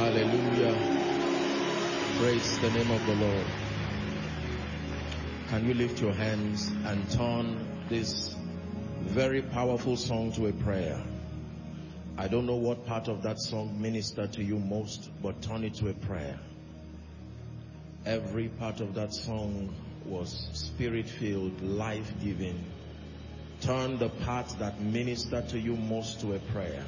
Hallelujah. Praise the name of the Lord. Can you lift your hands and turn this very powerful song to a prayer? I don't know what part of that song ministered to you most, but turn it to a prayer. Every part of that song was spirit-filled, life-giving. Turn the part that ministered to you most to a prayer.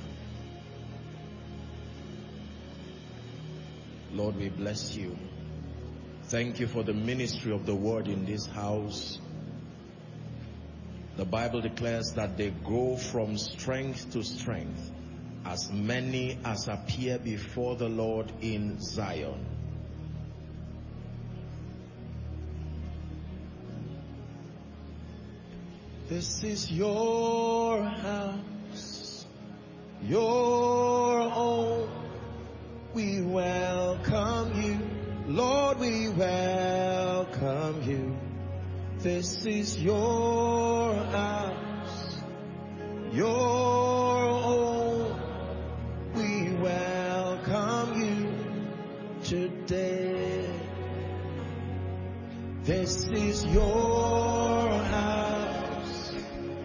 Lord, we bless you. Thank you for the ministry of the word in this house. The Bible declares that they go from strength to strength, as many as appear before the Lord in Zion. This is your house, your home. We welcome you, Lord, we welcome you. This is your house, your home. We welcome you today. This is your house,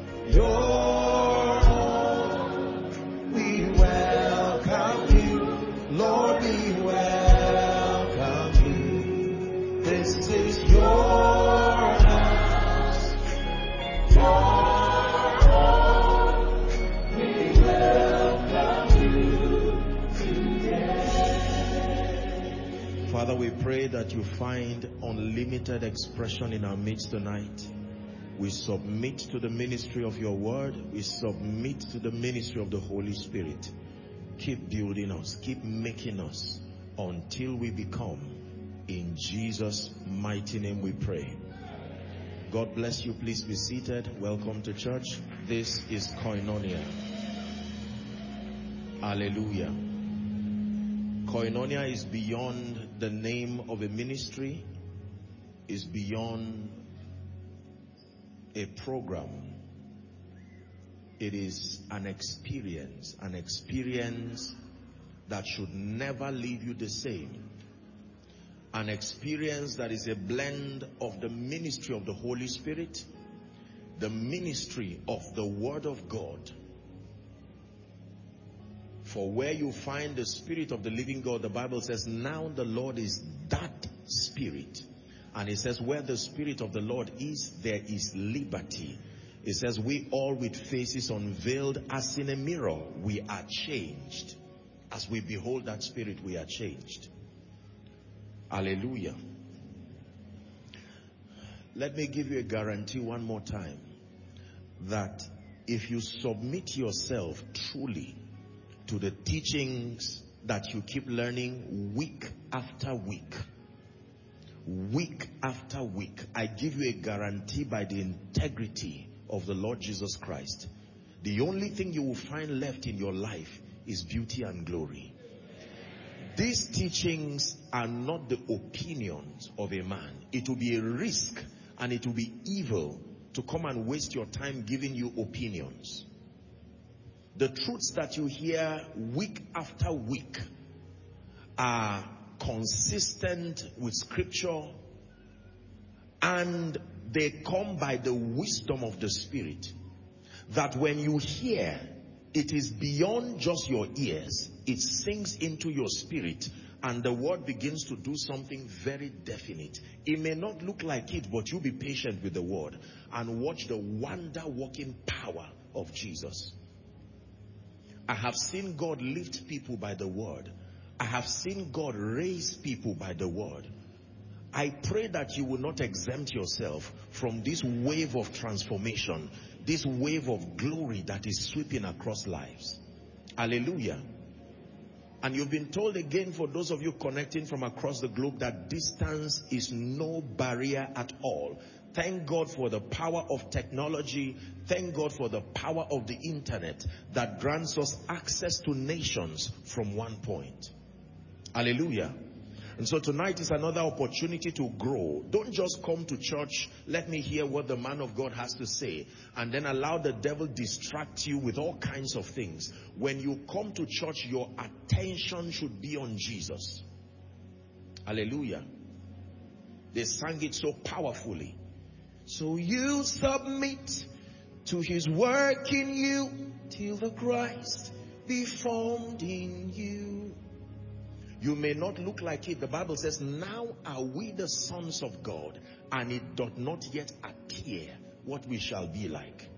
your home. We welcome you, Lord, we welcome you. This is your house, your home. We welcome you today. Father, we pray that you find unlimited expression in our midst tonight. We submit to the ministry of your word. We submit to the ministry of the Holy Spirit. Keep building us. Keep making us until we become. In Jesus' mighty name we pray. God bless you. Please be seated. Welcome to church. This is Koinonia. Hallelujah. Koinonia is beyond the name of a ministry. Is beyond a program. It is an experience that should never leave you the same. An experience that is a blend of the ministry of the Holy Spirit, the ministry of the Word of God. For where you find the Spirit of the living God, the Bible says, now the Lord is that Spirit. And it says, where the Spirit of the Lord is, there is liberty. It says, we all with faces unveiled as in a mirror, we are changed. As we behold that Spirit, we are changed. Hallelujah. Let me give you a guarantee one more time, that if you submit yourself truly to the teachings that you keep learning week after week, I give you a guarantee by the integrity of the Lord Jesus Christ, the only thing you will find left in your life is beauty and glory. These teachings are not the opinions of a man. It will be a risk and it will be evil to come and waste your time giving you opinions. The truths that you hear week after week are consistent with scripture, and they come by the wisdom of the Spirit, that when you hear, it is beyond just your ears. It sinks into your spirit, and the word begins to do something very definite. It may not look like it, but you be patient with the word and watch the wonder-working power of Jesus. I have seen God lift people by the word. I have seen God raise people by the word. I pray that you will not exempt yourself from this wave of transformation, this wave of glory that is sweeping across lives. Hallelujah. And you've been told again, for those of you connecting from across the globe, that distance is no barrier at all. Thank God for the power of technology. Thank God for the power of the internet that grants us access to nations from one point. Hallelujah. And so tonight is another opportunity to grow. Don't just come to church, let me hear what the man of God has to say, and then allow the devil distract you with all kinds of things. When you come to church, your attention should be on Jesus. Hallelujah. They sang it so powerfully. So you submit to his work in you till the Christ be formed in you. You may not look like it. The Bible says, now are we the sons of God, and it doth not yet appear what we shall be like.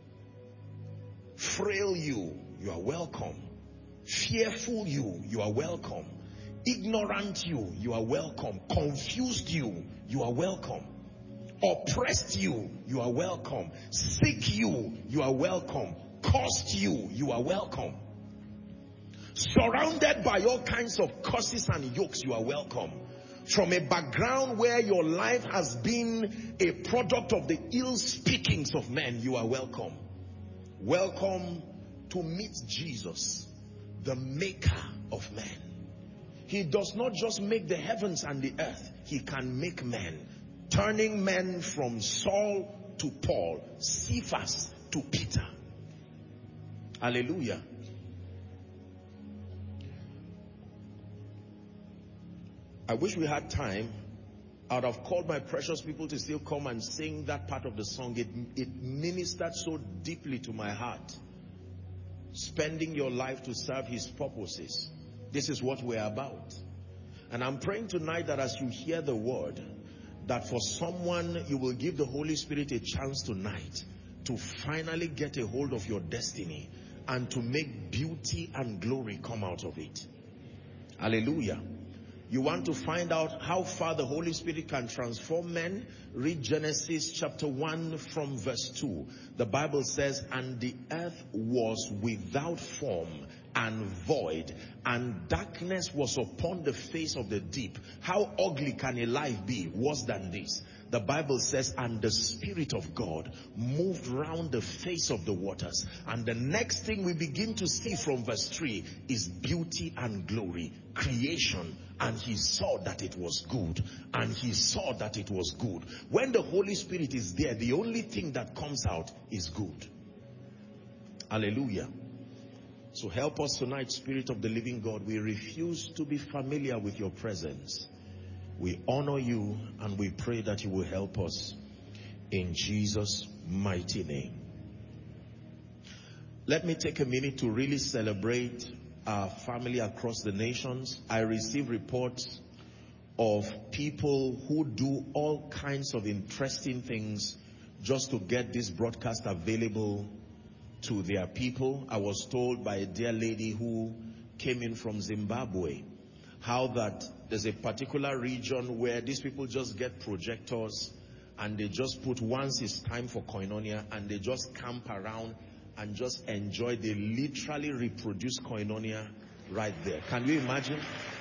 Frail you, you are welcome. Fearful you, you are welcome. Ignorant you, you are welcome. Confused you, you are welcome. Oppressed you, you are welcome. Sick you, you are welcome. Cursed you, you are welcome. Surrounded by all kinds of curses and yokes, you are welcome. From a background where your life has been a product of the ill speakings of men, you are welcome. Welcome to meet Jesus, the maker of men. He does not just make the heavens and the earth, he can make men, turning men from Saul to Paul, Cephas to Peter. Hallelujah. I wish we had time. I would have called my precious people to still come and sing that part of the song. It ministered so deeply to my heart. Spending your life to serve his purposes. This is what we're about. And I'm praying tonight that as you hear the word, that for someone you will give the Holy Spirit a chance tonight to finally get a hold of your destiny and to make beauty and glory come out of it. Hallelujah. You want to find out how far the Holy Spirit can transform men? Read Genesis chapter 1 from verse 2. The Bible says, and the earth was without form and void, and darkness was upon the face of the deep. How ugly can a life be worse than this? The Bible says, and the Spirit of God moved round the face of the waters. And the next thing we begin to see from verse 3 is beauty and glory, creation. And he saw that it was good. And he saw that it was good. When the Holy Spirit is there, the only thing that comes out is good. Hallelujah. So help us tonight, Spirit of the living God. We refuse to be familiar with your presence. We honor you and we pray that you will help us in Jesus' mighty name. Let me take a minute to really celebrate our family across the nations. I receive reports of people who do all kinds of interesting things just to get this broadcast available to their people. I was told by a dear lady who came in from Zimbabwe how that there's a particular region where these people just get projectors and they just put, once it's time for koinonia, and they just camp around and just enjoy. They literally reproduce koinonia right there. Can you imagine?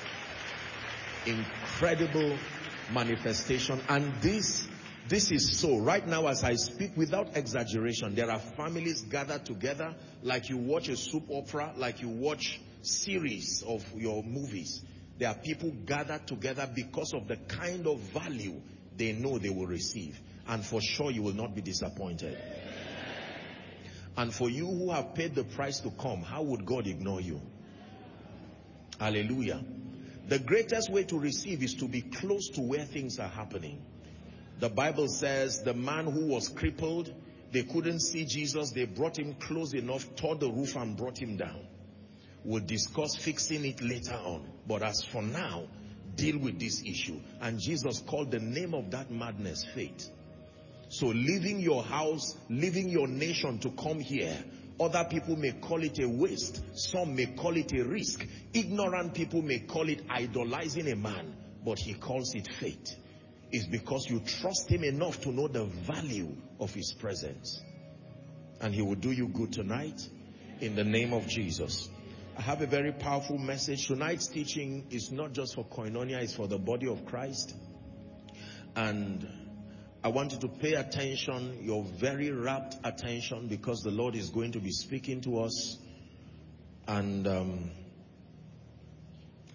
Incredible manifestation. And this is so. Right now as I speak, without exaggeration, there are families gathered together like you watch a soap opera, like you watch series of your movies. There are people gathered together because of the kind of value they know they will receive. And for sure you will not be disappointed. And for you who have paid the price to come, how would God ignore you? Hallelujah. The greatest way to receive is to be close to where things are happening. The Bible says the man who was crippled, they couldn't see Jesus. They brought him close enough, tore the roof and brought him down. We'll discuss fixing it later on. But as for now, deal with this issue. And Jesus called the name of that madness faith. So leaving your house, leaving your nation to come here, other people may call it a waste. Some may call it a risk. Ignorant people may call it idolizing a man. But he calls it faith. It's because you trust him enough to know the value of his presence. And he will do you good tonight in the name of Jesus. I have a very powerful message. Tonight's teaching is not just for koinonia, it's for the body of Christ. And I want you to pay attention, your very rapt attention, because the Lord is going to be speaking to us. And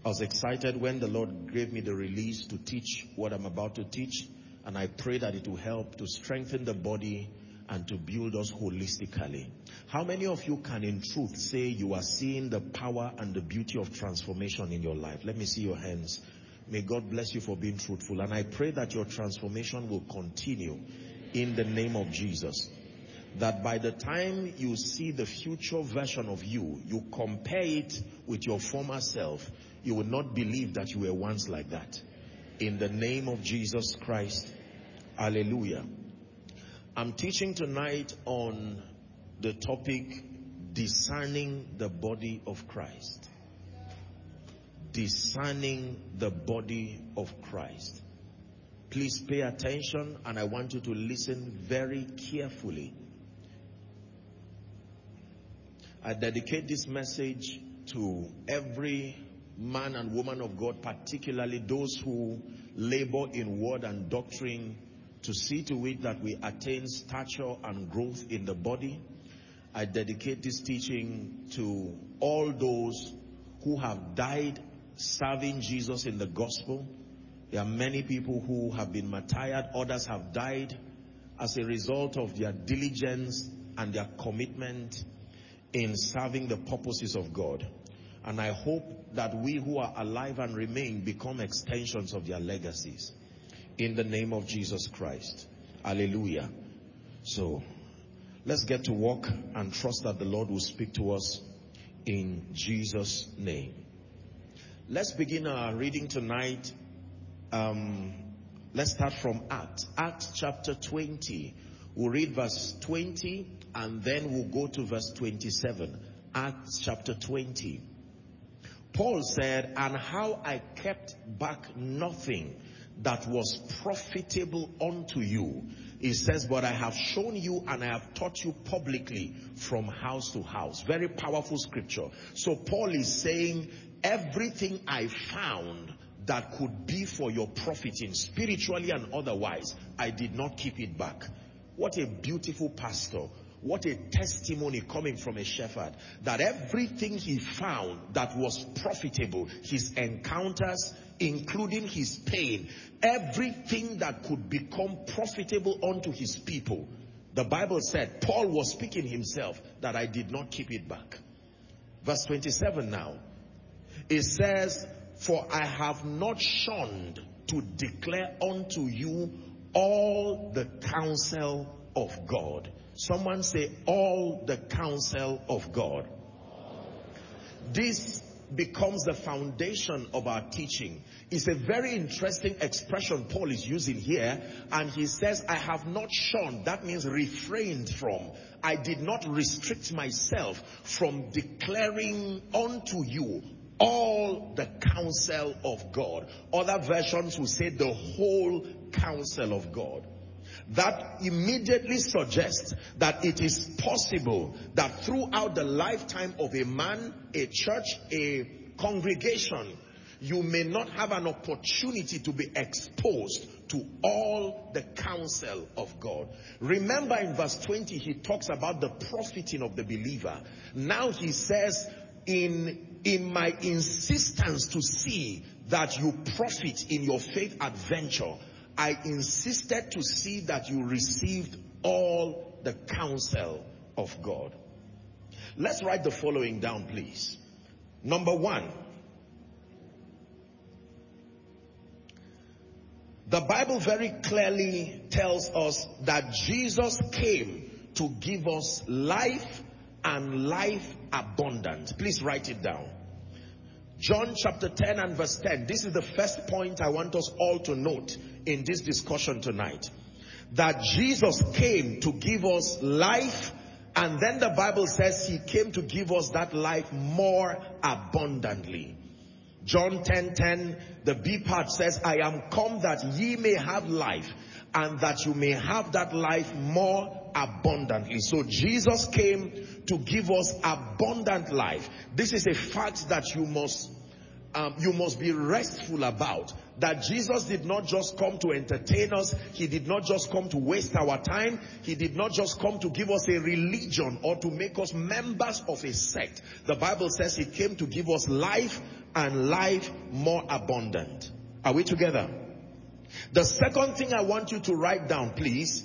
I was excited when the Lord gave me the release to teach what I'm about to teach, and I pray that it will help to strengthen the body and to build us holistically. How many of you can in truth say you are seeing the power and the beauty of transformation in your life? Let me see your hands. May God bless you for being truthful, and I pray that your transformation will continue in the name of Jesus. That by the time you see the future version of you, you compare it with your former self, you will not believe that you were once like that. In the name of Jesus Christ. Hallelujah. I'm teaching tonight on the topic, discerning the body of Christ. Discerning the body of Christ. Please pay attention, and I want you to listen very carefully. I dedicate this message to every man and woman of God, particularly those who labor in word and doctrine, to see to it that we attain stature and growth in the body. I dedicate this teaching to all those who have died serving Jesus in the gospel. There are many people who have been martyred. Others have died as a result of their diligence and their commitment in serving the purposes of God. And I hope that we who are alive and remain become extensions of their legacies. In the name of Jesus Christ. Hallelujah. So, let's get to work and trust that the Lord will speak to us in Jesus' name. Let's begin our reading tonight. Let's start from Acts chapter 20. We'll read verse 20 and then we'll go to verse 27. Acts chapter 20. Paul said, and how I kept back nothing that was profitable unto you. He says, but I have shown you and I have taught you publicly from house to house. Very powerful scripture. So Paul is saying, everything I found that could be for your profiting, spiritually and otherwise, I did not keep it back. What a beautiful pastor. What a testimony coming from a shepherd, that everything he found that was profitable, his encounters, including his pain, everything that could become profitable unto his people. The Bible said, Paul was speaking himself, that I did not keep it back. Verse 27 now. It says, for I have not shunned to declare unto you all the counsel of God. Someone say, all the counsel of God. This becomes the foundation of our teaching. It's a very interesting expression Paul is using here. And he says, I have not shunned. That means refrained from. I did not restrict myself from declaring unto you all the counsel of God. Other versions will say the whole counsel of God. That immediately suggests that it is possible that throughout the lifetime of a man, a church, a congregation, you may not have an opportunity to be exposed to all the counsel of God. Remember in verse 20, he talks about the profiting of the believer. Now he says, in my insistence to see that you profit in your faith adventure, I insisted to see that you received all the counsel of God. Let's write the following down, please. Number one, the Bible very clearly tells us that Jesus came to give us life and life abundant. Please write it down. John chapter 10 and verse 10. This is the first point I want us all to note in this discussion tonight. That Jesus came to give us life, and then the Bible says he came to give us that life more abundantly. John 10:10, the B part says, I am come that ye may have life, and that you may have that life more abundantly. So Jesus came to give us abundant life. This is a fact that you must you must be restful about. That Jesus did not just come to entertain us. He did not just come to waste our time. He did not just come to give us a religion or to make us members of a sect. The Bible says he came to give us life and life more abundant. Are we together? The second thing I want you to write down, please,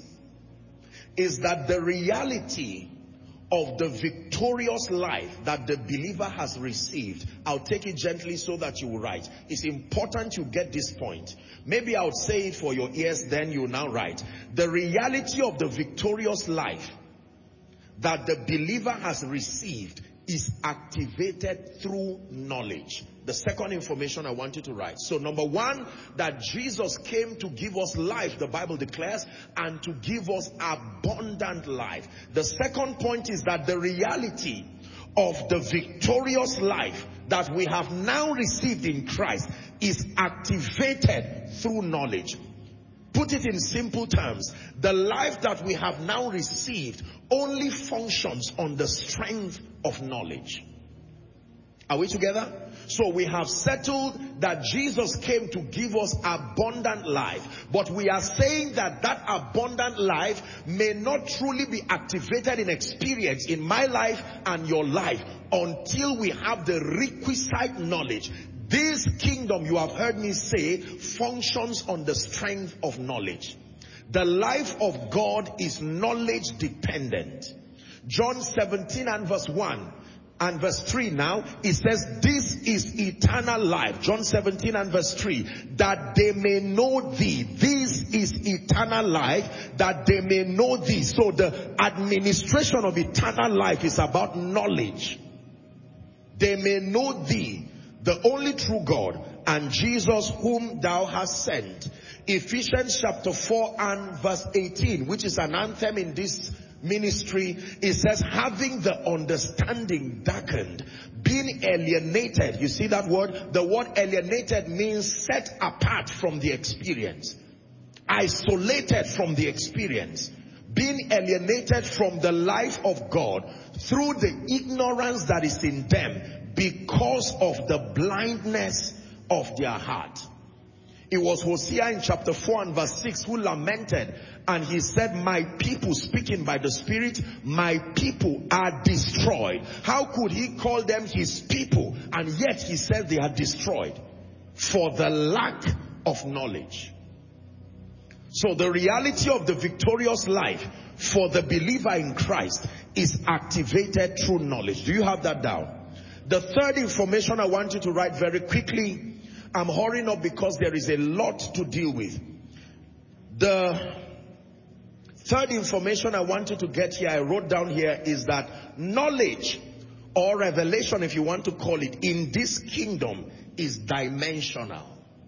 is that the reality of the victorious life that the believer has received, I'll take it gently so that you will write. It's important you get this point. Maybe I'll say it for your ears, then you now write. The reality of the victorious life that the believer has received is activated through knowledge. The second information I want you to write. So number one, that Jesus came to give us life, the Bible declares, and to give us abundant life. The second point is that the reality of the victorious life that we have now received in Christ is activated through knowledge. Put it in simple terms, the life that we have now received only functions on the strength of knowledge. Are we together? So we have settled that Jesus came to give us abundant life. But we are saying that that abundant life may not truly be activated in experience in my life and your life until we have the requisite knowledge. This kingdom, you have heard me say, functions on the strength of knowledge. The life of God is knowledge dependent. John 17 and verse 1 and verse 3 now, it says, this is eternal life. John 17 and verse 3, that they may know thee. This is eternal life, that they may know thee. So the administration of eternal life is about knowledge. They may know thee, the only true God, and Jesus whom thou hast sent. Ephesians chapter 4 and verse 18, which is an anthem in this ministry, it says, having the understanding darkened, being alienated. You see that word? The word alienated means set apart from the experience, isolated from the experience, being alienated from the life of God through the ignorance that is in them because of the blindness of their heart. It was Hosea in chapter 4 and verse 6 who lamented, and he said, my people, speaking by the Spirit, my people are destroyed. How could he call them his people? And yet he said they are destroyed for the lack of knowledge. So the reality of the victorious life for the believer in Christ is activated through knowledge. Do you have that down? The third information I want you to write very quickly. I'm hurrying up because there is a lot to deal with. The third information I want you to get here, I wrote down here, is that knowledge or revelation, if you want to call it, in this kingdom is dimensional.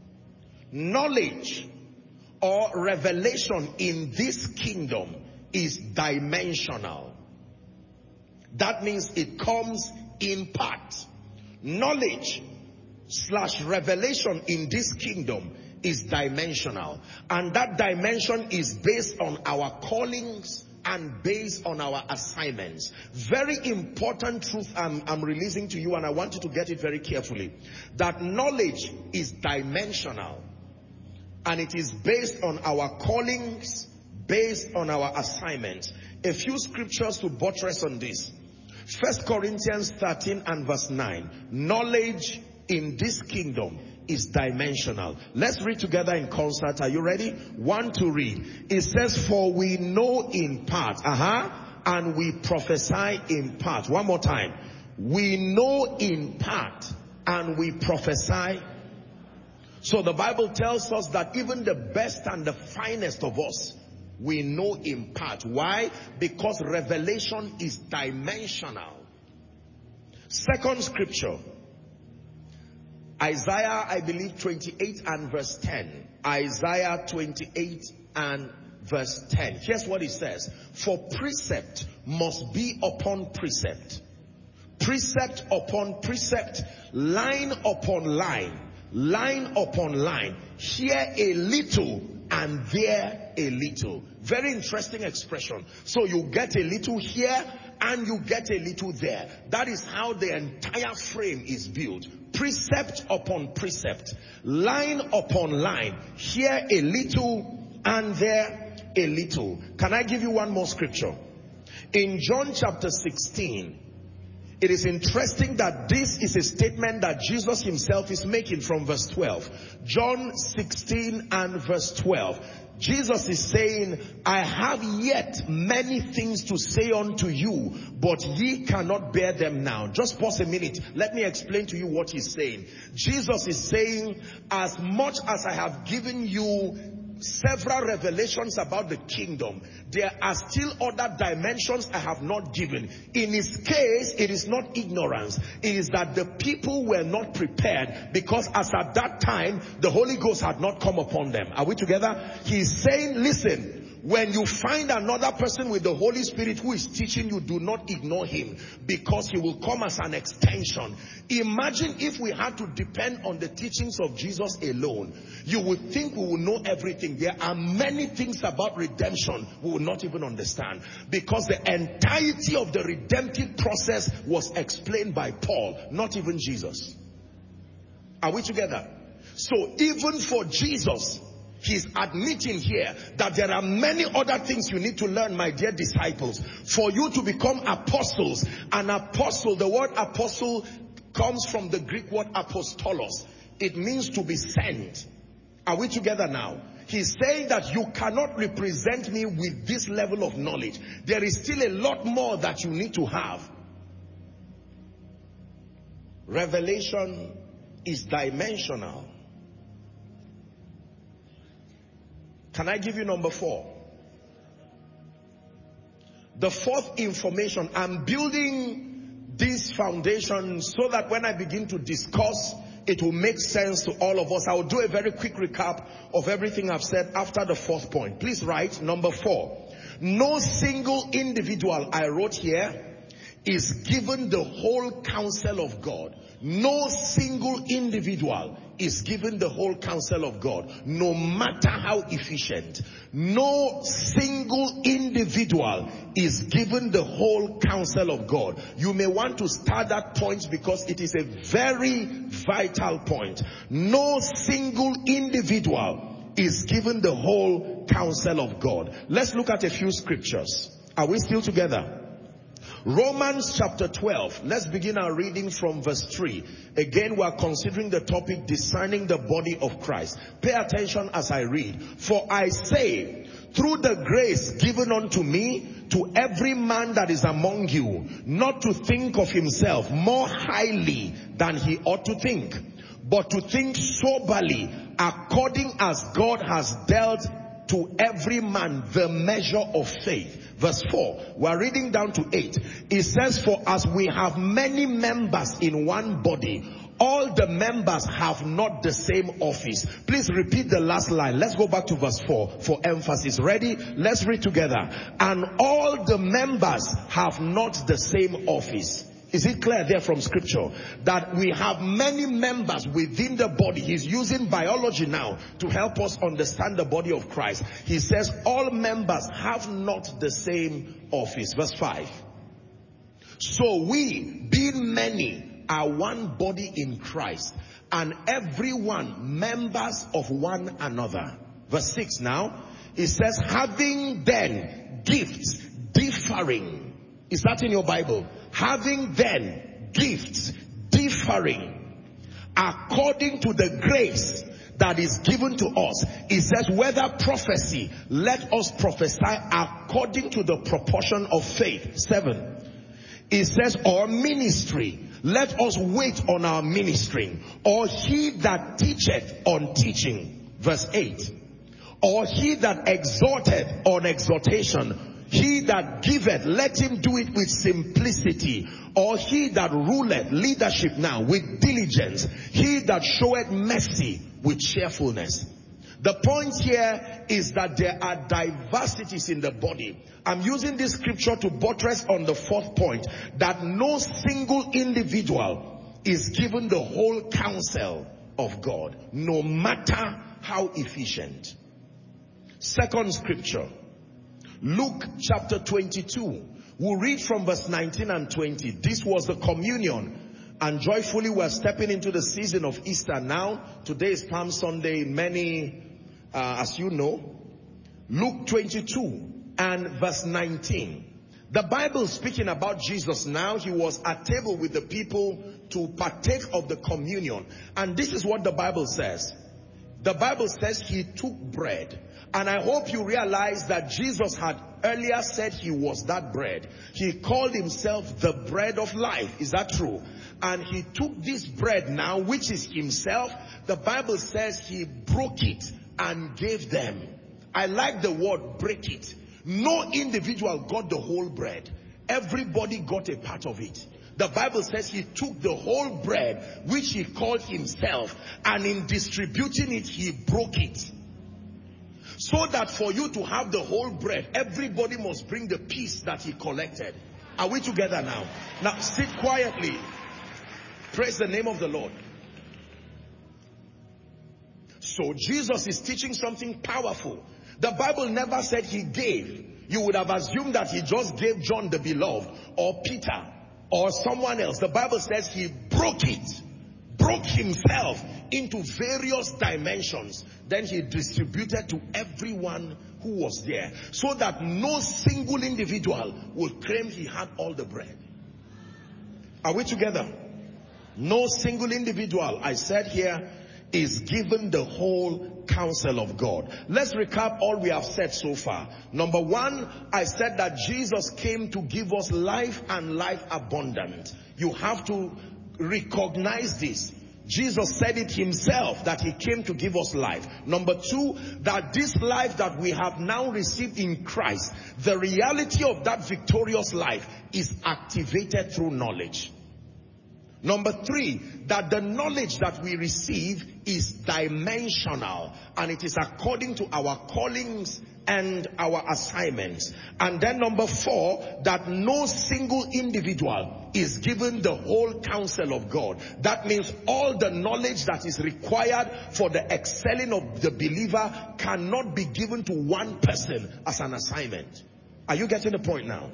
Knowledge or revelation in this kingdom is dimensional. That means it comes in part. Knowledge / revelation in this kingdom is dimensional, and that dimension is based on our callings and based on our assignments. Very important truth I'm releasing to you, and I want you to get it very carefully, that knowledge is dimensional and it is based on our callings, based on our assignments. A few scriptures to buttress on this. 1 Corinthians 13 and verse 9. Knowledge in this kingdom is dimensional. Let's read together in concert. Are you ready? 1 to read. It says, for we know in part, and we prophesy in part. One more time. We know in part and we prophesy. So the Bible tells us that even the best and the finest of us, we know in part. Why? Because revelation is dimensional. Second scripture, Isaiah, I believe 28 and verse 10. Isaiah 28 and verse 10. Here's what it says. For precept must be upon precept, precept upon precept, line upon line, line upon line, here a little and there a little. Very interesting expression. So you get a little here and you get a little there. That is how the entire frame is built. Precept upon precept, line upon line, here a little and there a little. Can I give you one more scripture? In John chapter 16, it is interesting that this is a statement that Jesus himself is making from verse 12. John 16 and verse 12. Jesus is saying, I have yet many things to say unto you, but ye cannot bear them now. Just pause a minute. Let me explain to you what he's saying. Jesus is saying, as much as I have given you several revelations about the kingdom, there are still other dimensions I have not given. In his case, it is not ignorance. It is that the people were not prepared, because as at that time, the Holy Ghost had not come upon them. Are we together? He's saying, listen, when you find another person with the Holy Spirit who is teaching you, do not ignore him, because he will come as an extension. Imagine if we had to depend on the teachings of Jesus alone. You would think we will know everything. There are many things about redemption we will not even understand, because the entirety of the redemptive process was explained by Paul, not even Jesus. Are we together? So even for Jesus, he's admitting here that there are many other things you need to learn, my dear disciples, for you to become apostles. An apostle, the word apostle comes from the Greek word apostolos. It means to be sent. Are we together now? He's saying that you cannot represent me with this level of knowledge. There is still a lot more that you need to have. Revelation is dimensional. Can I give you number 4? The fourth information, I'm building this foundation so that when I begin to discuss, it will make sense to all of us. I will do a very quick recap of everything I've said after the fourth point. Please write number 4. No single individual, I wrote here, is given the whole counsel of God. No single individual is given the whole counsel of God, no matter how efficient. No single individual is given the whole counsel of God. You may want to start that point because it is a very vital point. No single individual is given the whole counsel of God. Let's look at a few scriptures. Are we still together? Romans chapter 12. Let's begin our reading from verse 3. Again, we are considering the topic discerning the body of Christ. Pay attention as I read. For I say, through the grace given unto me, to every man that is among you, not to think of himself more highly than he ought to think, but to think soberly, according as God has dealt to every man the measure of faith. Verse 4, we are reading down to 8. It says, for as we have many members in one body, all the members have not the same office. Please repeat the last line. Let's go back to verse 4 for emphasis. Ready? Let's read together. And all the members have not the same office. Is it clear there from scripture that we have many members within the body? He's using biology now to help us understand the body of Christ. He says all members have not the same office. Verse 5. So we, being many, are one body in Christ, and everyone members of one another. Verse 6 now. It says, having then gifts differing. Is that in your Bible? Having then gifts differing according to the grace that is given to us. It says, whether prophecy, let us prophesy according to the proportion of faith. 7. It says, or ministry, let us wait on our ministering. Or he that teacheth on teaching. Verse 8. Or he that exhorteth on exhortation. He that giveth, let him do it with simplicity. Or he that ruleth, leadership now, with diligence. He that showeth mercy with cheerfulness. The point here is that there are diversities in the body. I'm using this scripture to buttress on the fourth point, that no single individual is given the whole counsel of God, no matter how efficient. Second scripture, Luke chapter 22 We'll read from verse 19 and 20. This was the communion. And joyfully we're stepping into the season of Easter now. Today is Palm Sunday. Many, as you know. Luke 22 and verse 19. The Bible speaking about Jesus now. He was at table with the people to partake of the communion. And this is what the Bible says. The Bible says he took bread. And I hope you realize that Jesus had earlier said he was that bread. He called himself the bread of life. Is that true? And he took this bread now, which is himself. The Bible says he broke it and gave them. I like the word break it. No individual got the whole bread. Everybody got a part of it. The Bible says he took the whole bread, which he called himself, and in distributing it, he broke it. So that for you to have the whole bread, everybody must bring the piece that he collected. Are we together now? Now sit quietly. Praise the name of the Lord. So Jesus is teaching something powerful. The Bible never said he gave. You would have assumed that he just gave John the beloved, or Peter, or someone else. The Bible says he broke it. Broke himself into various dimensions. Then he distributed to everyone who was there. So that no single individual would claim he had all the bread. Are we together? No single individual, I said here, is given the whole counsel of God. Let's recap all we have said so far. Number one, I said that Jesus came to give us life and life abundant. You have to recognize this. Jesus said it himself that he came to give us life. Number two, that this life that we have now received in Christ, the reality of that victorious life is activated through knowledge. Number three, that the knowledge that we receive is dimensional and it is according to our callings and our assignments. And then number four, that no single individual is given the whole counsel of God. That means all the knowledge that is required for the excelling of the believer cannot be given to one person as an assignment. Are you getting the point now?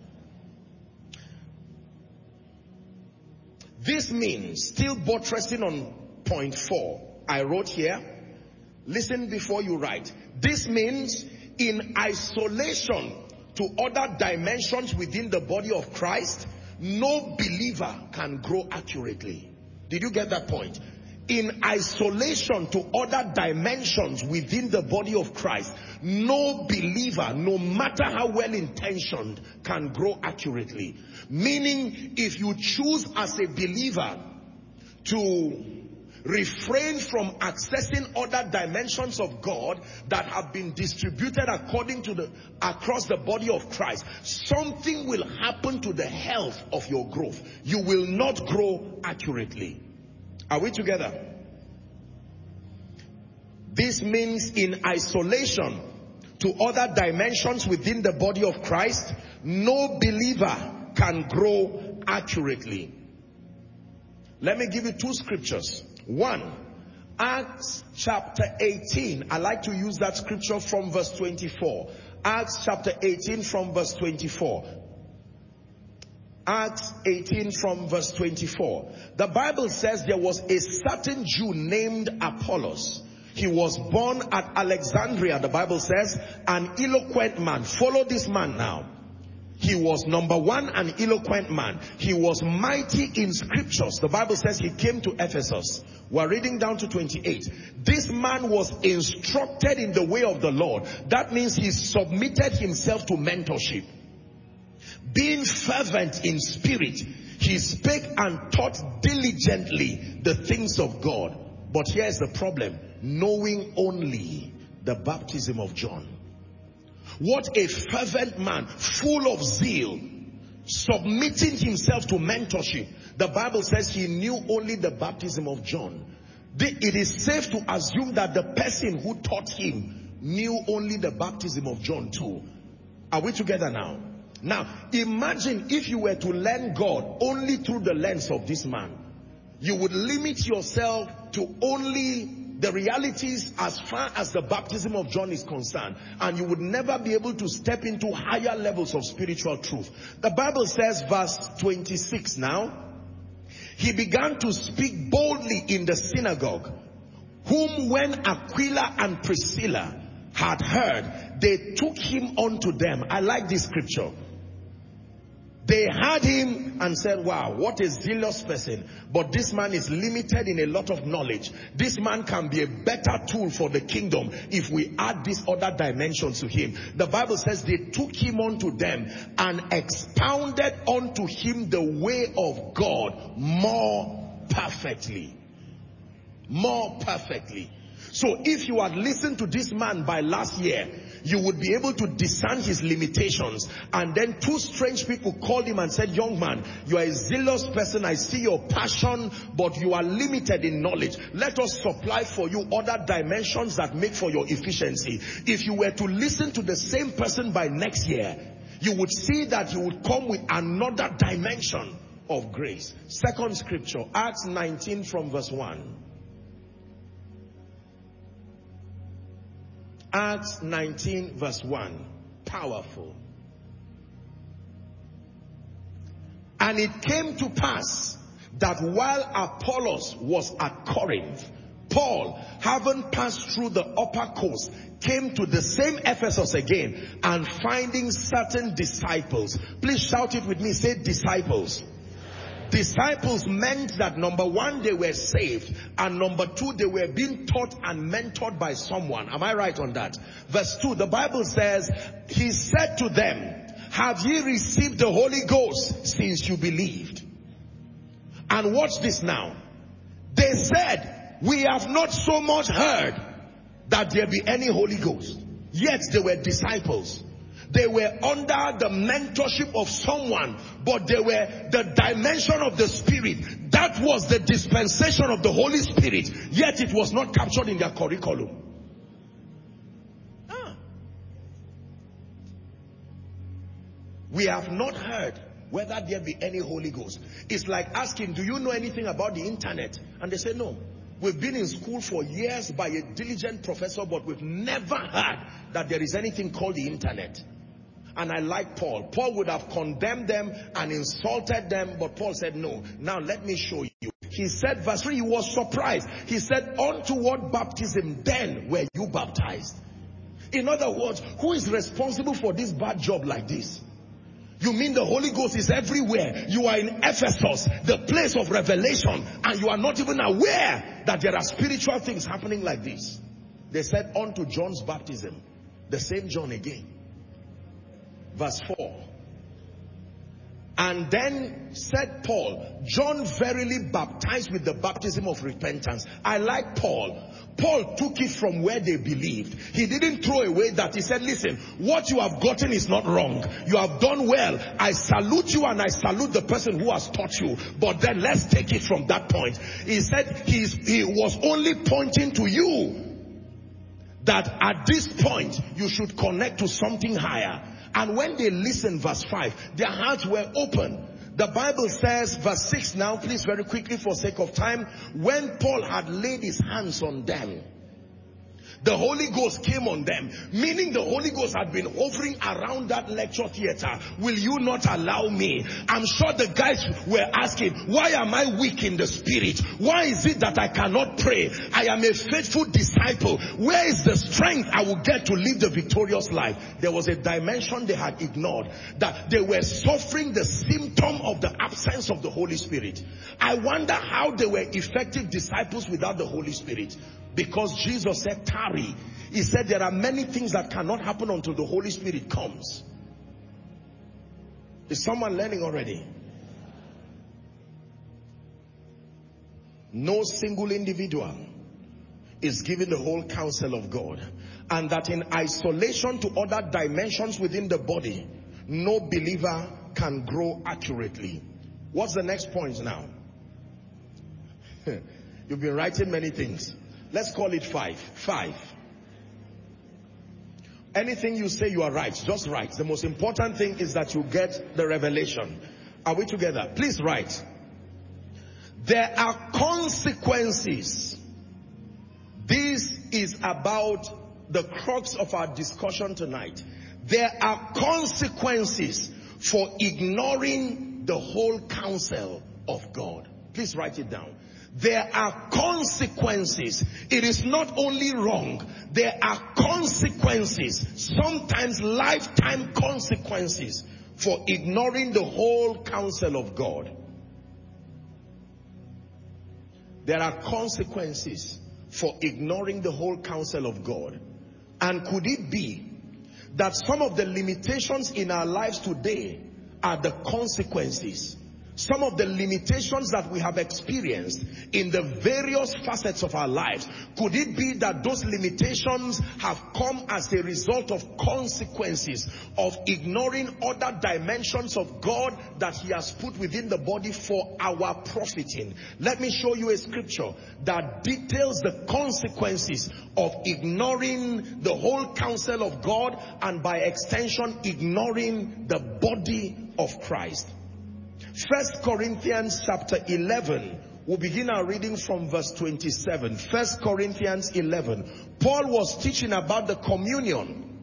This means, still buttressing on point 4, I wrote here, listen before you write. This means in isolation to other dimensions within the body of Christ, no believer can grow accurately. Did you get that point? In isolation to other dimensions within the body of Christ, no believer, no matter how well intentioned, can grow accurately. Meaning, if you choose as a believer to refrain from accessing other dimensions of God that have been distributed across the body of Christ, something will happen to the health of your growth. You will not grow accurately. Are we together? This means in isolation to other dimensions within the body of Christ, no believer can grow accurately. Let me give you two scriptures. One, Acts chapter 18. I like to use that scripture from verse 24. Acts chapter 18 from verse 24. Acts 18 from verse 24. The Bible says there was a certain Jew named Apollos. He was born at Alexandria, the Bible says, an eloquent man. Follow this man now. He was, number one, an eloquent man. He was mighty in scriptures. The Bible says he came to Ephesus. We're reading down to 28. This man was instructed in the way of the Lord. That means he submitted himself to mentorship. Being fervent in spirit, he spake and taught diligently the things of God. But here's the problem: knowing only the baptism of John. What a fervent man, full of zeal, submitting himself to mentorship. The Bible says he knew only the baptism of John. It is safe to assume that the person who taught him knew only the baptism of John too. Are we together now? Now, imagine if you were to learn God only through the lens of this man. You would limit yourself to only the realities as far as the baptism of John is concerned, and you would never be able to step into higher levels of spiritual truth. The Bible says, verse 26 now, he began to speak boldly in the synagogue, whom when Aquila and Priscilla had heard, they took him unto them. I like this scripture. They heard him and said, wow, what a zealous person. But this man is limited in a lot of knowledge. This man can be a better tool for the kingdom if we add these other dimensions to him. The Bible says they took him unto them and expounded unto him the way of God more perfectly. More perfectly. So if you had listened to this man by last year, you would be able to discern his limitations. And then two strange people called him and said, young man, you are a zealous person. I see your passion, but you are limited in knowledge. Let us supply for you other dimensions that make for your efficiency. If you were to listen to the same person by next year, you would see that you would come with another dimension of grace. Second scripture, Acts 19 from verse 1. Acts 19 verse 1. Powerful. And it came to pass that while Apollos was at Corinth, Paul, having passed through the upper coast, came to the same Ephesus again, and finding certain disciples. Please shout it with me. Say disciples. Disciples meant that number one, they were saved, and number two, they were being taught and mentored by someone. Am I right on that? Verse 2, the Bible says, he said to them, have ye received the Holy Ghost since you believed? And watch this now. They said, we have not so much heard that there be any Holy Ghost. Yet they were disciples. They were under the mentorship of someone, but they were the dimension of the Spirit. That was the dispensation of the Holy Spirit, yet it was not captured in their curriculum. We have not heard whether there be any Holy Ghost. It's like asking, do you know anything about the internet? And they say, no. We've been in school for years by a diligent professor, but we've never heard that there is anything called the internet. And I like Paul. Paul would have condemned them and insulted them, but Paul said, no. Now let me show you. He said, verse 3, he was surprised. He said, unto what baptism then were you baptized? In other words, who is responsible for this bad job like this? You mean the Holy Ghost is everywhere? You are in Ephesus, the place of revelation, and you are not even aware that there are spiritual things happening like this. They said, unto John's baptism. The same John again. Verse 4. And then said Paul, John verily baptized with the baptism of repentance. I like Paul. Paul took it from where they believed. He didn't throw away that. He said, listen, what you have gotten is not wrong. You have done well. I salute you and I salute the person who has taught you. But then let's take it from that point. He said he was only pointing to you, that at this point you should connect to something higher. And when they listened, verse 5, their hearts were open. The Bible says, verse 6 now, please very quickly for sake of time, when Paul had laid his hands on them, the Holy Ghost came on them, meaning the Holy Ghost had been hovering around that lecture theater. Will you not allow me? I'm sure the guys were asking, why am I weak in the spirit? Why is it that I cannot pray? I am a faithful disciple. Where is the strength I will get to live the victorious life? There was a dimension they had ignored, that they were suffering the symptom of the absence of the Holy Spirit. I wonder how they were effective disciples without the Holy Spirit. Because Jesus said, tarry. He said there are many things that cannot happen until the Holy Spirit comes. Is someone learning already? No single individual is given the whole counsel of God. And that in isolation to other dimensions within the body, no believer can grow accurately. What's the next point now? You've been writing many things. Let's call it 5. 5. Anything you say you are right, just write. The most important thing is that you get the revelation. Are we together? Please write. There are consequences. This is about the crux of our discussion tonight. There are consequences for ignoring the whole counsel of God. Please write it down. There are consequences. It is not only wrong. There are consequences, sometimes lifetime consequences, for ignoring the whole counsel of God. There are consequences for ignoring the whole counsel of God. And could it be that some of the limitations in our lives today are the consequences? Some of the limitations that we have experienced in the various facets of our lives, could it be that those limitations have come as a result of consequences of ignoring other dimensions of God that He has put within the body for our profiting? Let me show you a scripture that details the consequences of ignoring the whole counsel of God, and by extension ignoring the body of Christ. 1 Corinthians chapter 11, we'll begin our reading from verse 27. 1 Corinthians 11. Paul was teaching about the communion.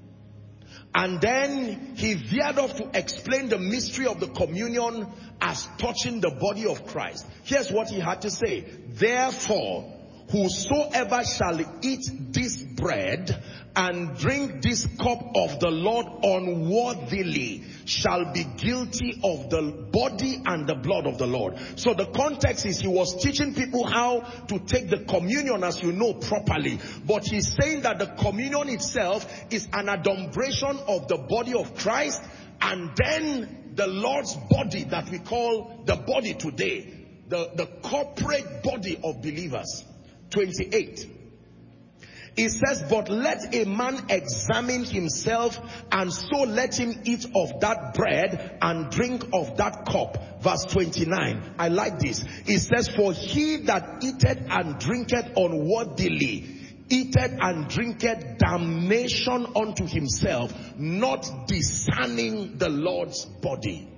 And then he veered off to explain the mystery of the communion as touching the body of Christ. Here's what he had to say. Therefore, whosoever shall eat this bread and drink this cup of the Lord unworthily shall be guilty of the body and the blood of the Lord. So the context is he was teaching people how to take the communion, as you know, properly. But he's saying that the communion itself is an adumbration of the body of Christ, and then the Lord's body that we call the body today, the corporate body of believers. 28. It says, but let a man examine himself, and so let him eat of that bread and drink of that cup. Verse 29. I like this. It says, for he that eateth and drinketh unworthily eateth and drinketh damnation unto himself, not discerning the Lord's body.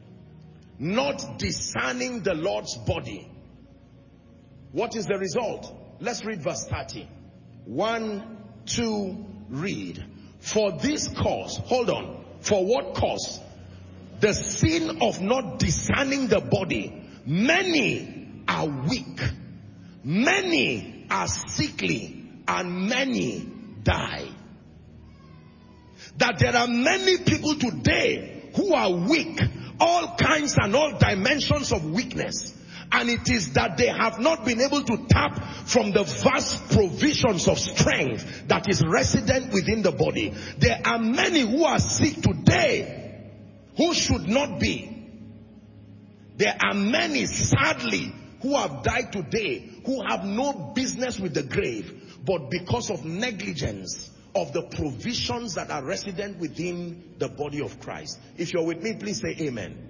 Not discerning the Lord's body. What is the result? Let's read verse 30. 1, 2, read. For this cause, hold on. For what cause? The sin of not discerning the body. Many are weak. Many are sickly. And many die. That there are many people today who are weak. All kinds and all dimensions of weakness. And it is that they have not been able to tap from the vast provisions of strength that is resident within the body. There are many who are sick today who should not be. There are many, sadly, who have died today who have no business with the grave, but because of negligence of the provisions that are resident within the body of Christ. If you're with me, please say amen.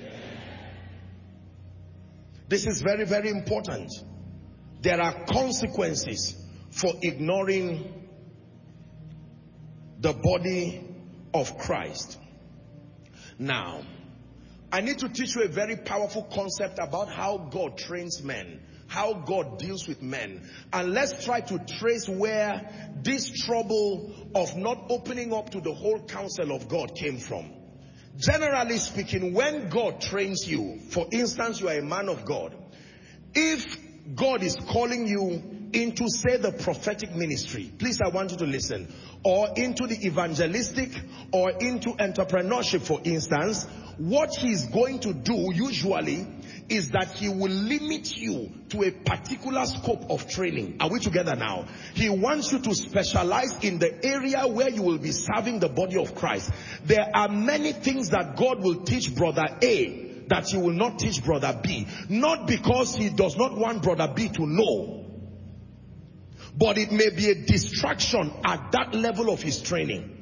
This is very, very important. There are consequences for ignoring the body of Christ. Now, I need to teach you a very powerful concept about how God trains men, how God deals with men. And let's try to trace where this trouble of not opening up to the whole counsel of God came from. Generally speaking, when God trains you, for instance, you are a man of God. If God is calling you into, say, the prophetic ministry, please, I want you to listen, or into the evangelistic, or into entrepreneurship, for instance, what He's going to do usually is that He will limit you to a particular scope of training. Are we together now? He wants you to specialize in the area where you will be serving the body of Christ. There are many things that God will teach brother A that He will not teach brother B. Not because He does not want brother B to know, but it may be a distraction at that level of his training.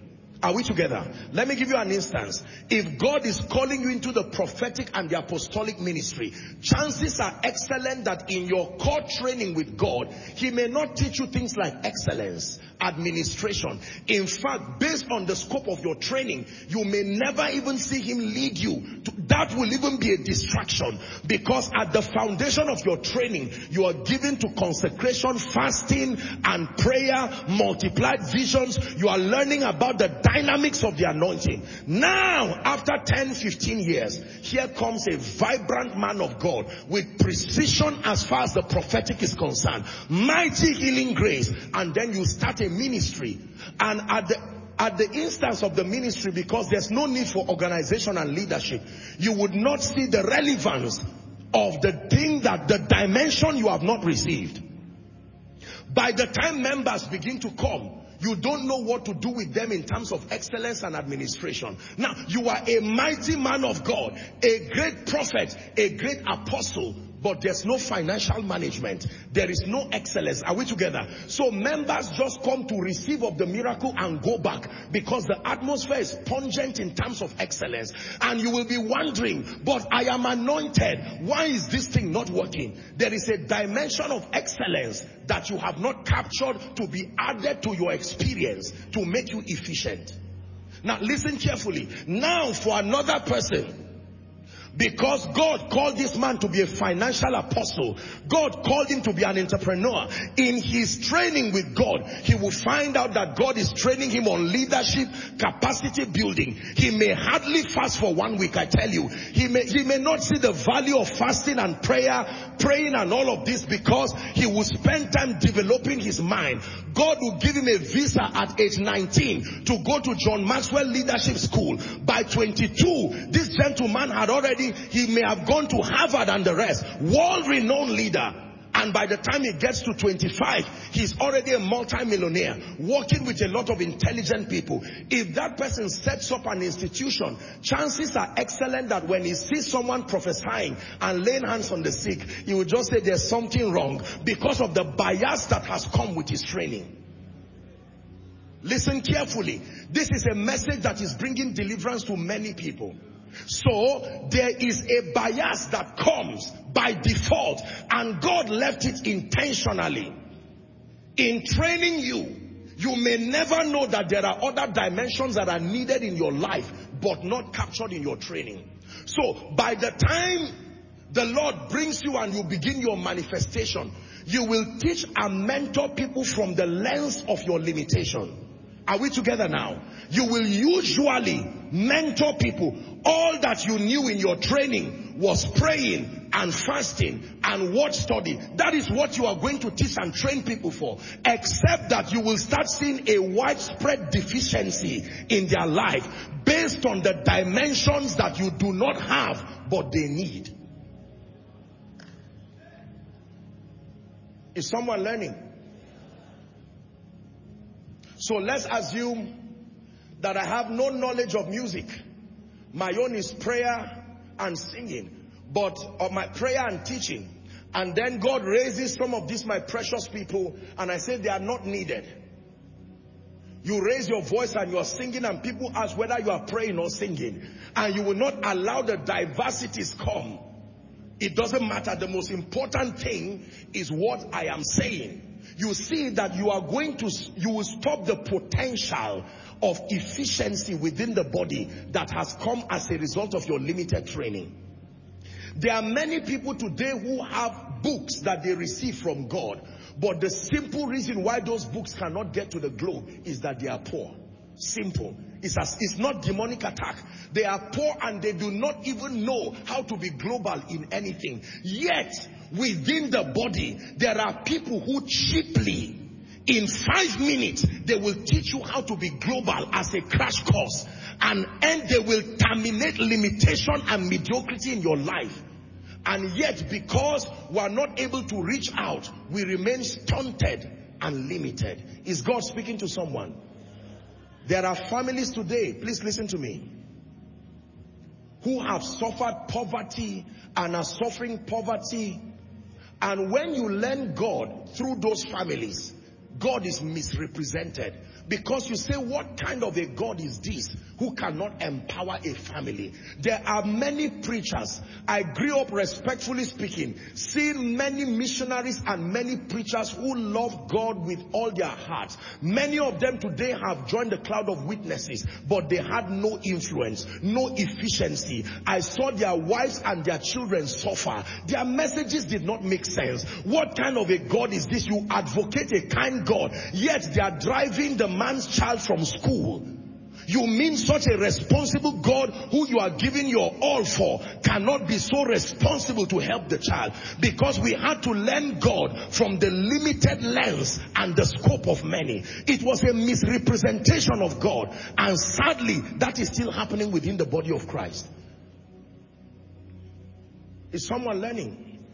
Are we together? Let me give you an instance. If God is calling you into the prophetic and the apostolic ministry, chances are excellent that in your core training with God, He may not teach you things like excellence, administration. In fact, based on the scope of your training, you may never even see Him lead you. That will even be a distraction, because at the foundation of your training, you are given to consecration, fasting, and prayer, multiplied visions. You are learning about the dynamics of the anointing. Now, after 10, 15 years, here comes a vibrant man of God with precision as far as the prophetic is concerned, mighty healing grace, and then you start a ministry. And at the instance of the ministry, because there's no need for organization and leadership, you would not see the relevance of the thing, that the dimension you have not received. By the time members begin to come, you don't know what to do with them in terms of excellence and administration. Now, you are a mighty man of God, a great prophet, a great apostle, but there's no financial management. There is no excellence. Are we together? So members just come to receive of the miracle and go back, because the atmosphere is pungent in terms of excellence. And you will be wondering, but I am anointed. Why is this thing not working? There is a dimension of excellence that you have not captured to be added to your experience to make you efficient. Now listen carefully. Now for another person, because God called this man to be a financial apostle, God called him to be an entrepreneur. In his training with God, he will find out that God is training him on leadership, capacity building. He may hardly fast for 1 week, I tell you. He may not see the value of fasting and praying and all of this, because he will spend time developing his mind. God will give him a visa at age 19 to go to John Maxwell Leadership School. By 22, this gentleman had already, he may have gone to Harvard and the rest, world-renowned leader. And by the time he gets to 25, he's already a multi-millionaire, working with a lot of intelligent people. If that person sets up an institution, chances are excellent that when he sees someone prophesying and laying hands on the sick, he will just say there's something wrong, because of the bias that has come with his training. Listen carefully. This is a message that is bringing deliverance to many people. So there is a bias that comes by default, and God left it intentionally. In training you, you may never know that there are other dimensions that are needed in your life but not captured in your training. So by the time the Lord brings you and you begin your manifestation, you will teach and mentor people from the lens of your limitation. Are we together now? You will usually mentor people. All that you knew in your training was praying and fasting and word study. That is what you are going to teach and train people for. Except that you will start seeing a widespread deficiency in their life based on the dimensions that you do not have but they need. Is someone learning? So let's assume that I have no knowledge of music. My own is prayer and singing, but my prayer and teaching. And then God raises some of these my precious people, and I say they are not needed. You raise your voice and you are singing, and people ask whether you are praying or singing, and you will not allow the diversities come. It doesn't matter. The most important thing is what I am saying. You see that you will stop the potential of efficiency within the body that has come as a result of your limited training. There are many people today who have books that they receive from God, but the simple reason why those books cannot get to the globe is that they are poor. Simple. It's not demonic attack. They are poor and they do not even know how to be global in anything. Yet, within the body, there are people who cheaply, in 5 minutes, they will teach you how to be global as a crash course. And they will terminate limitation and mediocrity in your life. And yet, because we are not able to reach out, we remain stunted and limited. Is God speaking to someone? There are families today, please listen to me, who have suffered poverty and are suffering poverty. And when you learn God through those families, God is misrepresented. Because you say, what kind of a God is this who cannot empower a family? There are many preachers. I grew up, respectfully speaking, seeing many missionaries and many preachers who love God with all their hearts. Many of them today have joined the cloud of witnesses, but they had no influence, no efficiency. I saw their wives and their children suffer. Their messages did not make sense. What kind of a God is this? You advocate a kind God, yet they are driving the man's child from school. You mean such a responsible God who you are giving your all for cannot be so responsible to help the child? Because we had to learn God from the limited lens and the scope of many. It was a misrepresentation of God, and sadly that is still happening within the body of Christ. Is someone learning?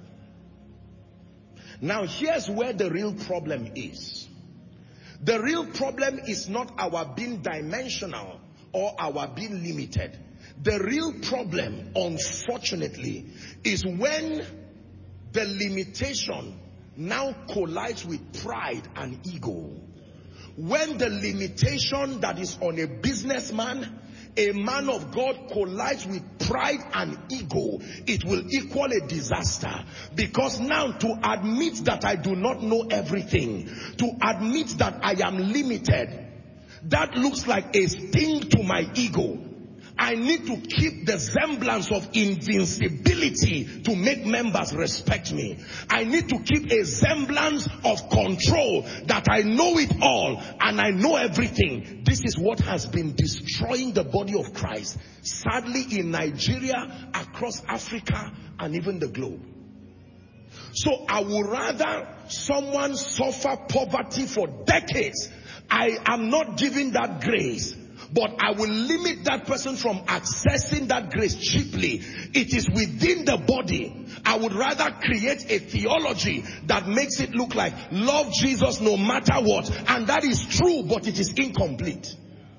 Now here's where the real problem is. The real problem is not our being dimensional or our being limited. The real problem, unfortunately, is when the limitation now collides with pride and ego. When the limitation that is on a businessman, a man of God, collides with pride and ego, it will equal a disaster. Because now to admit that I do not know everything, to admit that I am limited, that looks like a sting to my ego. I need to keep the semblance of invincibility to make members respect me. I need to keep a semblance of control, that I know it all and I know everything. This is what has been destroying the body of Christ, sadly, in Nigeria, across Africa, and even the globe. So I would rather someone suffer poverty for decades. I am not giving that grace, but I will limit that person from accessing that grace cheaply. It is within the body. I would rather create a theology that makes it look like love Jesus no matter what. And that is true, but it is incomplete.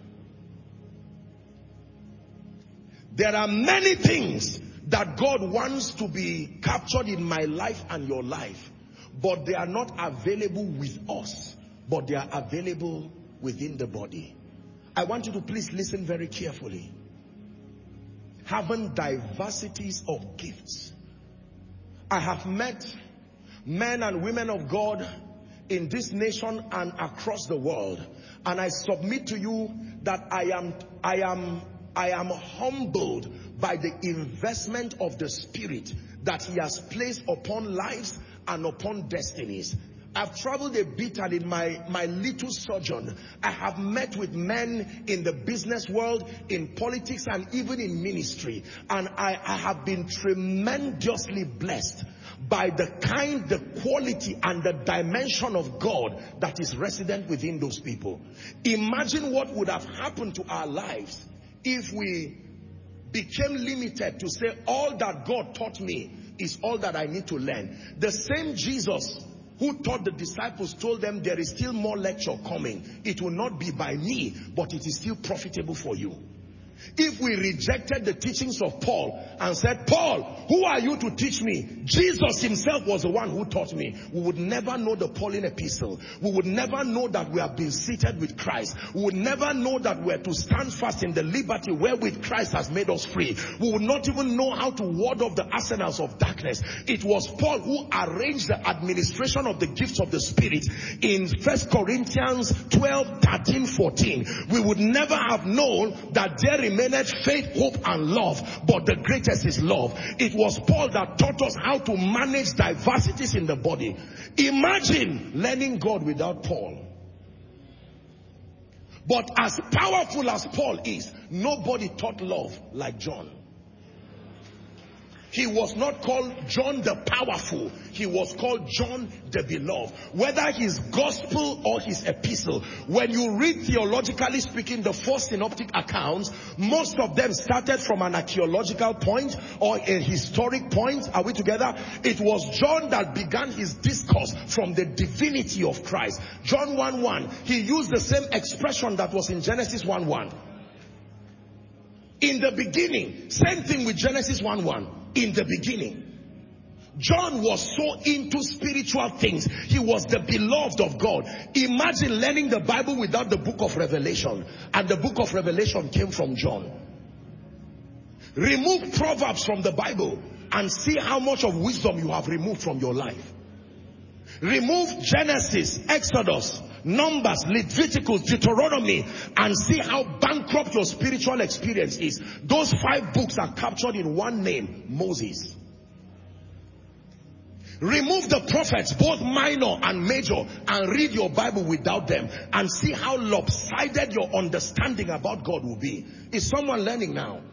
There are many things that God wants to be captured in my life and your life, but they are not available with us, but they are available within the body. I want you to please listen very carefully. Having diversities of gifts. I have met men and women of God in this nation and across the world, and I submit to you that I am humbled by the investment of the Spirit that He has placed upon lives and upon destinies. I've traveled a bit, and in my little sojourn, I have met with men in the business world, in politics, and even in ministry. And I have been tremendously blessed by the kind, the quality, and the dimension of God that is resident within those people. Imagine what would have happened to our lives if we became limited to say, all that God taught me is all that I need to learn. The same Jesus who taught the disciples told them, there is still more lecture coming. It will not be by me, but it is still profitable for you. If we rejected the teachings of Paul and said, Paul, who are you to teach me? Jesus himself was the one who taught me. We would never know the Pauline epistle. We would never know that we have been seated with Christ. We would never know that we are to stand fast in the liberty wherewith Christ has made us free. We would not even know how to ward off the arsenals of darkness. It was Paul who arranged the administration of the gifts of the Spirit in 1 Corinthians 12, 13, 14. We would never have known that there remained faith, hope, and love, but the greatest is love. It was Paul that taught us how to manage diversities in the body. Imagine learning God without Paul. But as powerful as Paul is, nobody taught love like John. He was not called John the Powerful. He was called John the Beloved. Whether his gospel or his epistle, when you read theologically speaking the four synoptic accounts, most of them started from an archaeological point or a historic point. Are we together? It was John that began his discourse from the divinity of Christ. John 1:1, he used the same expression that was in Genesis 1:1. In the beginning. Same thing with Genesis 1:1. In the beginning. John was so into spiritual things. He was the beloved of God. Imagine learning the Bible without the book of Revelation. And the book of Revelation came from John. Remove Proverbs from the Bible and see how much of wisdom you have removed from your life. Remove Genesis, Exodus, Numbers, Leviticus, Deuteronomy, and see how bankrupt your spiritual experience is. Those 5 books are captured in one name, Moses. Remove the prophets, both minor and major, and read your Bible without them, and see how lopsided your understanding about God will be. Is someone learning now?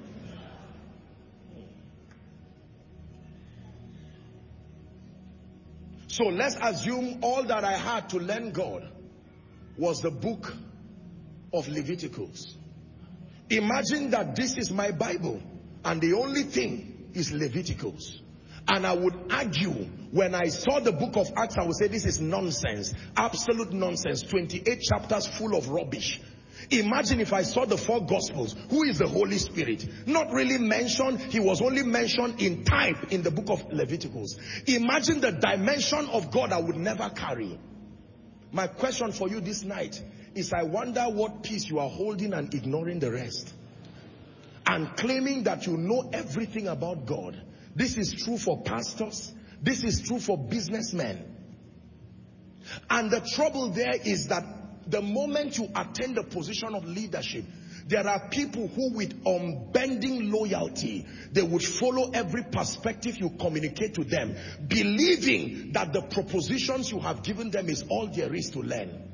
So let's assume all that I had to learn God was the book of Leviticus. Imagine that this is my Bible and the only thing is Leviticus. And I would argue, when I saw the book of Acts, I would say this is nonsense, absolute nonsense, 28 chapters full of rubbish. Imagine if I saw the 4 Gospels. Who is the Holy Spirit? Not really mentioned. He was only mentioned in type in the book of Leviticus. Imagine the dimension of God I would never carry. My question for you this night is, I wonder what peace you are holding and ignoring the rest, and claiming that you know everything about God. This is true for pastors. This is true for businessmen. And the trouble there is that the moment you attain the position of leadership, there are people who, with unbending loyalty, they would follow every perspective you communicate to them, believing that the propositions you have given them is all there is to learn.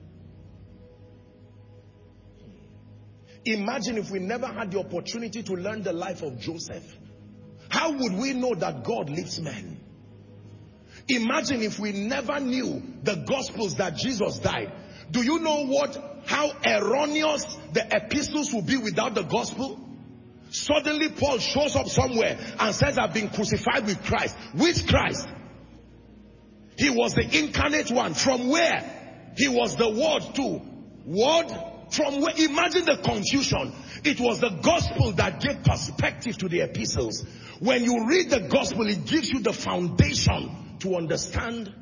Imagine if we never had the opportunity to learn the life of Joseph. How would we know that God lifts men? Imagine if we never knew the Gospels, that Jesus died. Do you know how erroneous the epistles will be without the gospel? Suddenly Paul shows up somewhere and says, I've been crucified with Christ. Which Christ? He was the incarnate one. From where? He was the Word too. Word? From where? Imagine the confusion. It was the gospel that gave perspective to the epistles. When you read the gospel, it gives you the foundation to understand.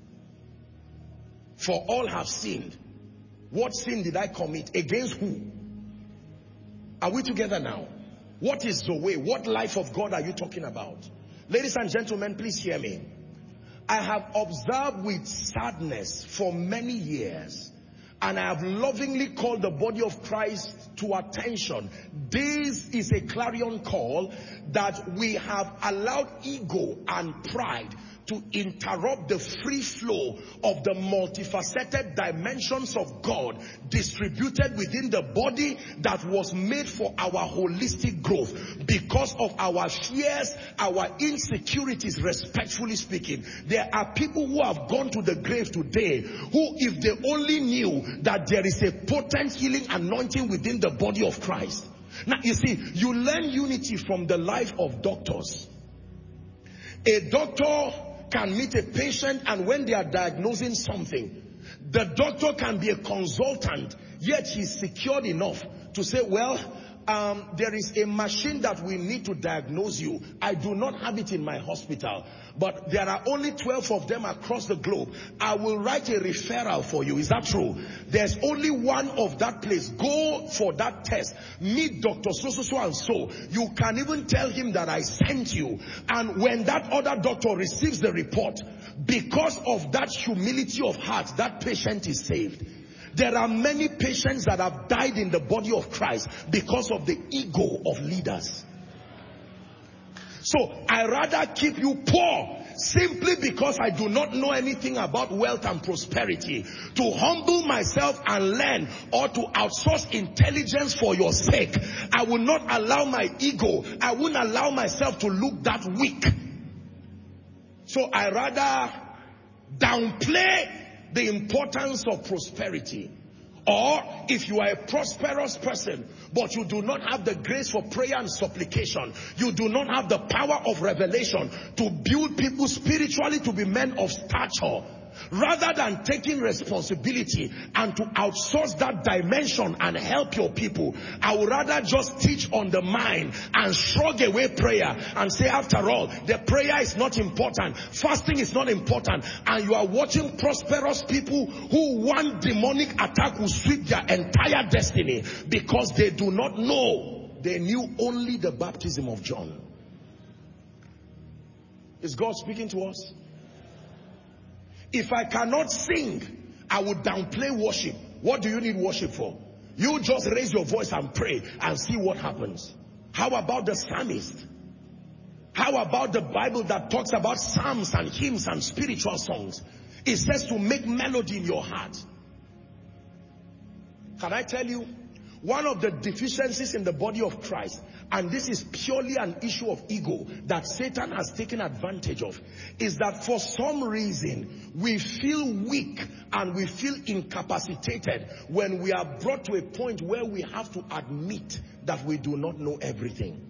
For all have sinned. What sin did I commit? Against who? Are we together now? What is the way? What life of God are you talking about? Ladies and gentlemen, please hear me. I have observed with sadness for many years, and I have lovingly called the body of Christ to attention. This is a clarion call that we have allowed ego and pride to interrupt the free flow of the multifaceted dimensions of God distributed within the body that was made for our holistic growth. Because of our fears, our insecurities, respectfully speaking, there are people who have gone to the grave today who, if they only knew that there is a potent healing anointing within the body of Christ. Now, you see, you learn unity from the life of doctors. A doctor can meet a patient, and when they are diagnosing something, the doctor can be a consultant, yet he's secured enough to say, well, there is a machine that we need to diagnose you. I do not have it in my hospital, but there are only 12 of them across the globe. I will write a referral for you. Is that true? There's only one of that place. Go for that test. Meet Dr. So and so. You can even tell him that I sent you. And when that other doctor receives the report, because of that humility of heart, that patient is saved. There are many patients that have died in the body of Christ because of the ego of leaders. So I rather keep you poor simply because I do not know anything about wealth and prosperity, to humble myself and learn, or to outsource intelligence for your sake. I will not allow my ego, I won't allow myself to look that weak. So I rather downplay the importance of prosperity. Or if you are a prosperous person, but you do not have the grace for prayer and supplication, you do not have the power of revelation to build people spiritually to be men of stature, Rather than taking responsibility and to outsource that dimension and help your people, I would rather just teach on the mind and shrug away prayer and say, after all, the prayer is not important, fasting is not important, and you are watching prosperous people who one demonic attack will sweep their entire destiny because they do not know. They knew only the baptism of John. Is God speaking to us? If I cannot sing, I would downplay worship. What do you need worship for? You just raise your voice and pray and see what happens. How about the psalmist? How about the Bible that talks about psalms and hymns and spiritual songs? It says to make melody in your heart. Can I tell you, one of the deficiencies in the body of Christ, and this is purely an issue of ego that Satan has taken advantage of, is that for some reason we feel weak and we feel incapacitated when we are brought to a point where we have to admit that we do not know everything.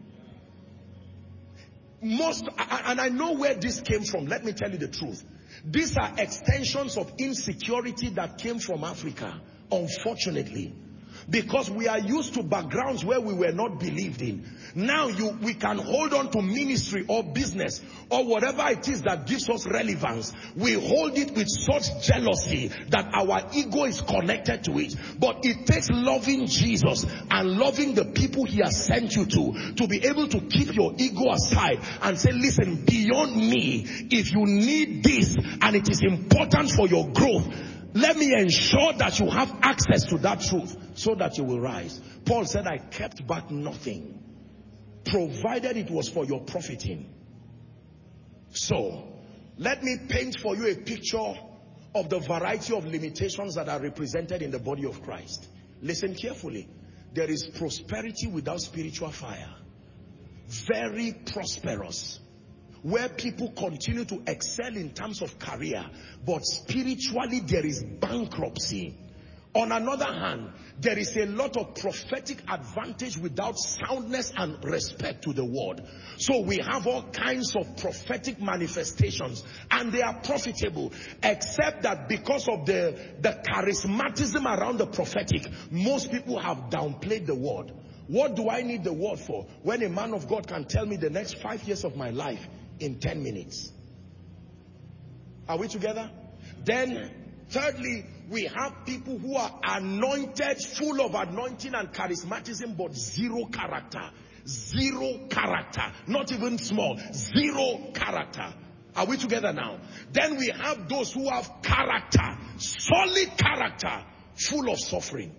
And I know where this came from. Let me tell you the truth. These are extensions of insecurity that came from Africa, unfortunately. Because we are used to backgrounds where we were not believed in. Now we can hold on to ministry or business or whatever it is that gives us relevance. We hold it with such jealousy that our ego is connected to it. But it takes loving Jesus and loving the people he has sent you to be able to keep your ego aside and say, listen, beyond me, if you need this and it is important for your growth, let me ensure that you have access to that truth so that you will rise. Paul said, I kept back nothing, provided it was for your profiting. So, let me paint for you a picture of the variety of limitations that are represented in the body of Christ. Listen carefully. There is prosperity without spiritual fire. Very prosperous. Where people continue to excel in terms of career, but spiritually there is bankruptcy. On another hand, there is a lot of prophetic advantage without soundness and respect to the word. So we have all kinds of prophetic manifestations and they are profitable, except that because of the charismatism around the prophetic, most people have downplayed the word. What do I need the word for when a man of God can tell me the next 5 years of my life in 10 minutes? Are we together? Then, thirdly, we have people who are anointed, full of anointing and charismatism, but zero character. Zero character. Not even small. Zero character. Are we together now? Then we have those who have character, solid character, full of suffering.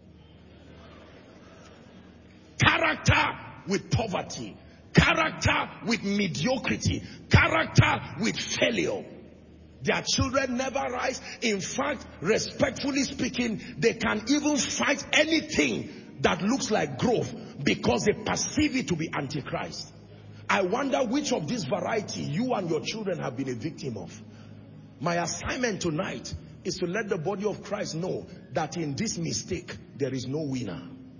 Character with poverty. Character with mediocrity. Character with failure. Their children never rise. In fact, respectfully speaking, they can even fight anything that looks like growth because they perceive it to be antichrist. I wonder which of this variety you and your children have been a victim of. My assignment tonight is to let the body of Christ know that in this mistake, there is no winner.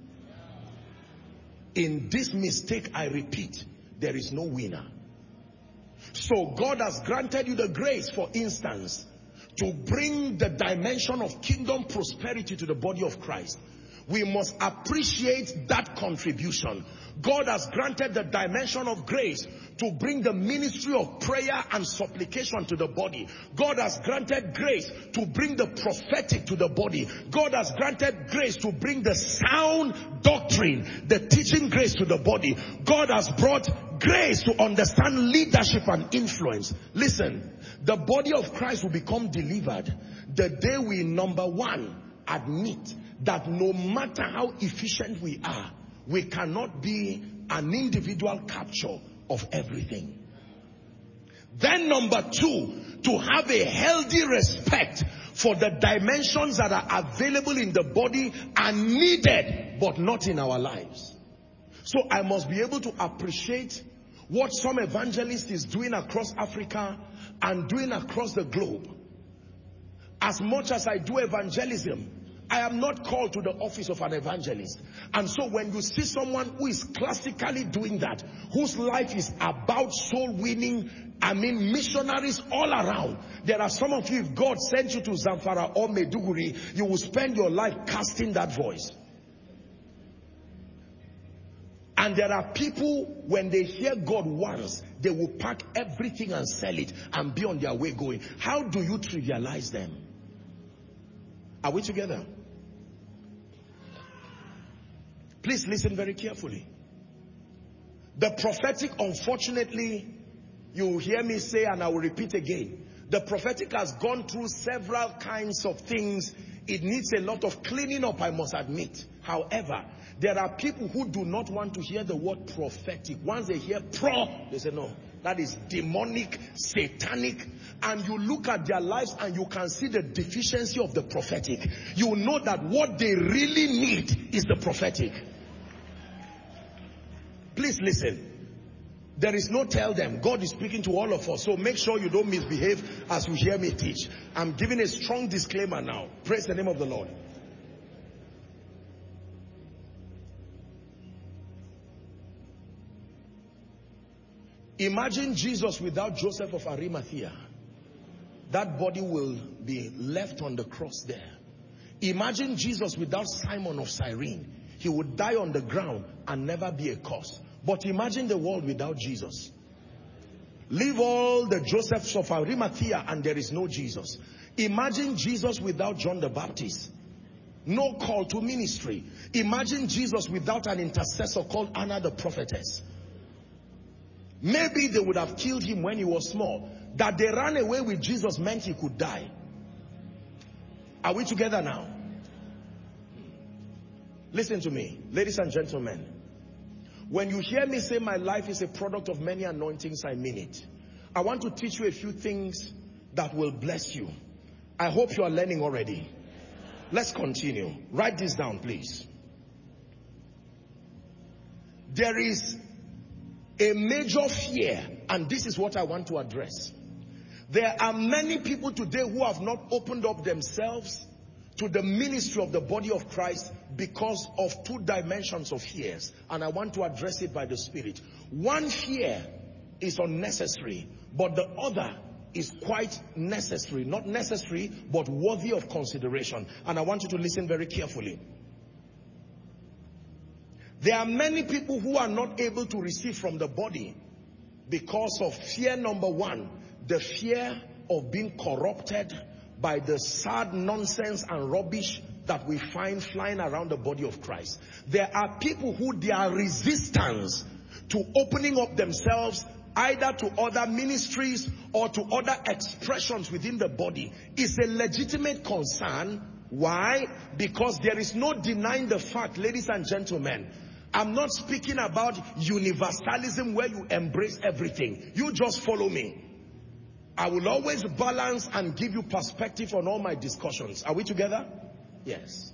In this mistake, I repeat, there is no winner. So God has granted you the grace, for instance, to bring the dimension of kingdom prosperity to the body of Christ. We must appreciate that contribution. God has granted the dimension of grace to bring the ministry of prayer and supplication to the body. God has granted grace to bring the prophetic to the body. God has granted grace to bring the sound doctrine, the teaching grace to the body. God has brought grace to understand leadership and influence. Listen, the body of Christ will become delivered the day we, number one, admit that no matter how efficient we are, we cannot be an individual capture of everything. Then number two, to have a healthy respect for the dimensions that are available in the body and needed, but not in our lives. So I must be able to appreciate what some evangelist is doing across Africa and doing across the globe. As much as I do evangelism, I am not called to the office of an evangelist. And so when you see someone who is classically doing that, whose life is about soul winning, I mean, missionaries all around. There are some of you, if God sent you to Zamfara or Maiduguri, you will spend your life casting that voice. And there are people, when they hear God once, they will pack everything and sell it and be on their way going. How do you trivialize them? Are we together? Please listen very carefully. The prophetic, unfortunately, you will hear me say, and I will repeat again, the prophetic has gone through several kinds of things. It needs a lot of cleaning up, I must admit. However, there are people who do not want to hear the word prophetic. Once they hear they say, no, that is demonic, satanic. And you look at their lives and you can see the deficiency of the prophetic. You know that what they really need is the prophetic. Please listen. There is no tell them. God is speaking to all of us. So make sure you don't misbehave as you hear me teach. I'm giving a strong disclaimer now. Praise the name of the Lord. Imagine Jesus without Joseph of Arimathea. That body will be left on the cross there. Imagine Jesus without Simon of Cyrene. He would die on the ground and never be a cause. But imagine the world without Jesus. Leave all the Josephs of Arimathea and there is no Jesus. Imagine Jesus without John the Baptist. No call to ministry. Imagine Jesus without an intercessor called Anna the prophetess. Maybe they would have killed him when he was small. That they ran away with Jesus meant he could die. Are we together now? Listen to me, ladies and gentlemen. When you hear me say my life is a product of many anointings, I mean it. I want to teach you a few things that will bless you. I hope you are learning already. Let's continue. Write this down, please. There is a major fear, and this is what I want to address. There are many people today who have not opened up themselves to the ministry of the body of Christ because of two dimensions of fears, and I want to address it by the Spirit. One fear is unnecessary, but the other is quite necessary. Not necessary, but worthy of consideration, and I want you to listen very carefully. There are many people who are not able to receive from the body because of fear number one, the fear of being corrupted by the sad nonsense and rubbish that we find flying around the body of Christ. There are people who their resistance to opening up themselves either to other ministries or to other expressions within the body is a legitimate concern. Why? Because there is no denying the fact, ladies and gentlemen, I'm not speaking about universalism where you embrace everything. You just follow me. I will always balance and give you perspective on all my discussions. Are we together? Yes.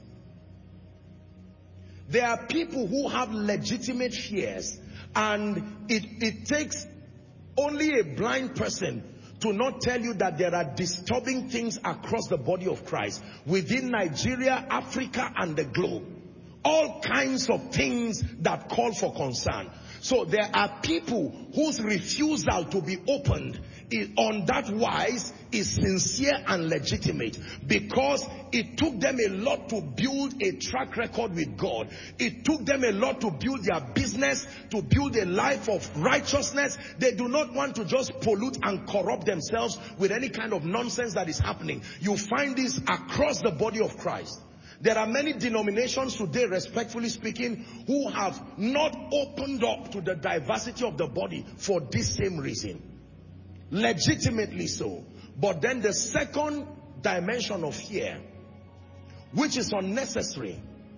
There are people who have legitimate fears, and it takes only a blind person to not tell you that there are disturbing things across the body of Christ, within Nigeria, Africa, and the globe. All kinds of things that call for concern. So there are people whose refusal to be opened on that wise is sincere and legitimate, because it took them a lot to build a track record with God. It took them a lot to build their business, to build a life of righteousness. They do not want to just pollute and corrupt themselves with any kind of nonsense that is happening. You find this across the body of Christ. There are many denominations today, respectfully speaking, who have not opened up to the diversity of the body for this same reason. Legitimately so. But then the second dimension of fear, which is unnecessary.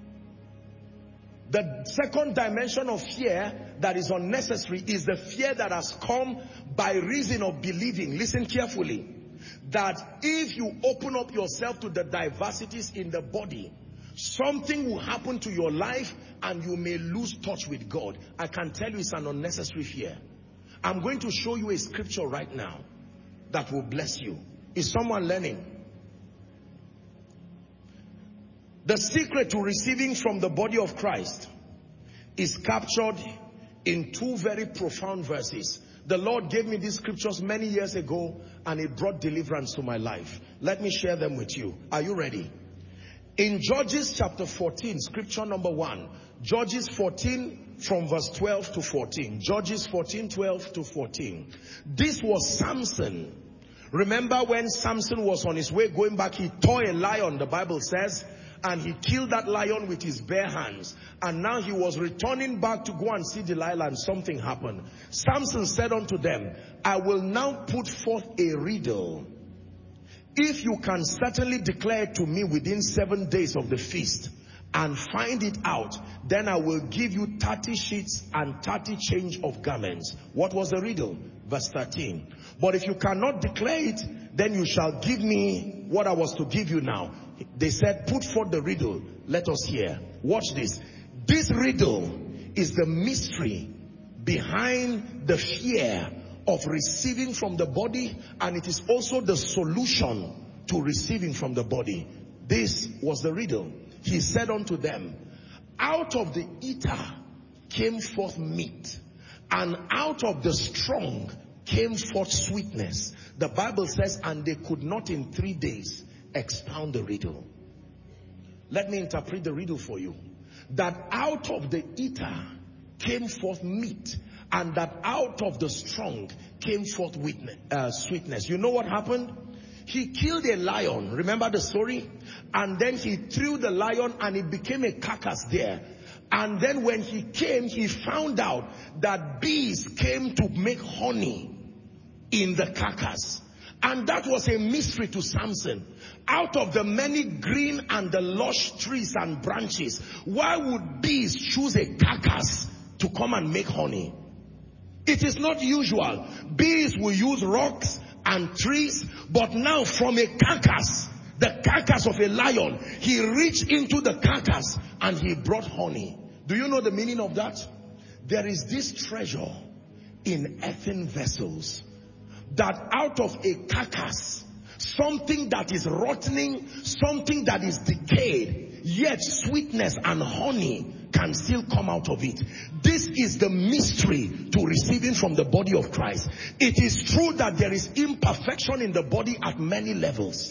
The second dimension of fear that is unnecessary is the fear that has come by reason of believing. Listen carefully. That if you open up yourself to the diversities in the body, something will happen to your life and you may lose touch with God. I can tell you it's an unnecessary fear. I'm going to show you a scripture right now that will bless you. Is someone learning? The secret to receiving from the body of Christ is captured in two very profound verses The Lord gave me these scriptures many years ago, and it brought deliverance to my life. Let me share them with you. Are you ready? In Judges chapter 14, scripture number 1. Judges 14 from verse 12 to 14. Judges 14, 12 to 14. This was Samson. Remember when Samson was on his way going back, he tore a lion, the Bible says, and he killed that lion with his bare hands. And now he was returning back to go and see Delilah, and something happened. Samson said unto them, I will now put forth a riddle. If you can certainly declare it to me within 7 days of the feast and find it out, then I will give you 30 sheets and 30 change of garments. What was the riddle? Verse 13. But if you cannot declare it, then you shall give me what I was to give you now. They said, put forth the riddle. Let us hear. Watch this. This riddle is the mystery behind the fear of receiving from the body, and it is also the solution to receiving from the body. This was the riddle. He said unto them, out of the eater came forth meat, and out of the strong came forth sweetness. The Bible says, and they could not in 3 days expound the riddle. Let me interpret the riddle for you. That out of the eater came forth meat, and that out of the strong came forth sweetness. You know what happened? He killed a lion. Remember the story? And then he threw the lion, and it became a carcass there. And then when he came, he found out that bees came to make honey in the carcass. And that was a mystery to Samson. Out of the many green and the lush trees and branches, why would bees choose a carcass to come and make honey? It is not usual. Bees will use rocks and trees, but now from a carcass, the carcass of a lion, he reached into the carcass and he brought honey. Do you know the meaning of that? There is this treasure in earthen vessels, that out of a carcass, something that is rotting, something that is decayed, yet sweetness and honey can still come out of it. This is the mystery to receiving from the body of Christ. It is true that there is imperfection in the body at many levels.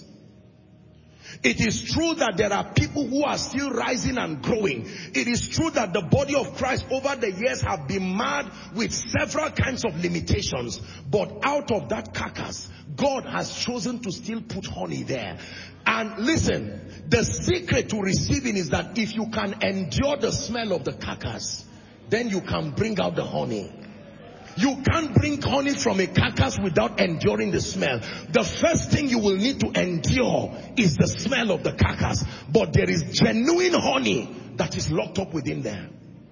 It is true that there are people who are still rising and growing. It is true that the body of Christ over the years have been marred with several kinds of limitations. But out of that carcass, God has chosen to still put honey there. And listen, the secret to receiving is that if you can endure the smell of the carcass, then you can bring out the honey. You can't bring honey from a carcass without enduring the smell. The first thing you will need to endure is the smell of the carcass. But there is genuine honey that is locked up within there.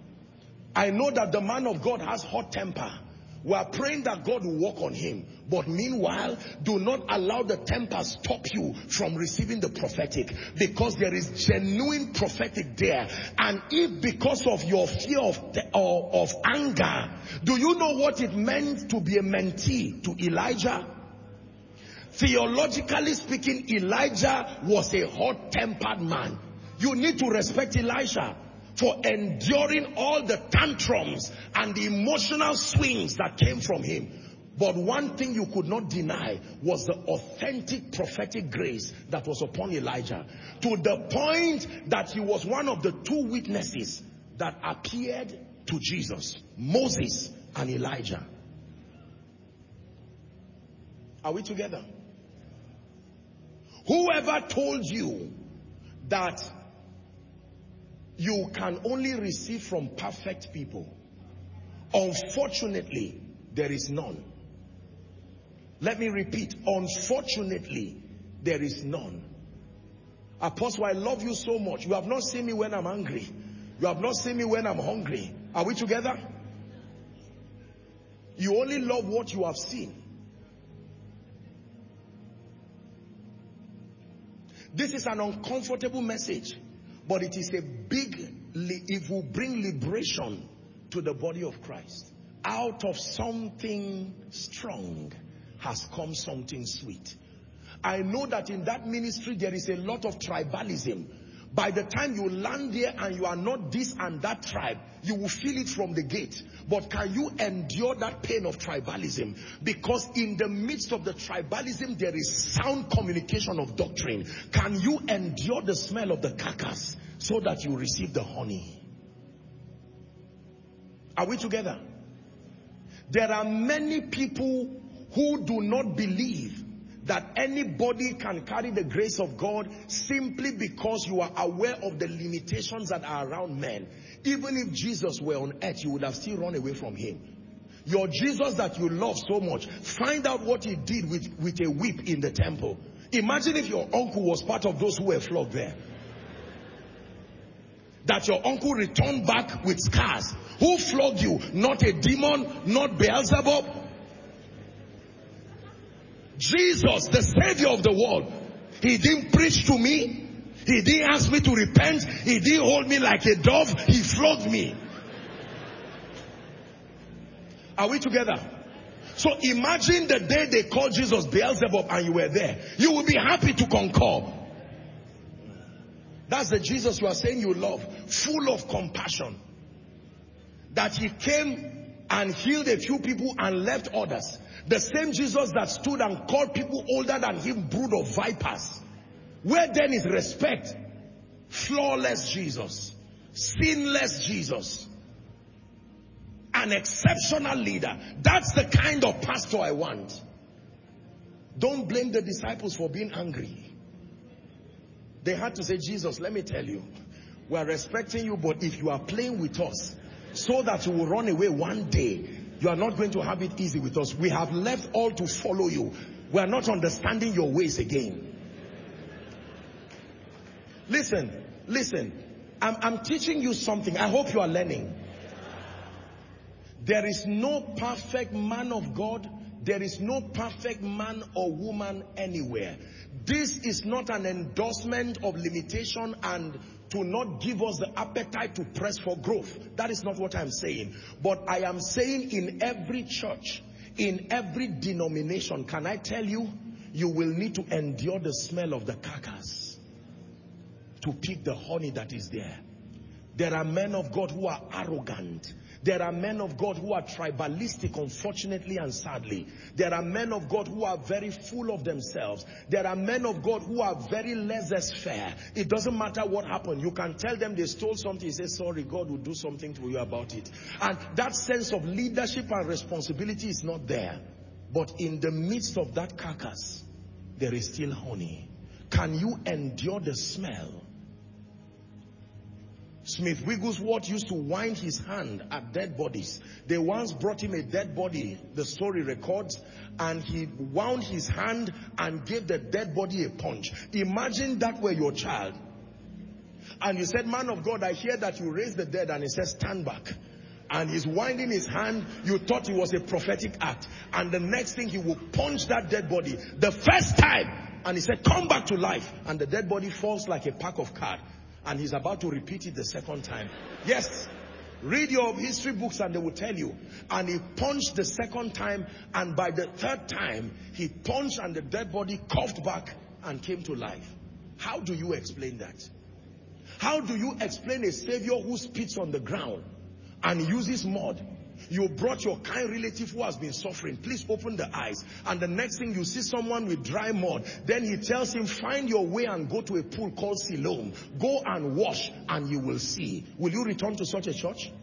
I know that the man of God has hot temper. We are praying that God will work on him. But meanwhile, do not allow the temper stop you from receiving the prophetic. Because there is genuine prophetic there. And if because of your fear of anger, do you know what it meant to be a mentee to Elijah? Theologically speaking, Elijah was a hot-tempered man. You need to respect Elijah for enduring all the tantrums and the emotional swings that came from him. But one thing you could not deny was the authentic prophetic grace that was upon Elijah, to the point that he was one of the two witnesses that appeared to Jesus, Moses and Elijah. Are we together? Whoever told you that you can only receive from perfect people, unfortunately, there is none. Let me repeat, unfortunately, there is none. Apostle, I love you so much. You have not seen me when I'm angry. You have not seen me when I'm hungry. Are we together? You only love what you have seen. This is an uncomfortable message, but it is a it will bring liberation to the body of Christ. Out of something strong has come something sweet. I know that in that ministry there is a lot of tribalism, By the time you land there and you are not this and that tribe, you will feel it from the gate. But can you endure that pain of tribalism? Because in the midst of the tribalism, there is sound communication of doctrine. Can you endure the smell of the carcass so that you receive the honey? Are we together? There are many people who do not believe that anybody can carry the grace of God simply because you are aware of the limitations that are around men. Even if Jesus were on earth, you would have still run away from him. Your Jesus that you love so much, find out what he did with a whip in the temple. Imagine if your uncle was part of those who were flogged there. That your uncle returned back with scars. Who flogged you? Not a demon, not Beelzebub. Jesus, the Savior of the world. He didn't preach to me. He didn't ask me to repent. He didn't hold me like a dove. He flogged me. Are we together? So imagine the day they called Jesus Beelzebub and you were there. You will be happy to concur. That's the Jesus you are saying you love. Full of compassion. That he came and healed a few people and left others. The same Jesus that stood and called people older than him brood of vipers. Where then is respect? Flawless Jesus. Sinless Jesus. An exceptional leader. That's the kind of pastor I want. Don't blame the disciples for being angry. They had to say, Jesus, let me tell you, we are respecting you, but if you are playing with us so that you will run away one day, you are not going to have it easy with us. We have left all to follow you. We are not understanding your ways again. Listen. I'm teaching you something. I hope you are learning. There is no perfect man of God. There is no perfect man or woman anywhere. This is not an endorsement of limitation and to not give us the appetite to press for growth. That is not what I'm saying. But I am saying in every church, in every denomination, can I tell you, you will need to endure the smell of the carcass to pick the honey that is there. There are men of God who are arrogant. There are men of God who are tribalistic, unfortunately and sadly. There are men of God who are very full of themselves. There are men of God who are very laissez-faire. It doesn't matter what happened. You can tell them they stole something. You say, sorry, God will do something to you about it. And that sense of leadership and responsibility is not there. But in the midst of that carcass, there is still honey. Can you endure the smell? Smith Wigglesworth used to wind his hand at dead bodies. They once brought him a dead body, the story records, and he wound his hand and gave the dead body a punch. Imagine that were your child. And you said, man of God, I hear that you raised the dead, and he says, stand back. And he's winding his hand. You thought it was a prophetic act. And the next thing, he will punch that dead body. The first time, and he said, come back to life. And the dead body falls like a pack of cards. And he's about to repeat it the second time. Yes. Read your history books and they will tell you. And he punched the second time, and by the third time, he punched and the dead body coughed back and came to life. How do you explain that? How do you explain a Savior who spits on the ground and uses mud? You brought your kind relative who has been suffering. Please open the eyes. And the next thing, you see someone with dry mud. Then he tells him, find your way and go to a pool called Siloam. Go and wash and you will see. Will you return to such a church?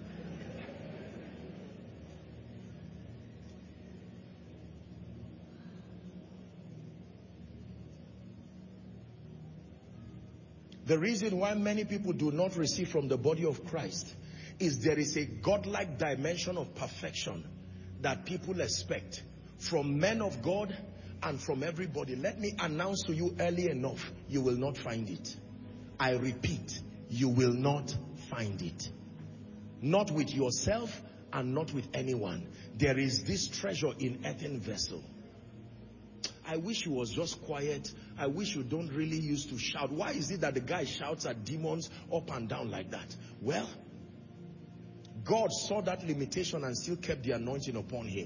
The reason why many people do not receive from the body of Christ is there is a godlike dimension of perfection that people expect from men of God and from everybody. Let me announce to you early enough, you will not find it. I repeat, you will not find it. Not with yourself and not with anyone. There is this treasure in earthen vessel. I wish you was just quiet. I wish you don't really used to shout. Why is it that the guy shouts at demons up and down like that? Well, God saw that limitation and still kept the anointing upon him.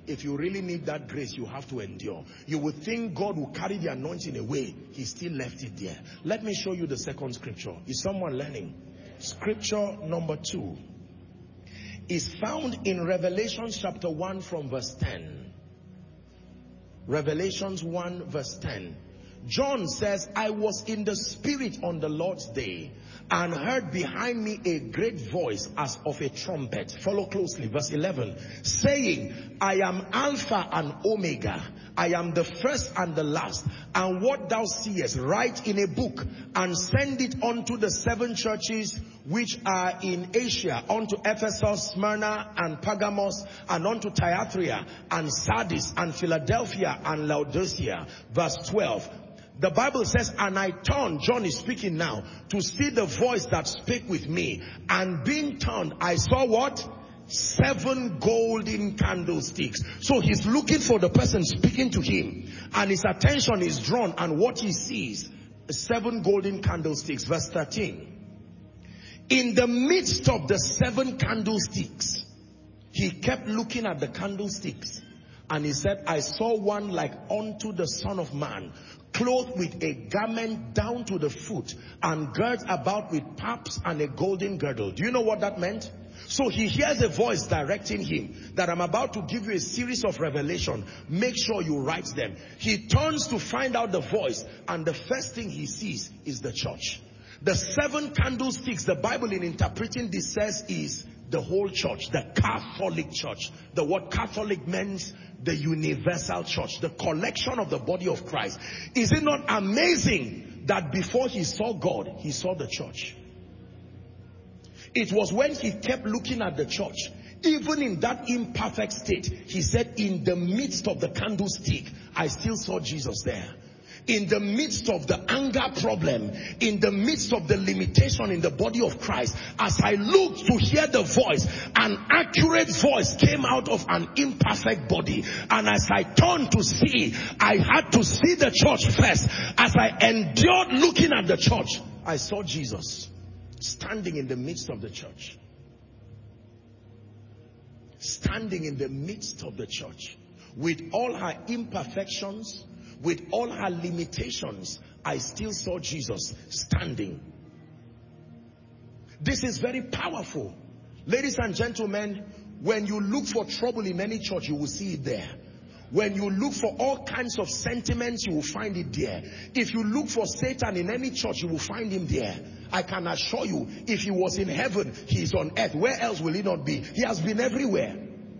if you really need that grace, you have to endure. You would think God will carry the anointing away. He still left it there. Let me show you the second scripture. Is someone learning? Scripture number 2 is found in Revelation chapter 1 from verse 10. Revelations 1 verse 10. John says, I was in the spirit on the Lord's day and heard behind me a great voice as of a trumpet. Follow closely. Verse 11. Saying, I am Alpha and Omega. I am the first and the last. And what thou seest, write in a book and send it unto the 7 churches which are in Asia, unto Ephesus, Smyrna, and Pergamos, and unto Thyatira, and Sardis, and Philadelphia, and Laodicea. Verse 12. The Bible says, and I turned, John is speaking now, to see the voice that spake with me. And being turned, I saw what? 7 golden candlesticks. So he's looking for the person speaking to him. And his attention is drawn, and what he sees, 7 golden candlesticks. Verse 13. In the midst of the 7 candlesticks, he kept looking at the candlesticks. And he said, I saw one like unto the Son of Man, clothed with a garment down to the foot, and girt about with paps and a golden girdle. Do you know what that meant? So he hears a voice directing him that I'm about to give you a series of revelation. Make sure you write them. He turns to find out the voice, and the first thing he sees is the church. The 7 candlesticks, the Bible in interpreting this says, is the whole church, the Catholic church. The word Catholic means the universal church, the collection of the body of Christ. Is it not amazing that before he saw God, he saw the church? It was when he kept looking at the church, even in that imperfect state, he said, in the midst of the candlestick, I still saw Jesus there. In the midst of the anger problem, in the midst of the limitation in the body of Christ, as I looked to hear the voice, an accurate voice came out of an imperfect body. And as I turned to see, I had to see the church first. As I endured looking at the church, I saw Jesus standing in the midst of the church. Standing in the midst of the church. With all her imperfections, with all her limitations, I still saw Jesus standing. This is very powerful. Ladies and gentlemen, when you look for trouble in any church, you will see it there. When you look for all kinds of sentiments, you will find it there. If you look for Satan in any church, you will find him there. I can assure you, if he was in heaven, he is on earth. Where else will he not be? He has been everywhere.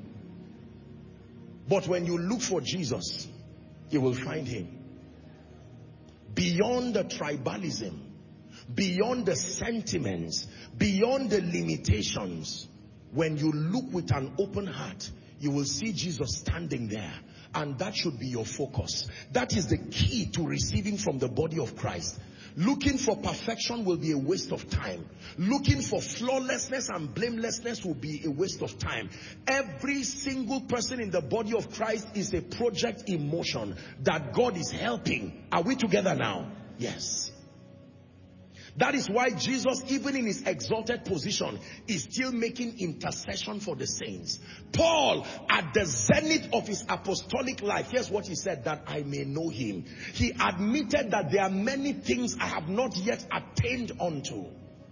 But when you look for Jesus, you will find him. Beyond the tribalism, beyond the sentiments, beyond the limitations, when you look with an open heart, you will see Jesus standing there. And that should be your focus. That is the key to receiving from the body of Christ. Looking for perfection will be a waste of time. Looking for flawlessness and blamelessness will be a waste of time. Every single person in the body of Christ is a project in motion that God is helping. Are we together now? Yes. That is why Jesus, even in his exalted position, is still making intercession for the saints. Paul, at the zenith of his apostolic life, here's what he said, that I may know him. He admitted that there are many things I have not yet attained unto.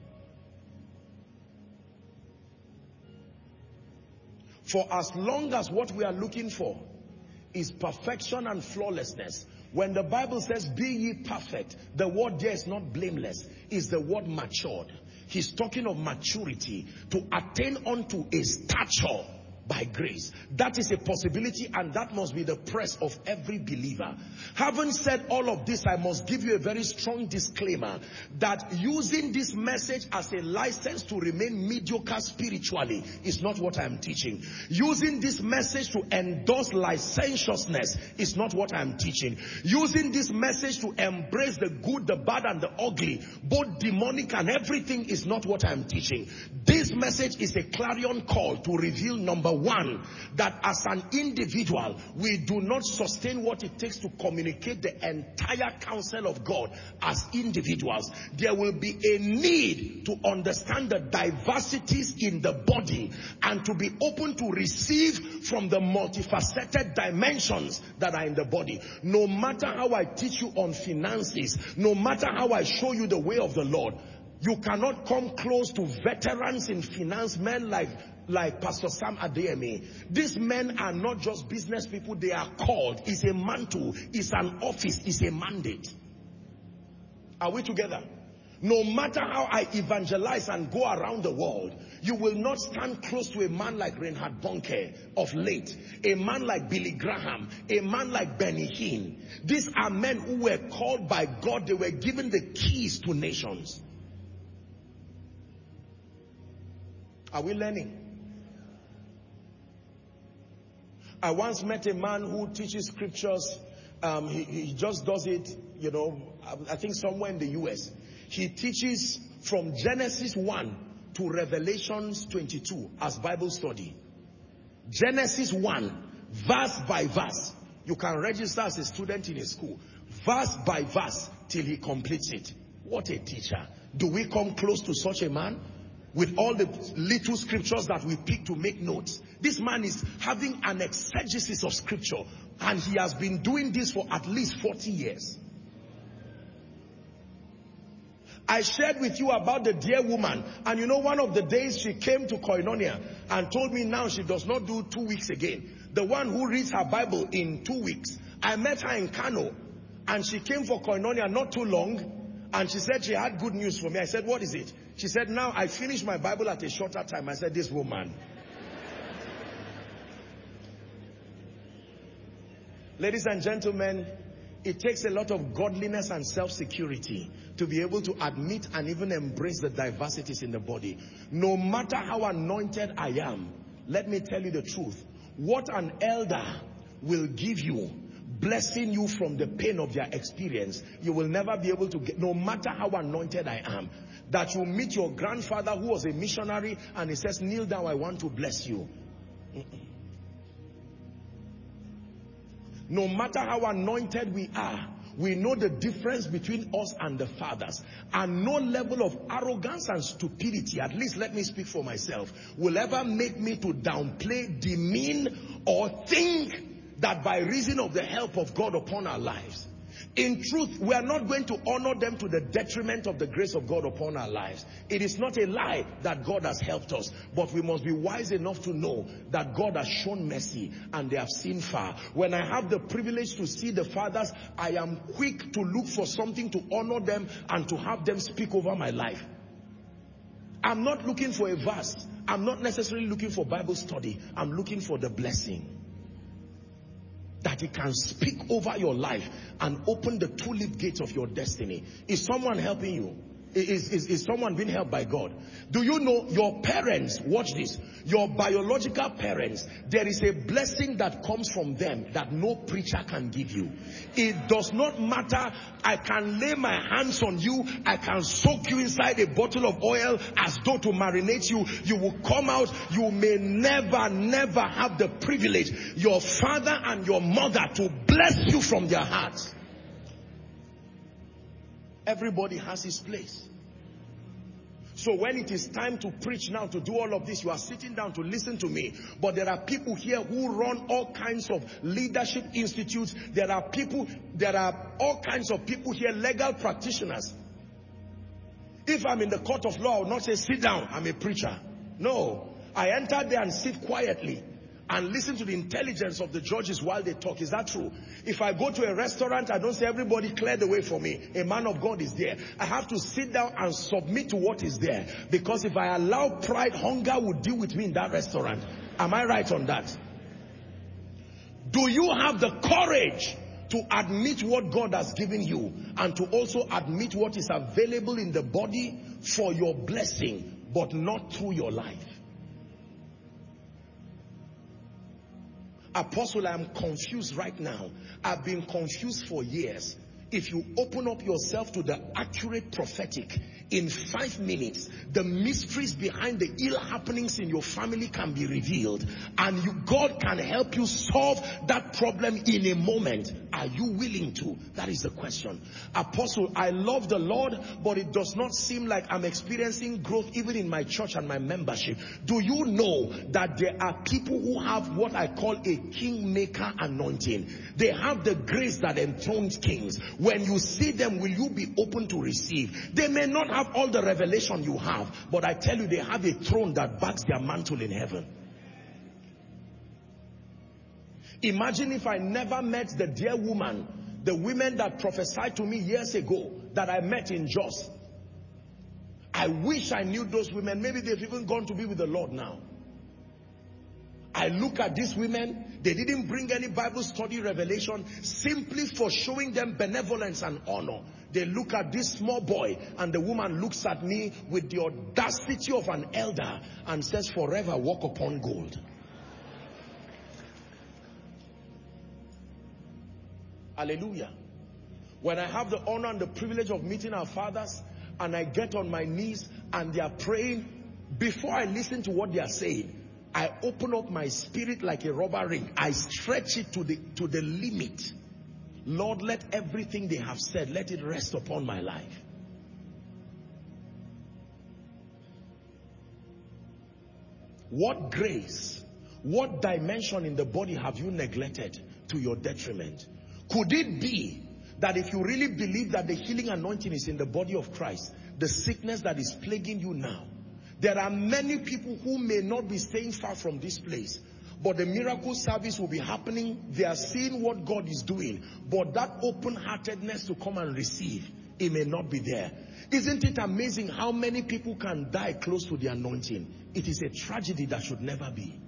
For as long as what we are looking for is perfection and flawlessness, when the Bible says, be ye perfect, the word there is not blameless, is the word matured. He's talking of maturity, to attain unto a stature by grace. That is a possibility, and that must be the press of every believer. Having said all of this, I must give you a very strong disclaimer that using this message as a license to remain mediocre spiritually is not what I am teaching. Using this message to endorse licentiousness is not what I am teaching. Using this message to embrace the good, the bad, and the ugly, both demonic and everything, is not what I am teaching. This message is a clarion call to reveal, number one, that as an individual, we do not sustain what it takes to communicate the entire counsel of God as individuals. There will be a need to understand the diversities in the body and to be open to receive from the multifaceted dimensions that are in the body. No matter how I teach you on finances, no matter how I show you the way of the Lord, you cannot come close to veterans in finance, men like Pastor Sam Adeyemi. These men are not just business people, they are called. It's a mantle, it's an office, it's a mandate. Are we together? No matter how I evangelize and go around the world, you will not stand close to a man like Reinhard Bonnke of late, a man like Billy Graham, a man like Benny Hinn. These are men who were called by God. They were given the keys to nations. Are we learning? I once met a man who teaches scriptures. He just does it, you know, I think somewhere in the US. He teaches from Genesis 1 to Revelations 22 as Bible study. Genesis 1, verse by verse. You can register as a student in a school. Verse by verse till he completes it. What a teacher. Do we come close to such a man? With all the little scriptures that we pick to make notes. This man is having an exegesis of scripture, and he has been doing this for at least 40 years. I shared with you about the dear woman, and you know, one of the days she came to Koinonia and told me now she does not do 2 weeks again. The one who reads her Bible in 2 weeks. I met her in Kano, and she came for Koinonia not too long, and she said she had good news for me. I said, what is it? She said, now I finished my Bible at a shorter time. I said, this woman. Ladies and gentlemen, it takes a lot of godliness and self-security to be able to admit and even embrace the diversities in the body. No matter how anointed I am, let me tell you the truth. What an elder will give you, blessing you from the pain of their experience, you will never be able to get, no matter how anointed I am. That you meet your grandfather who was a missionary and he says, kneel down, I want to bless you. No matter how anointed we are, we know the difference between us and the fathers. And no level of arrogance and stupidity, at least let me speak for myself, will ever make me to downplay, demean, or think that by reason of the help of God upon our lives, in truth, we are not going to honor them to the detriment of the grace of God upon our lives. It is not a lie that God has helped us, but we must be wise enough to know that God has shown mercy and they have seen far. When I have the privilege to see the fathers, I am quick to look for something to honor them and to have them speak over my life. I'm not looking for a verse. I'm not necessarily looking for Bible study. I'm looking for the blessing. That it can speak over your life and open the tulip gates of your destiny. Is someone helping you? Is someone being helped by God? Do you know your parents, watch this, your biological parents, there is a blessing that comes from them that no preacher can give you. It does not matter. I can lay my hands on you. I can soak you inside a bottle of oil as though to marinate you. You will come out. You may never have the privilege, your father and your mother, to bless you from their hearts. Everybody has his place. So when it is time to preach now, to do all of this, you are sitting down to listen to me. But there are people here who run all kinds of leadership institutes. There are all kinds of people here, legal practitioners. If I'm in the court of law, I will not say, sit down, I'm a preacher. No, I enter there and sit quietly and listen to the intelligence of the judges while they talk. Is that true? If I go to a restaurant, I don't say, everybody clear the way for me. A man of God is there. I have to sit down and submit to what is there. Because if I allow pride, hunger will deal with me in that restaurant. Am I right on that? Do you have the courage to admit what God has given you and to also admit what is available in the body for your blessing, but not through your life? Apostle, I am confused right now. I've been confused for years. If you open up yourself to the accurate prophetic, in 5 minutes, the mysteries behind the ill happenings in your family can be revealed, and God can help you solve that problem in a moment. Are you willing to? That is the question. Apostle, I love the Lord, but it does not seem like I'm experiencing growth even in my church and my membership. Do you know that there are people who have what I call a kingmaker anointing? They have the grace that enthrones kings. When you see them, will you be open to receive? They may not have all the revelation you have, but I tell you, they have a throne that backs their mantle in heaven. Imagine if I never met the dear woman, the women that prophesied to me years ago that I met in Jos. I wish I knew those women. Maybe they've even gone to be with the Lord now. I look at these women, they didn't bring any Bible study revelation, simply for showing them benevolence and honor. They look at this small boy, and the woman looks at me with the audacity of an elder and says, forever walk upon gold. Hallelujah. When I have the honor and the privilege of meeting our fathers, and I get on my knees and they are praying, before I listen to what they are saying, I open up my spirit like a rubber ring. I stretch it to the limit. Lord, let everything they have said, let it rest upon my life. What grace, what dimension in the body have you neglected to your detriment? Could it be that if you really believe that the healing anointing is in the body of Christ, the sickness that is plaguing you now, there are many people who may not be staying far from this place, but the miracle service will be happening. They are seeing what God is doing, but that open-heartedness to come and receive, it may not be there. Isn't it amazing how many people can die close to the anointing? It is a tragedy that should never be.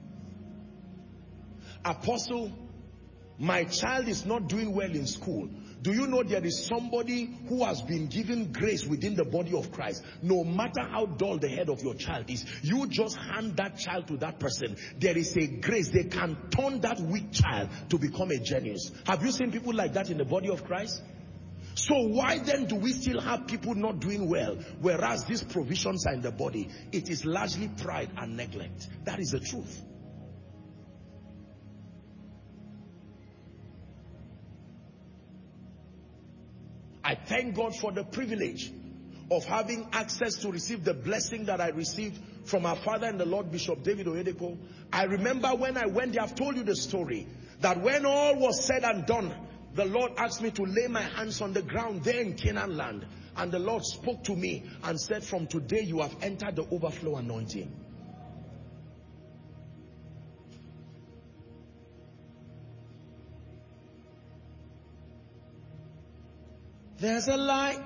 Apostle, my child is not doing well in school. Do you know there is somebody who has been given grace within the body of Christ? No matter how dull the head of your child is, you just hand that child to that person. There is a grace. They can turn that weak child to become a genius. Have you seen people like that in the body of Christ? So why then do we still have people not doing well, whereas these provisions are in the body? It is largely pride and neglect. That is the truth. I thank God for the privilege of having access to receive the blessing that I received from our father and the Lord, Bishop David Oyedepo. I remember when I went there, I've told you the story, that when all was said and done, the Lord asked me to lay my hands on the ground there in Canaan land. And the Lord spoke to me and said, from today you have entered the overflow anointing. There's a light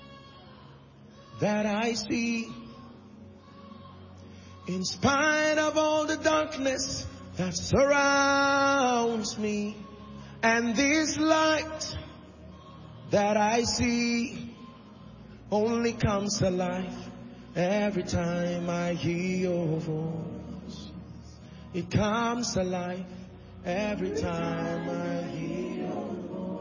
that I see in spite of all the darkness that surrounds me. And this light that I see only comes alive every time I hear your voice. It comes alive every time I hear your voice.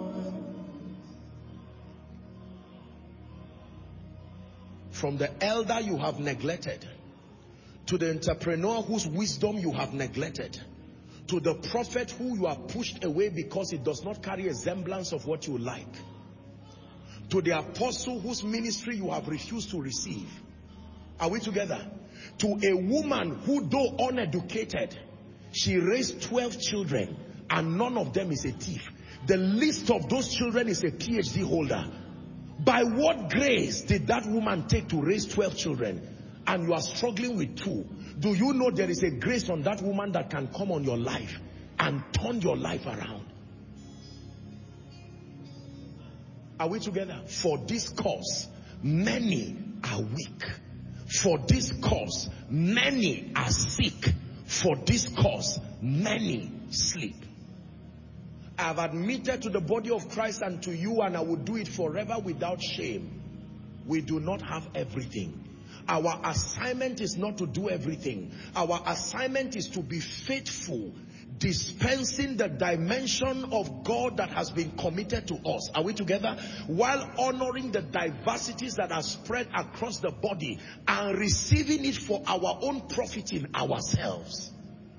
From the elder you have neglected, to the entrepreneur whose wisdom you have neglected, to the prophet who you have pushed away because it does not carry a semblance of what you like, to the apostle whose ministry you have refused to receive. Are we together? To a woman who, though uneducated, she raised 12 children and none of them is a thief. The least of those children is a PhD holder. By what grace did that woman take to raise 12 children? And you are struggling with 2. Do you know there is a grace on that woman that can come on your life and turn your life around? Are we together? For this cause, many are weak. For this cause, many are sick. For this cause, many sleep. I have admitted to the body of Christ and to you, and I will do it forever without shame. We do not have everything. Our assignment is not to do everything. Our assignment is to be faithful. dispensing the dimension of God that has been committed to us. Are we together? While honoring the diversities that are spread across the body and receiving it for our own profit in ourselves.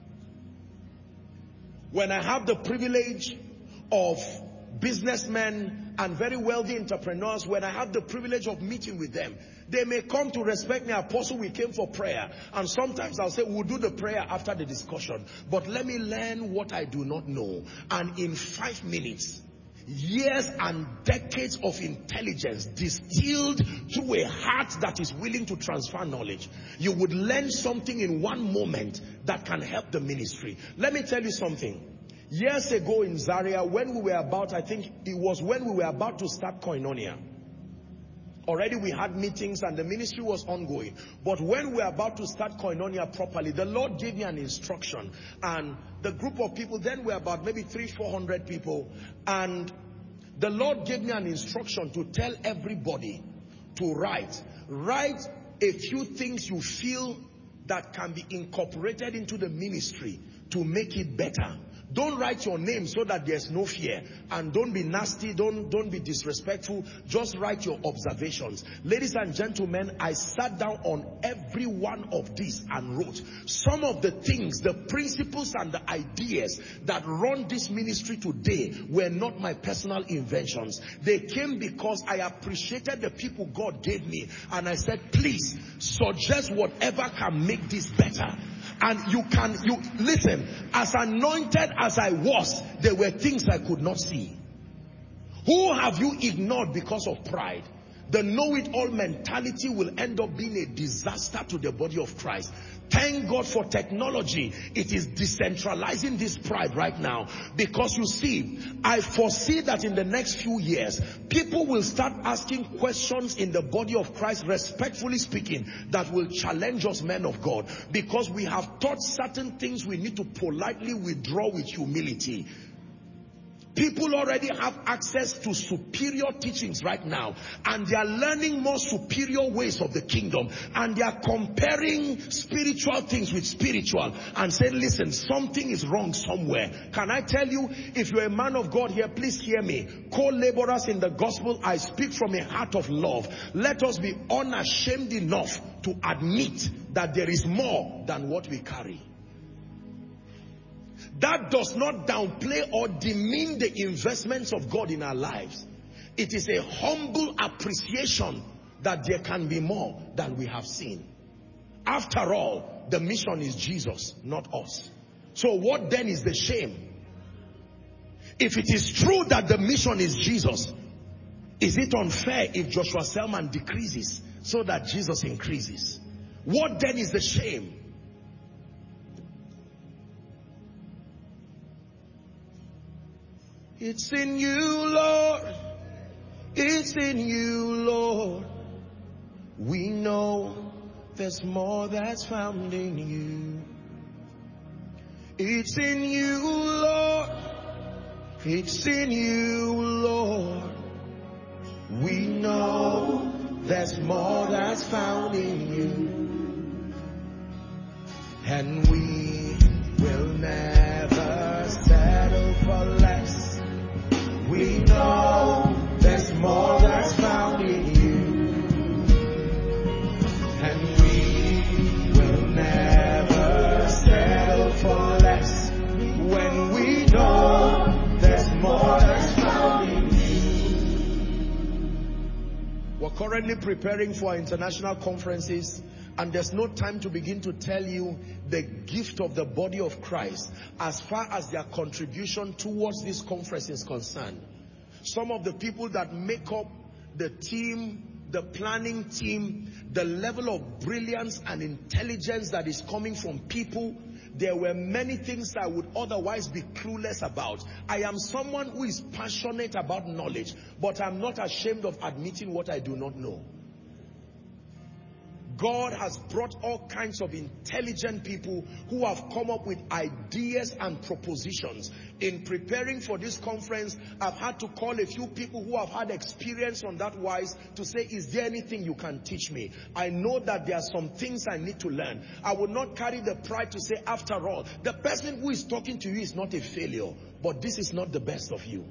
When I have the privilege of businessmen and very wealthy entrepreneurs, when I have the privilege of meeting with them, they may come to respect me. Apostle, we came for prayer. And sometimes I'll say, we'll do the prayer after the discussion. But let me learn what I do not know. And in 5 minutes, years and decades of intelligence distilled through a heart that is willing to transfer knowledge, you would learn something in one moment that can help the ministry. Let me tell you something. Years ago in Zaria, when we were about, I think it was when we were about to start Koinonia. Already we had meetings and the ministry was ongoing. But when we were about to start Koinonia properly, the Lord gave me an instruction. And the group of people, then were about maybe 300-400 people. And the Lord gave me an instruction to tell everybody to write a few things you feel that can be incorporated into the ministry to make it better. Don't write your name so that there's no fear. And don't be nasty, don't be disrespectful. Just write your observations. Ladies and gentlemen, I sat down on every one of these and wrote. Some of the things, the principles and the ideas that run this ministry today were not my personal inventions. They came because I appreciated the people God gave me. And I said, please, suggest whatever can make this better. And you listen, as anointed as I was, there were things I could not see. Who have you ignored because of pride? The know-it-all mentality will end up being a disaster to the body of Christ. Thank God for technology. It is decentralizing this pride right now. Because you see, I foresee that in the next few years, people will start asking questions in the body of Christ, respectfully speaking, that will challenge us men of God. Because we have taught certain things we need to politely withdraw with humility. People already have access to superior teachings right now, and they are learning more superior ways of the kingdom, and they are comparing spiritual things with spiritual and saying, listen, something is wrong somewhere. Can I tell you, if you're a man of God here, please hear me. Co-laborers in the gospel, I speak from a heart of love. Let us be unashamed enough to admit that there is more than what we carry. That does not downplay or demean the investments of God in our lives. It is a humble appreciation that there can be more than we have seen. After all, the mission is Jesus, not us. So what then is the shame? If it is true that the mission is Jesus, is it unfair if Joshua Selman decreases so that Jesus increases? What then is the shame? It's in you, Lord. It's in you, Lord. We know there's more that's found in you. It's in you, Lord. It's in you, Lord. We know there's more that's found in you. And we will never settle for less. We know there's more that's found in you. And we will never settle for less. When we know there's more that's found in you. We're currently preparing for our international conferences, and there's no time to begin to tell you the gift of the body of Christ as far as their contribution towards this conference is concerned. Some of the people that make up the team, the planning team, the level of brilliance and intelligence that is coming from people, there were many things I would otherwise be clueless about. I am someone who is passionate about knowledge, but I'm not ashamed of admitting what I do not know. God has brought all kinds of intelligent people who have come up with ideas and propositions. In preparing for this conference, I've had to call a few people who have had experience on that wise to say, is there anything you can teach me? I know that there are some things I need to learn. I will not carry the pride to say, after all, the person who is talking to you is not a failure, but this is not the best of you.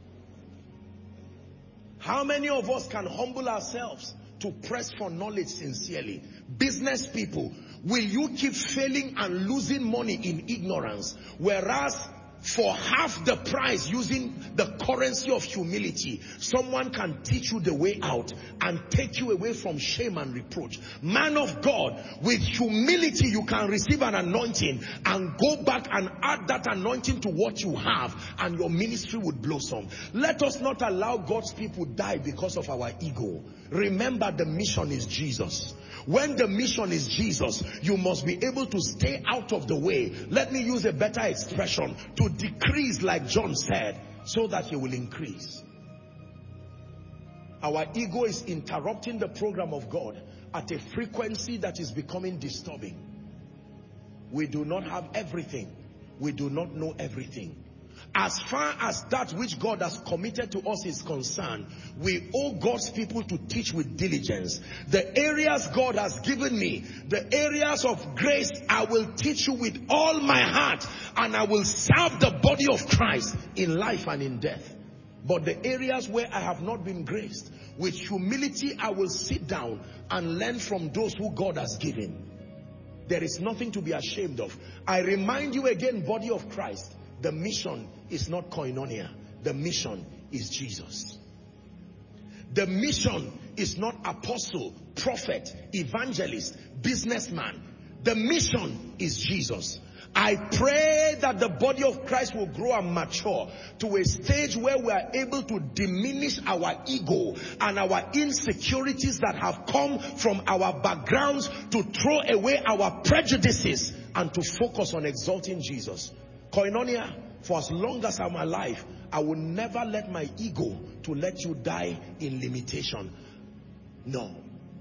How many of us can humble ourselves to press for knowledge sincerely? Business people, will you keep failing and losing money in ignorance, whereas for half the price, using the currency of humility, someone can teach you the way out and take you away from shame and reproach? Man of God, with humility you can receive an anointing and go back and add that anointing to what you have, and your ministry would blossom. Let us not allow God's people die because of our ego. Remember, the mission is Jesus. When the mission is Jesus, you must be able to stay out of the way. Let me use a better expression, to decrease, like John said, so that you will increase. Our ego is interrupting the program of God at a frequency that is becoming disturbing. We do not have everything. We do not know everything. As far as that which God has committed to us is concerned, we owe God's people to teach with diligence. The areas God has given me, the areas of grace, I will teach you with all my heart, and I will serve the body of Christ in life and in death. But the areas where I have not been graced, with humility I will sit down and learn from those who God has given. There is nothing to be ashamed of. I remind you again, body of Christ, the mission is not koinonia. The mission is Jesus. The mission is not apostle, prophet, evangelist, businessman. The mission is Jesus. I pray that the body of Christ will grow and mature to a stage where we are able to diminish our ego and our insecurities that have come from our backgrounds, to throw away our prejudices and to focus on exalting Jesus. Koinonia, for as long as I'm alive, I will never let my ego to let you die in limitation. No.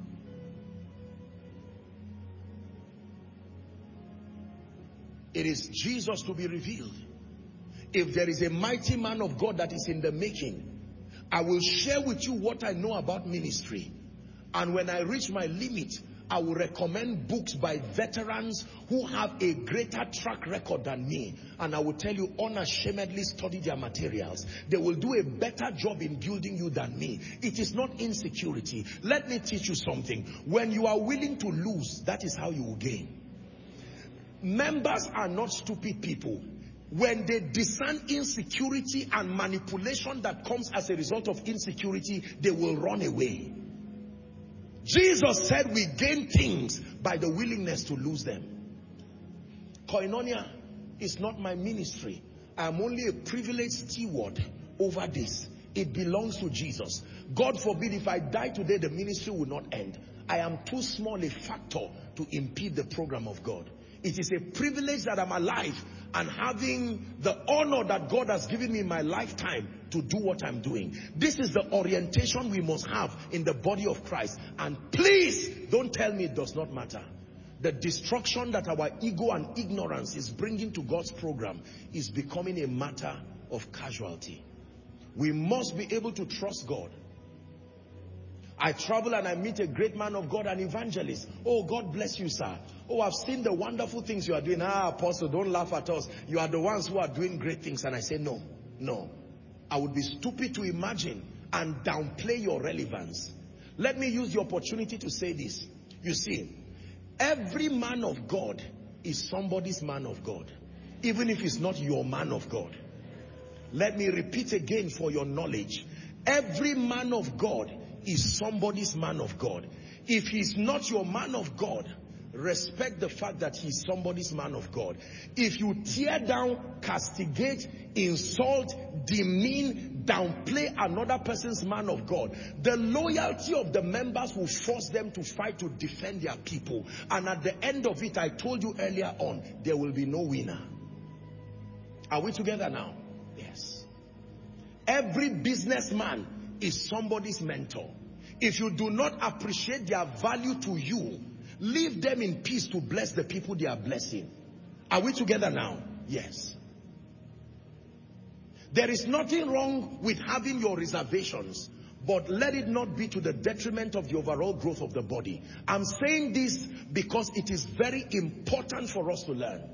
It is Jesus to be revealed. If there is a mighty man of God that is in the making, I will share with you what I know about ministry. And when I reach my limit, I will recommend books by veterans who have a greater track record than me. And I will tell you, unashamedly study their materials. They will do a better job in building you than me. It is not insecurity. Let me teach you something. When you are willing to lose, that is how you will gain. Members are not stupid people. When they discern insecurity and manipulation that comes as a result of insecurity, they will run away. Jesus said we gain things by the willingness to lose them. Koinonia is not my ministry. I am only a privileged steward over this. It belongs to Jesus. God forbid, if I die today, the ministry will not end. I am too small a factor to impede the program of God. It is a privilege that I'm alive and having the honor that God has given me in my lifetime to do what I'm doing. This is the orientation we must have in the body of Christ. And please don't tell me it does not matter. The destruction that our ego and ignorance is bringing to God's program is becoming a matter of casualty. We must be able to trust God. I travel and I meet a great man of God, an evangelist. Oh, God bless you, sir. Oh, I've seen the wonderful things you are doing. Ah, apostle, don't laugh at us. You are the ones who are doing great things. And I say, no, no. I would be stupid to imagine and downplay your relevance. Let me use the opportunity to say this. You see, every man of God is somebody's man of God, even if it's not your man of God. Let me repeat again for your knowledge. Every man of God is somebody's man of God. If he's not your man of God, respect the fact that he's somebody's man of God. If you tear down, castigate, insult, demean, downplay another person's man of God, the loyalty of the members will force them to fight to defend their people. And at the end of it, I told you earlier on, there will be no winner. Are we together now? Yes. Every businessman is somebody's mentor. If you do not appreciate their value to you, Leave them in peace to bless the people they are blessing. Are we together now? Yes. There is nothing wrong with having your reservations, but let it not be to the detriment of the overall growth of the body. I'm saying this because it is very important for us to learn.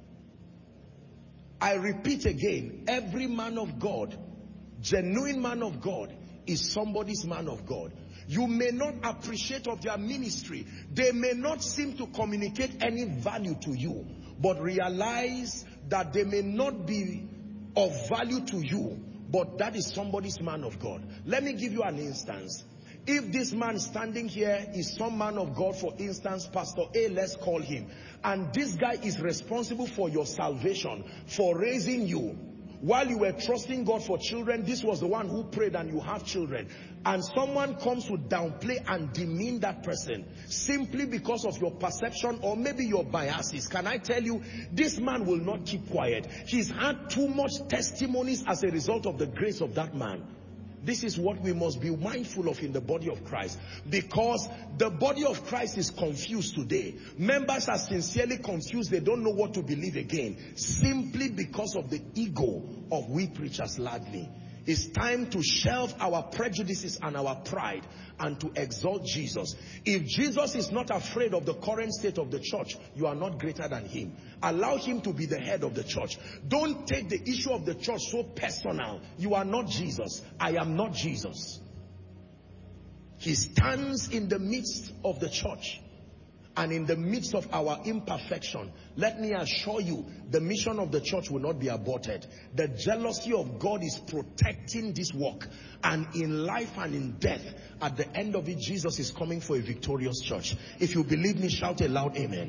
I repeat again, every man of God, genuine man of God, is somebody's man of God. You may not appreciate of their ministry. They may not seem to communicate any value to you, but realize that they may not be of value to you, but that is somebody's man of God. Let me give you an instance. If this man standing here is some man of God, for instance, Pastor A, let's call him, and this guy is responsible for your salvation, for raising you. While you were trusting God for children, this was the one who prayed and you have children. And someone comes to downplay and demean that person simply because of your perception or maybe your biases. Can I tell you, this man will not keep quiet. He's had too much testimonies as a result of the grace of that man. This is what we must be mindful of in the body of Christ, because the body of Christ is confused today. Members are sincerely confused. They don't know what to believe again, simply because of the ego of we preachers largely. It's time to shelve our prejudices and our pride and to exalt Jesus. If Jesus is not afraid of the current state of the church, you are not greater than him. Allow him to be the head of the church. Don't take the issue of the church so personal. You are not Jesus. I am not Jesus. He stands in the midst of the church and in the midst of our imperfection. Let me assure you, the mission of the church will not be aborted. The jealousy of God is protecting this work. And in life and in death, at the end of it, Jesus is coming for a victorious church. If you believe me, shout a loud amen.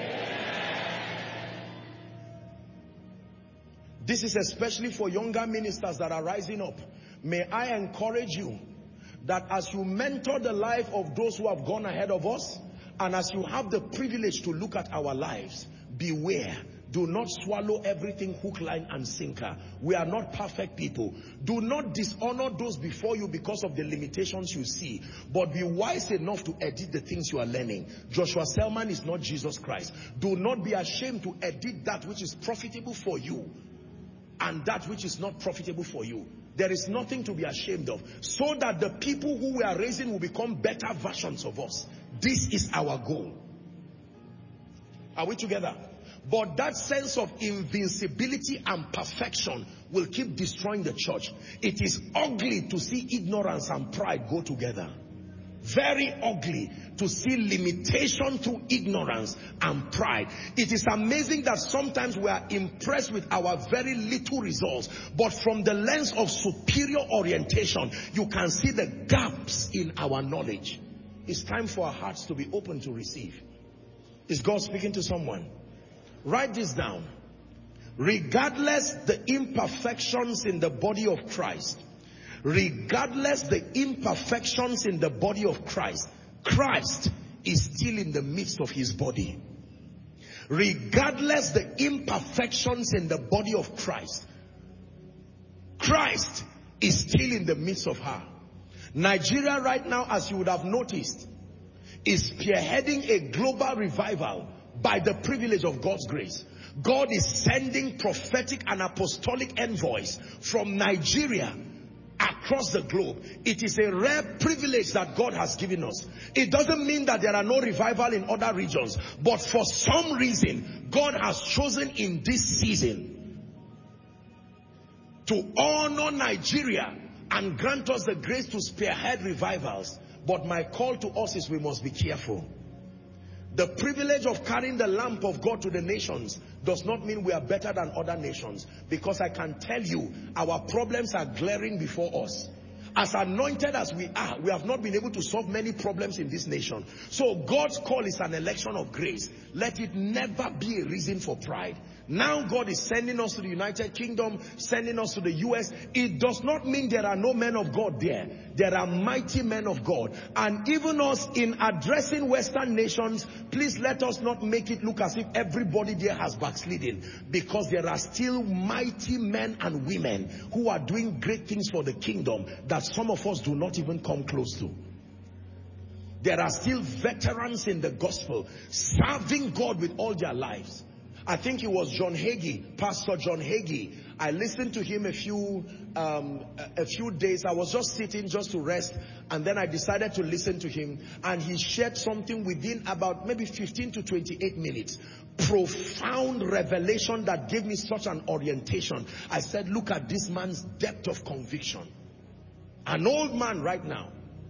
This is especially for younger ministers that are rising up. May I encourage you that as you mentor the life of those who have gone ahead of us, and as you have the privilege to look at our lives, beware. Do not swallow everything hook, line, and sinker. We are not perfect people. Do not dishonor those before you because of the limitations you see, but be wise enough to edit the things you are learning. Joshua Selman is not Jesus Christ. Do not be ashamed to edit that which is profitable for you and that which is not profitable for you. There is nothing to be ashamed of, so that the people who we are raising will become better versions of us. This is our goal. Are we together? But that sense of invincibility and perfection will keep destroying the church. It is ugly to see ignorance and pride go together. Very ugly to see limitation through ignorance and pride. It is amazing that sometimes we are impressed with our very little results, but from the lens of superior orientation, you can see the gaps in our knowledge. It's time for our hearts to be open to receive. Is God speaking to someone? Write this down. Regardless the imperfections in the body of Christ, regardless the imperfections in the body of Christ, Christ is still in the midst of his body. Regardless the imperfections in the body of Christ, Christ is still in the midst of her. Nigeria right now, as you would have noticed, is spearheading a global revival by the privilege of God's grace. God is sending prophetic and apostolic envoys from Nigeria across the globe. It is a rare privilege that God has given us. It doesn't mean that there are no revival in other regions, but for some reason, God has chosen in this season to honor Nigeria and grant us the grace to spearhead revivals. But my call to us is we must be careful. The privilege of carrying the lamp of God to the nations does not mean we are better than other nations, because I can tell you our problems are glaring before us. As anointed as we are, we have not been able to solve many problems in this nation. So God's call is an election of grace. Let it never be a reason for pride. Now God is sending us to the United Kingdom, sending us to the US. It does not mean there are no men of God there. There are mighty men of God. And even us, in addressing Western nations, please let us not make it look as if everybody there has backslidden, because there are still mighty men and women who are doing great things for the kingdom that some of us do not even come close to. There are still veterans in the gospel serving God with all their lives. I think it was John Hagee, Pastor John Hagee. I listened to him a few days. I was just sitting just to rest, and then I decided to listen to him, and he shared something within about maybe 15 to 28 minutes. Profound revelation that gave me such an orientation. I said, look at this man's depth of conviction. An old man right now.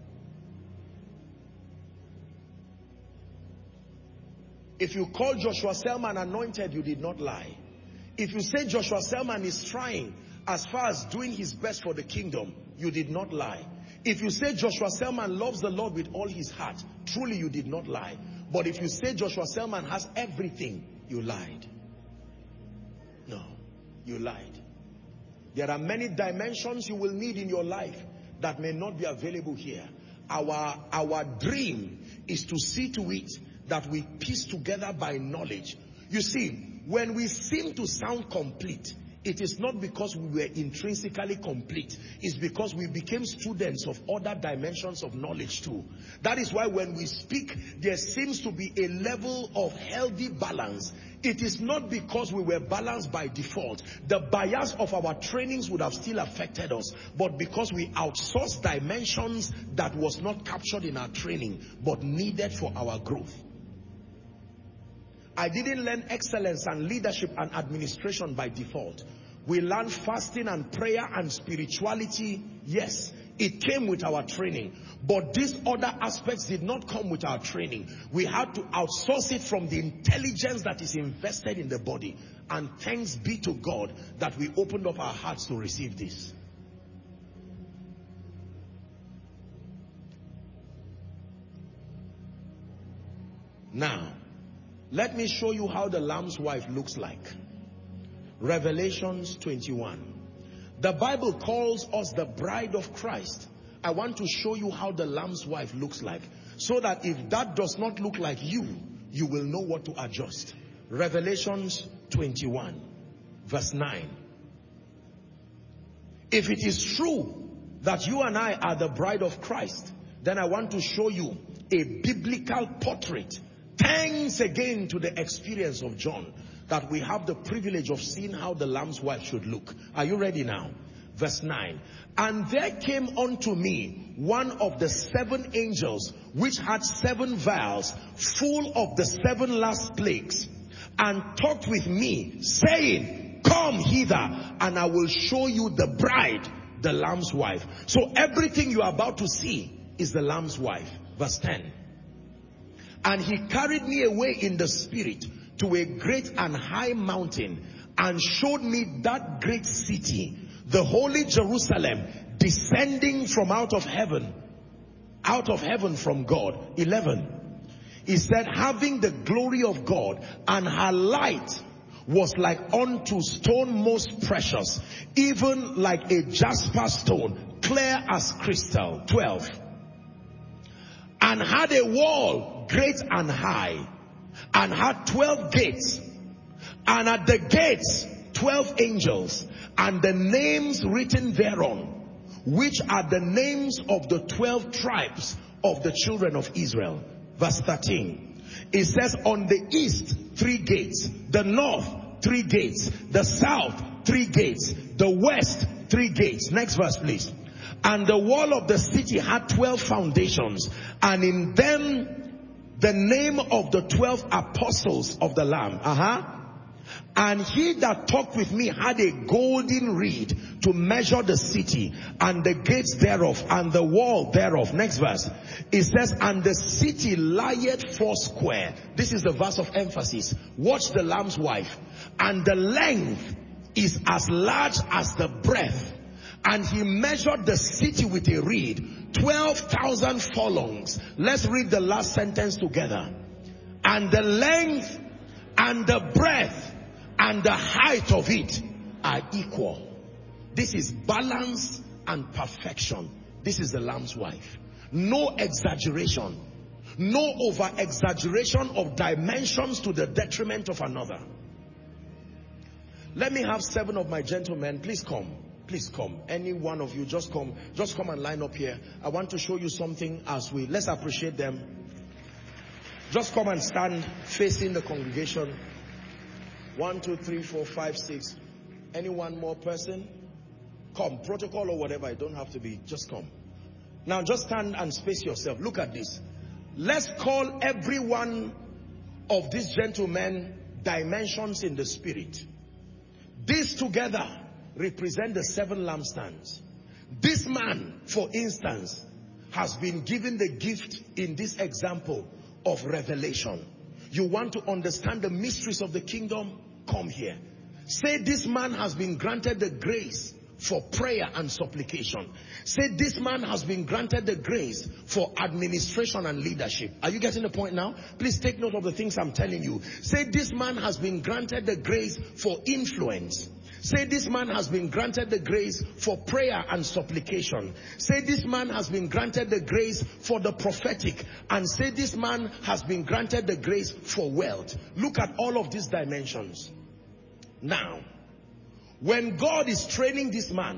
If you call Joshua Selman anointed, you did not lie. If you say Joshua Selman is trying as far as doing his best for the kingdom, you did not lie. If you say Joshua Selman loves the Lord with all his heart, truly you did not lie. But if you say Joshua Selman has everything, you lied. No, you lied. There are many dimensions you will need in your life that may not be available here. Our dream is to see to it that we piece together by knowledge. You see, when we seem to sound complete, it is not because we were intrinsically complete. It's because we became students of other dimensions of knowledge too. That is why when we speak, there seems to be a level of healthy balance. It is not because we were balanced by default. The bias of our trainings would have still affected us, but because we outsourced dimensions that was not captured in our training, but needed for our growth. I didn't learn excellence and leadership and administration by default. We learned fasting and prayer and spirituality. Yes, it came with our training. But these other aspects did not come with our training. We had to outsource it from the intelligence that is invested in the body. And thanks be to God that we opened up our hearts to receive this. Now, let me show you how the Lamb's wife looks like. Revelations 21. The Bible calls us the bride of Christ. I want to show you how the Lamb's wife looks like, so that if that does not look like you, you will know what to adjust. Revelations 21, verse 9. If it is true that you and I are the bride of Christ, then I want to show you a biblical portrait. Thanks again to the experience of John, that we have the privilege of seeing how the Lamb's wife should look. Are you ready now? Verse 9. And there came unto me one of the 7 angels, which had 7 vials, full of the 7 last plagues, and talked with me, saying, come hither, and I will show you the bride, the Lamb's wife. So everything you are about to see is the Lamb's wife. Verse 10. And he carried me away in the spirit to a great and high mountain, and showed me that great city, the holy Jerusalem, descending from out of heaven from God. 11. He said, having the glory of God, and her light was like unto stone most precious, even like a jasper stone, clear as crystal. 12. And had a wall great and high, and had 12 gates, and at the gates 12 angels, and the names written thereon, which are the names of the 12 tribes of the children of Israel. Verse 13. It says, on the east 3 gates, the north 3 gates, the south 3 gates, the west 3 gates. Next verse, please. And the wall of the city had 12 foundations, and in them the name of the 12 apostles of the Lamb. And he that talked with me had a golden reed to measure the city, and the gates thereof, and the wall thereof. Next verse. It says, and the city lieth 4 square. This is the verse of emphasis. Watch the Lamb's wife. And the length is as large as the breadth. And he measured the city with a reed, 12,000 furlongs. Let's read the last sentence together. And the length and the breadth and the height of it are equal. This is balance and perfection. This is the Lamb's wife. No exaggeration. No over exaggeration of dimensions to the detriment of another. Let me have 7 of my gentlemen. Please come. Please come. Any one of you, just come and line up here. I want to show you something as let's appreciate them. Just come and stand facing the congregation. 1, 2, 3, 4, 5, 6. Any one more person? Come, protocol or whatever, it don't have to be, just come. Now just stand and space yourself. Look at this. Let's call every one of these gentlemen dimensions in the spirit. These together represent the 7 lampstands. This man, for instance, has been given the gift in this example of revelation. You want to understand the mysteries of the kingdom? Come here. Say, this man has been granted the grace for prayer and supplication. Say, this man has been granted the grace for administration and leadership. Are you getting the point now? Please take note of the things I'm telling you. Say, this man has been granted the grace for influence. Say, this man has been granted the grace for prayer and supplication. Say, this man has been granted the grace for the prophetic. And say, this man has been granted the grace for wealth. Look at all of these dimensions. Now, when God is training this man,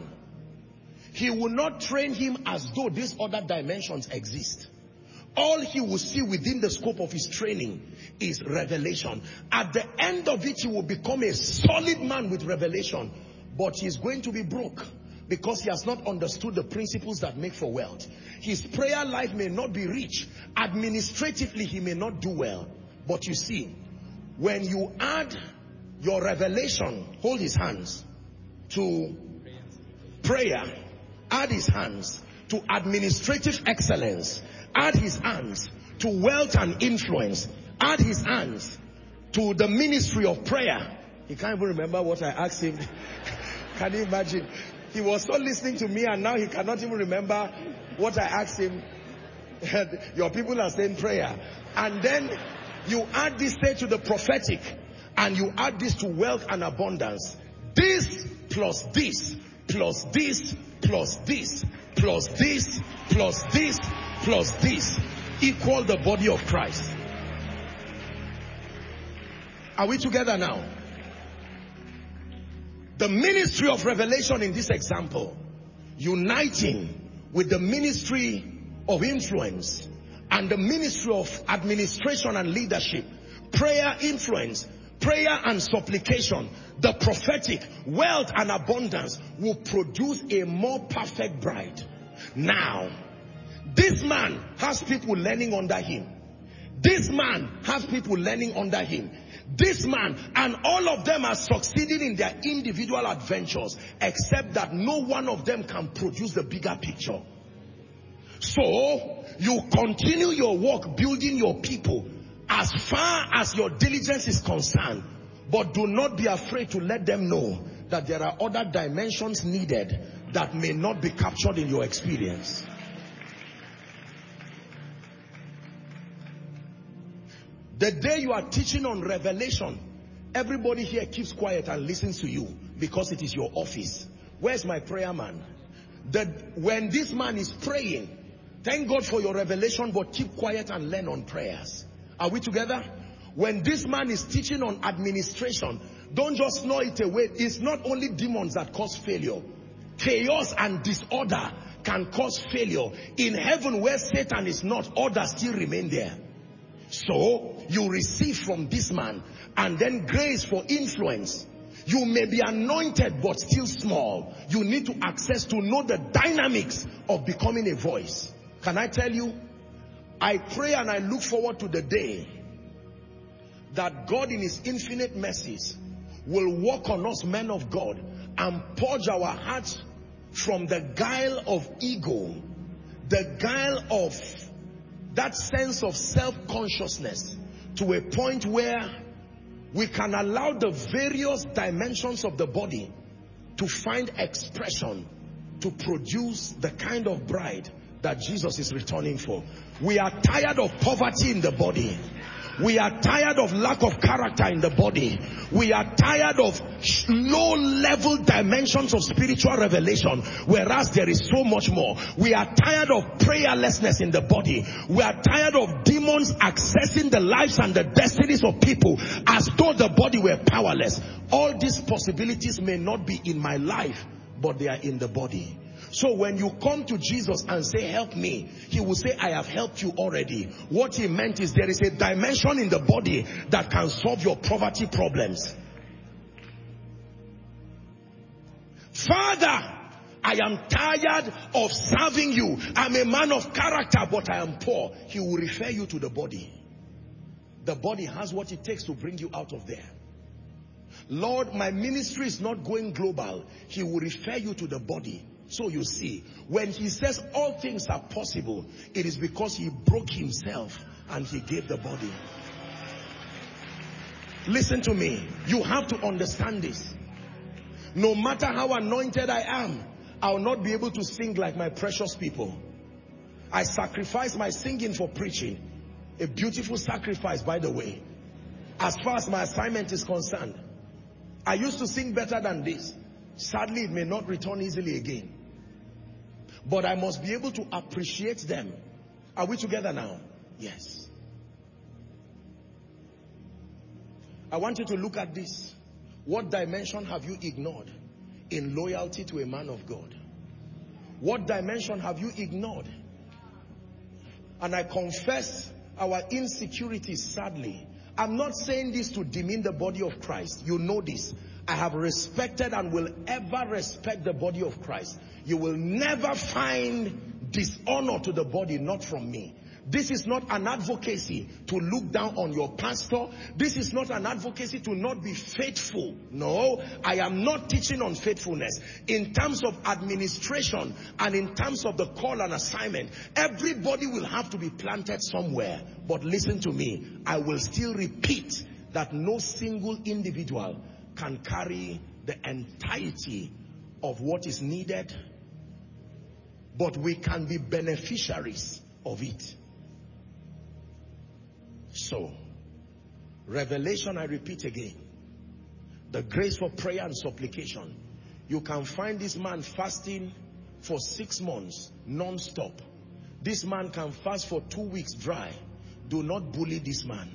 he will not train him as though these other dimensions exist. All he will see within the scope of his training is revelation. At the end of it, he will become a solid man with revelation. But he's going to be broke because he has not understood the principles that make for wealth. His prayer life may not be rich. Administratively, he may not do well. But you see, when you add your revelation, hold his hands, to prayer, add his hands to administrative excellence, add his hands to wealth and influence, add his hands to the ministry of prayer. He can't even remember what I asked him. Can you imagine? He was so listening to me and now he cannot even remember what I asked him. Your people are saying prayer. And then you add this, say, to the prophetic, and you add this to wealth and abundance. This plus this, plus this, plus this, plus this, plus this, plus this, equal the body of Christ. Are we together now? The ministry of revelation in this example, uniting with the ministry of influence and the ministry of administration and leadership, prayer, influence, prayer and supplication, the prophetic, wealth and abundance will produce a more perfect bride. Now, this man has people learning under him. This man has people learning under him. This man, and all of them are succeeding in their individual adventures, except that no one of them can produce the bigger picture. So, you continue your work building your people as far as your diligence is concerned, but do not be afraid to let them know that there are other dimensions needed that may not be captured in your experience. The day you are teaching on revelation, everybody here keeps quiet and listens to you because it is your office. Where's my prayer man? When this man is praying, thank God for your revelation, but keep quiet and learn on prayers. Are we together? When this man is teaching on administration, don't just snore it away. It's not only demons that cause failure. Chaos and disorder can cause failure. In heaven where Satan is not, order still remain there. So, you receive from this man, and then grace for influence. You may be anointed but still small. You need to access to know the dynamics of becoming a voice. Can I tell you? I pray and I look forward to the day that God in his infinite mercies will work on us men of God and purge our hearts from the guile of ego, the guile of that sense of self-consciousness, to a point where we can allow the various dimensions of the body to find expression to produce the kind of bride that Jesus is returning for. We are tired of poverty in the body. We are tired of lack of character in the body. We are tired of low-level dimensions of spiritual revelation, whereas there is so much more. We are tired of prayerlessness in the body. We are tired of demons accessing the lives and the destinies of people as though the body were powerless. All these possibilities may not be in my life, but they are in the body. So when you come to Jesus and say, help me, he will say, I have helped you already. What he meant is there is a dimension in the body that can solve your poverty problems. Father, I am tired of serving you. I'm a man of character, but I am poor. He will refer you to the body. The body has what it takes to bring you out of there. Lord, my ministry is not going global. He will refer you to the body. So you see, when he says all things are possible, it is because he broke himself and he gave the body. Listen to me. You have to understand this. No matter how anointed I am, I will not be able to sing like my precious people. I sacrifice my singing for preaching. A beautiful sacrifice, by the way. As far as my assignment is concerned. I used to sing better than this. Sadly, it may not return easily again. But I must be able to appreciate them. Are we together now? Yes. I want you to look at this. What dimension have you ignored in loyalty to a man of God? What dimension have you ignored? And I confess our insecurities, sadly. I'm not saying this to demean the body of Christ. You know this. I have respected and will ever respect the body of Christ. You will never find dishonor to the body, not from me. This is not an advocacy to look down on your pastor. This is not an advocacy to not be faithful. No, I am not teaching on faithfulness. In terms of administration and in terms of the call and assignment, everybody will have to be planted somewhere. But listen to me, I will still repeat that no single individual can carry the entirety of what is needed, but we can be beneficiaries of it. So, revelation, I repeat again, the grace for prayer and supplication. You can find this man fasting for 6 months, non-stop. This man can fast for 2 weeks dry. Do not bully this man.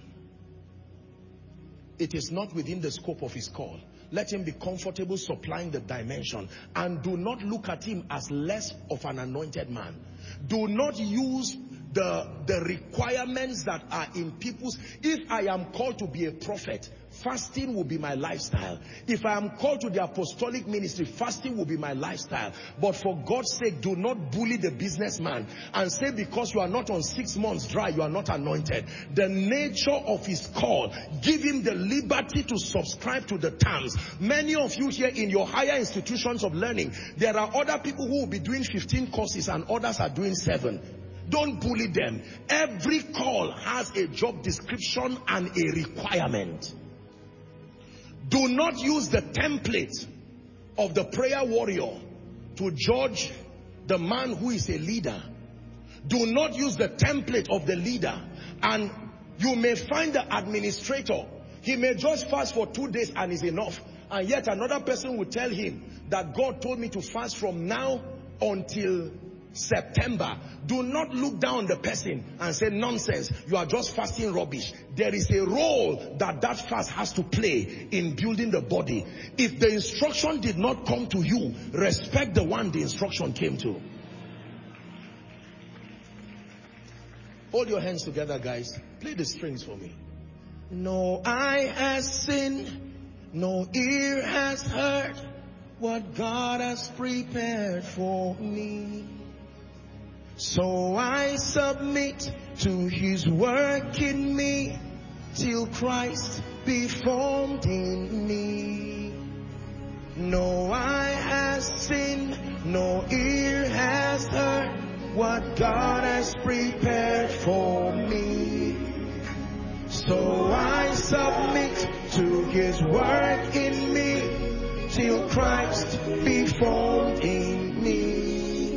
It is not within the scope of his call. Let him be comfortable supplying the dimension. And do not look at him as less of an anointed man. Do not use the requirements that are in people's. If I am called to be a prophet, fasting will be my lifestyle. If I am called to the apostolic ministry, fasting will be my lifestyle. But for God's sake, do not bully the businessman and say because you are not on 6 months dry, you are not anointed. The nature of his call, give him the liberty to subscribe to the terms. Many of you here in your higher institutions of learning, there are other people who will be doing 15 courses and others are doing 7. Don't bully them. Every call has a job description and a requirement. Do not use the template of the prayer warrior to judge the man who is a leader. Do not use the template of the leader. And you may find the administrator, he may just fast for 2 days and is enough. And yet another person will tell him that God told me to fast from now until September. Do not look down on the person and say nonsense, you are just fasting rubbish. There is a role that fast has to play in building the body. If the instruction did not come to you, respect the one the instruction came to. Hold your hands together, guys. Play the strings for me. No eye has seen, no ear has heard what God has prepared for me. So I submit to his work in me till Christ be formed in me. No eye has seen, no ear has heard what God has prepared for me. So I submit to his work in me till Christ be formed in me.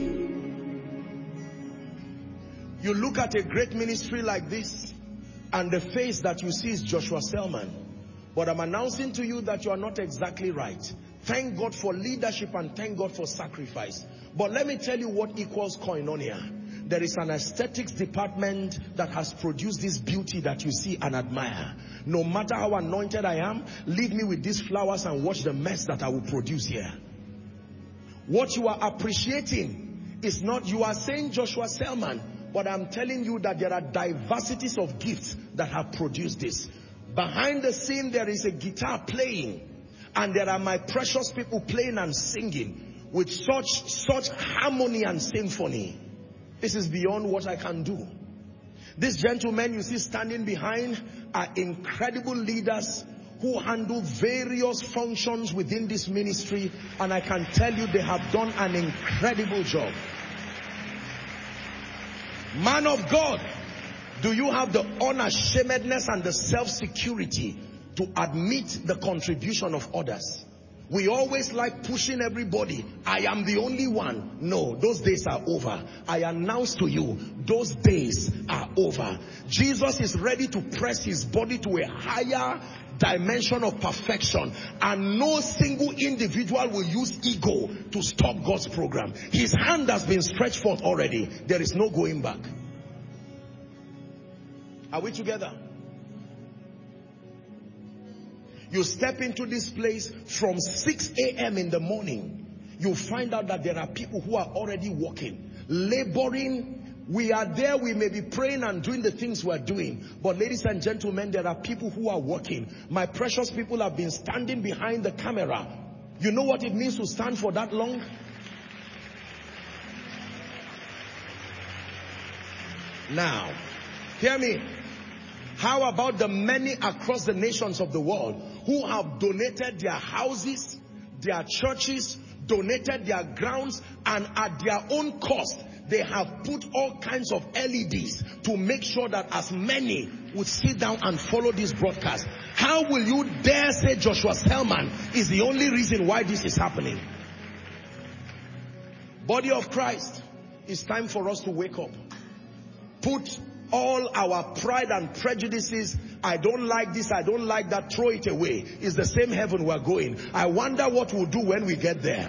You look at a great ministry like this, and the face that you see is Joshua Selman. But I'm announcing to you that you are not exactly right. Thank God for leadership and thank God for sacrifice. But let me tell you what equals koinonia. There is an aesthetics department that has produced this beauty that you see and admire. No matter how anointed I am, leave me with these flowers and watch the mess that I will produce here. What you are appreciating is not, you are saying Joshua Selman, but I'm telling you that there are diversities of gifts that have produced this. Behind the scene, there is a guitar playing, and there are my precious people playing and singing with such harmony and symphony. This is beyond what I can do. These gentlemen you see standing behind are incredible leaders who handle various functions within this ministry, and I can tell you they have done an incredible job. Man of God, do you have the unashamedness and the self-security to admit the contribution of others? We always like pushing everybody. I am the only one. No, those days are over. I announce to you, those days are over. Jesus is ready to press his body to a higher dimension of perfection, and no single individual will use ego to stop God's program. His hand has been stretched forth already. There is no going back. Are we together? You step into this place from 6 a.m. in the morning, you find out that there are people who are already working, laboring. We are there, we may be praying and doing the things we are doing, but ladies and gentlemen, there are people who are working. My precious people have been standing behind the camera. You know what it means to stand for that long? Now, hear me. How about the many across the nations of the world who have donated their houses, their churches, donated their grounds, and at their own cost, they have put all kinds of LEDs to make sure that as many would sit down and follow this broadcast. How will you dare say Joshua Selman is the only reason why this is happening? Body of Christ, it's time for us to wake up. Put all our pride and prejudices, I don't like this, I don't like that, throw it away. It's the same heaven we're going. I wonder what we'll do when we get there.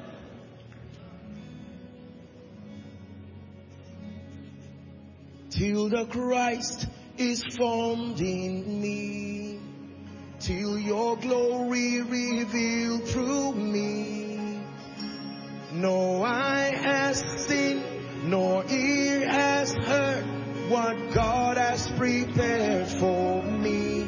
Till the Christ is formed in me, till your glory revealed through me. No eye has seen, nor ear has heard what God has prepared for me.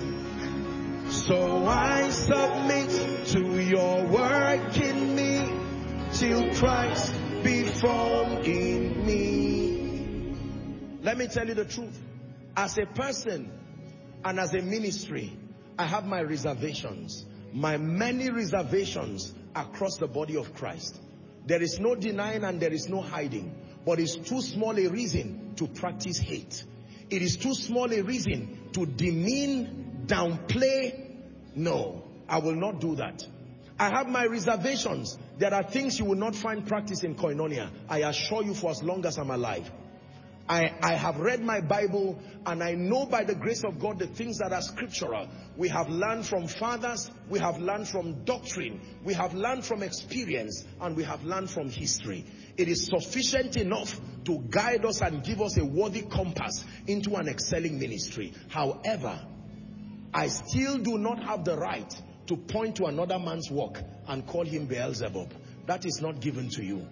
So I submit to your work in me, till Christ be formed in me. Let me tell you the truth. As a person and as a ministry, I have my reservations, my many reservations across the body of Christ. There is no denying and there is no hiding. But it's too small a reason to practice hate. It is too small a reason to demean, downplay. No, I will not do that. I have my reservations. There are things you will not find practice in Koinonia. I assure you, for as long as I'm alive. I have read my Bible, and I know by the grace of God the things that are scriptural. We have learned from fathers, we have learned from doctrine, we have learned from experience, and we have learned from history. It is sufficient enough to guide us and give us a worthy compass into an excelling ministry. However, I still do not have the right to point to another man's work and call him Beelzebub. That is not given to you.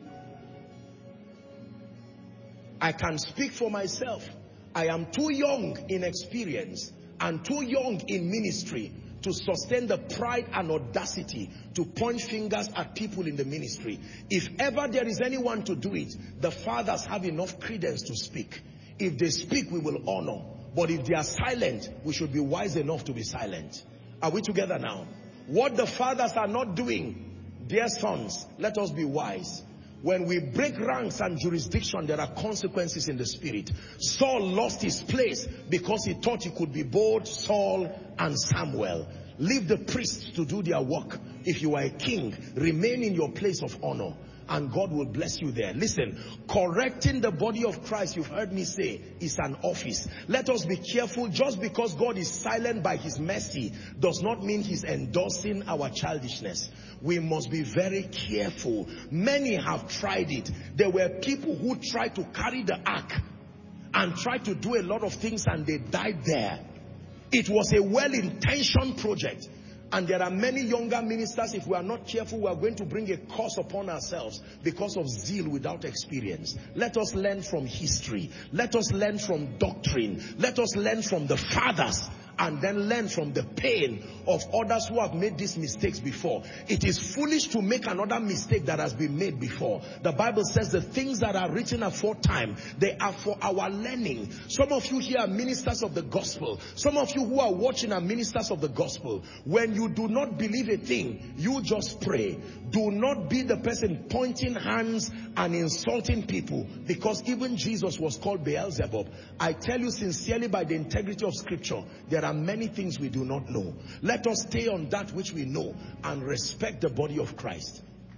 I can speak for myself. I am too young in experience and too young in ministry to sustain the pride and audacity to point fingers at people in the ministry. If ever there is anyone to do it, the fathers have enough credence to speak. If they speak, we will honor. But if they are silent, we should be wise enough to be silent. Are we together now? What the fathers are not doing, dear sons, let us be wise. When we break ranks and jurisdiction, there are consequences in the spirit. Saul lost his place because he thought he could be both Saul and Samuel. Leave the priests to do their work. If you are a king, remain in your place of honor, and God will bless you there. Listen, correcting the body of Christ, you've heard me say, is an office. Let us be careful. Just because God is silent by his mercy does not mean he's endorsing our childishness. We must be very careful. Many have tried it. There were people who tried to carry the ark and tried to do a lot of things, and they died there. It was a well-intentioned project. And there are many younger ministers, if we are not careful, we are going to bring a curse upon ourselves because of zeal without experience. Let us learn from history. Let us learn from doctrine. Let us learn from the fathers, and then learn from the pain of others who have made these mistakes before. It is foolish to make another mistake that has been made before. The Bible says the things that are written aforetime, they are for our learning. Some of you here are ministers of the gospel. Some of you who are watching are ministers of the gospel. When you do not believe a thing, you just pray. Do not be the person pointing hands and insulting people, because even Jesus was called Beelzebub. I tell you sincerely, by the integrity of scripture, there are many things we do not know. Let us stay on that which we know and respect the body of Christ.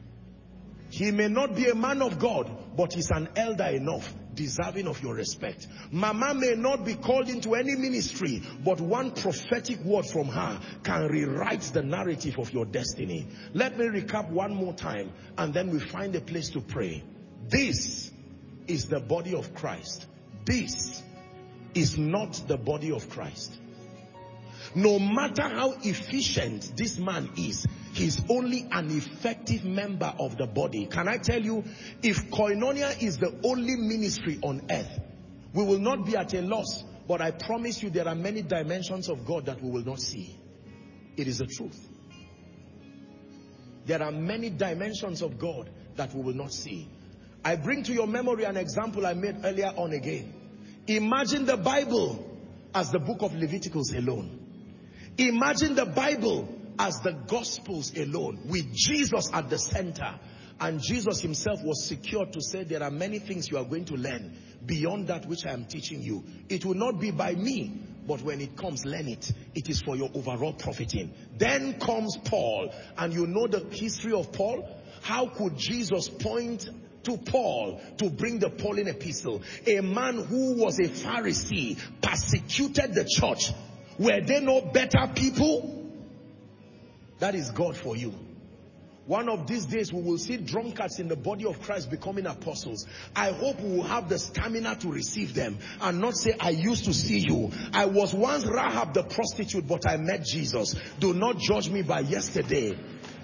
He may not be a man of God, but he's an elder enough, deserving of your respect. Mama may not be called into any ministry, but one prophetic word from her can rewrite the narrative of your destiny. Let me recap one more time, and then we find a place to pray. This is the body of Christ. This is not the body of Christ. No matter how efficient this man is, he's only an effective member of the body. Can I tell you, if Koinonia is the only ministry on earth, we will not be at a loss. But I promise you, there are many dimensions of God that we will not see. It is the truth. There are many dimensions of God that we will not see. I bring to your memory an example I made earlier on again. Imagine the Bible as the book of Leviticus alone. Imagine the Bible as the Gospels alone, with Jesus at the center. And Jesus himself was secure to say, there are many things you are going to learn beyond that which I am teaching you. It will not be by me, but when it comes, learn it. It is for your overall profiting. Then comes Paul. And you know the history of Paul. How could Jesus point to Paul to bring the Pauline epistle? A man who was a Pharisee, persecuted the church. Were they no better people? That is God for you. One of these days we will see drunkards in the body of Christ becoming apostles. I hope we will have the stamina to receive them and not say, I used to see you. I was once Rahab the prostitute, but I met Jesus. Do not judge me by yesterday.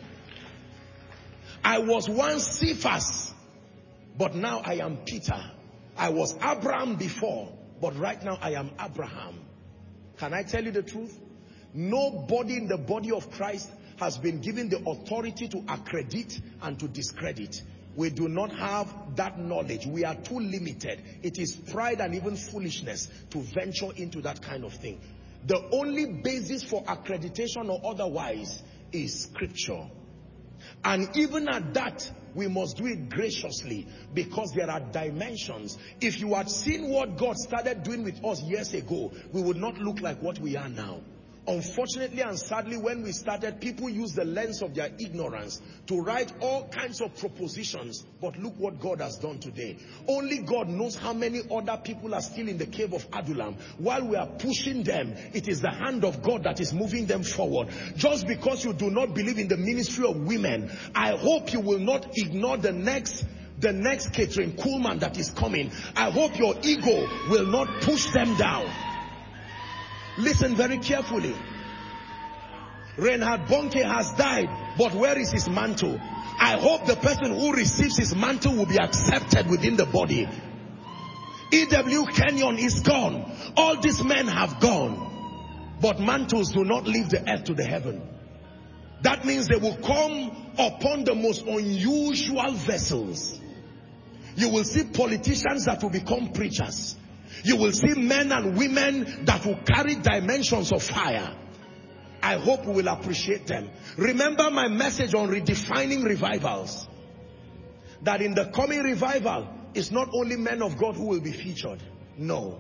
I was once Cephas, but now I am Peter. I was Abraham before, but right now I am Abraham. Can I tell you the truth? Nobody in the body of Christ has been given the authority to accredit and to discredit. We do not have that knowledge. We are too limited. It is pride and even foolishness to venture into that kind of thing. The only basis for accreditation or otherwise is scripture. And even at that, we must do it graciously, because there are dimensions. If you had seen what God started doing with us years ago, we would not look like what we are now. Unfortunately and sadly, when we started, people used the lens of their ignorance to write all kinds of propositions. But look what God has done today. Only God knows how many other people are still in the cave of Adullam. While we are pushing them, it is the hand of God that is moving them forward. Just because you do not believe in the ministry of women, I hope you will not ignore the next Catherine Kuhlman that is coming. I hope your ego will not push them down. Listen very carefully. Reinhard Bonnke has died, but where is his mantle? I hope the person who receives his mantle will be accepted within the body. E.W. Kenyon is gone. All these men have gone. But mantles do not leave the earth to the heaven. That means they will come upon the most unusual vessels. You will see politicians that will become preachers. You will see men and women that will carry dimensions of fire. I hope we will appreciate them. Remember my message on redefining revivals. That in the coming revival, it's not only men of God who will be featured. No.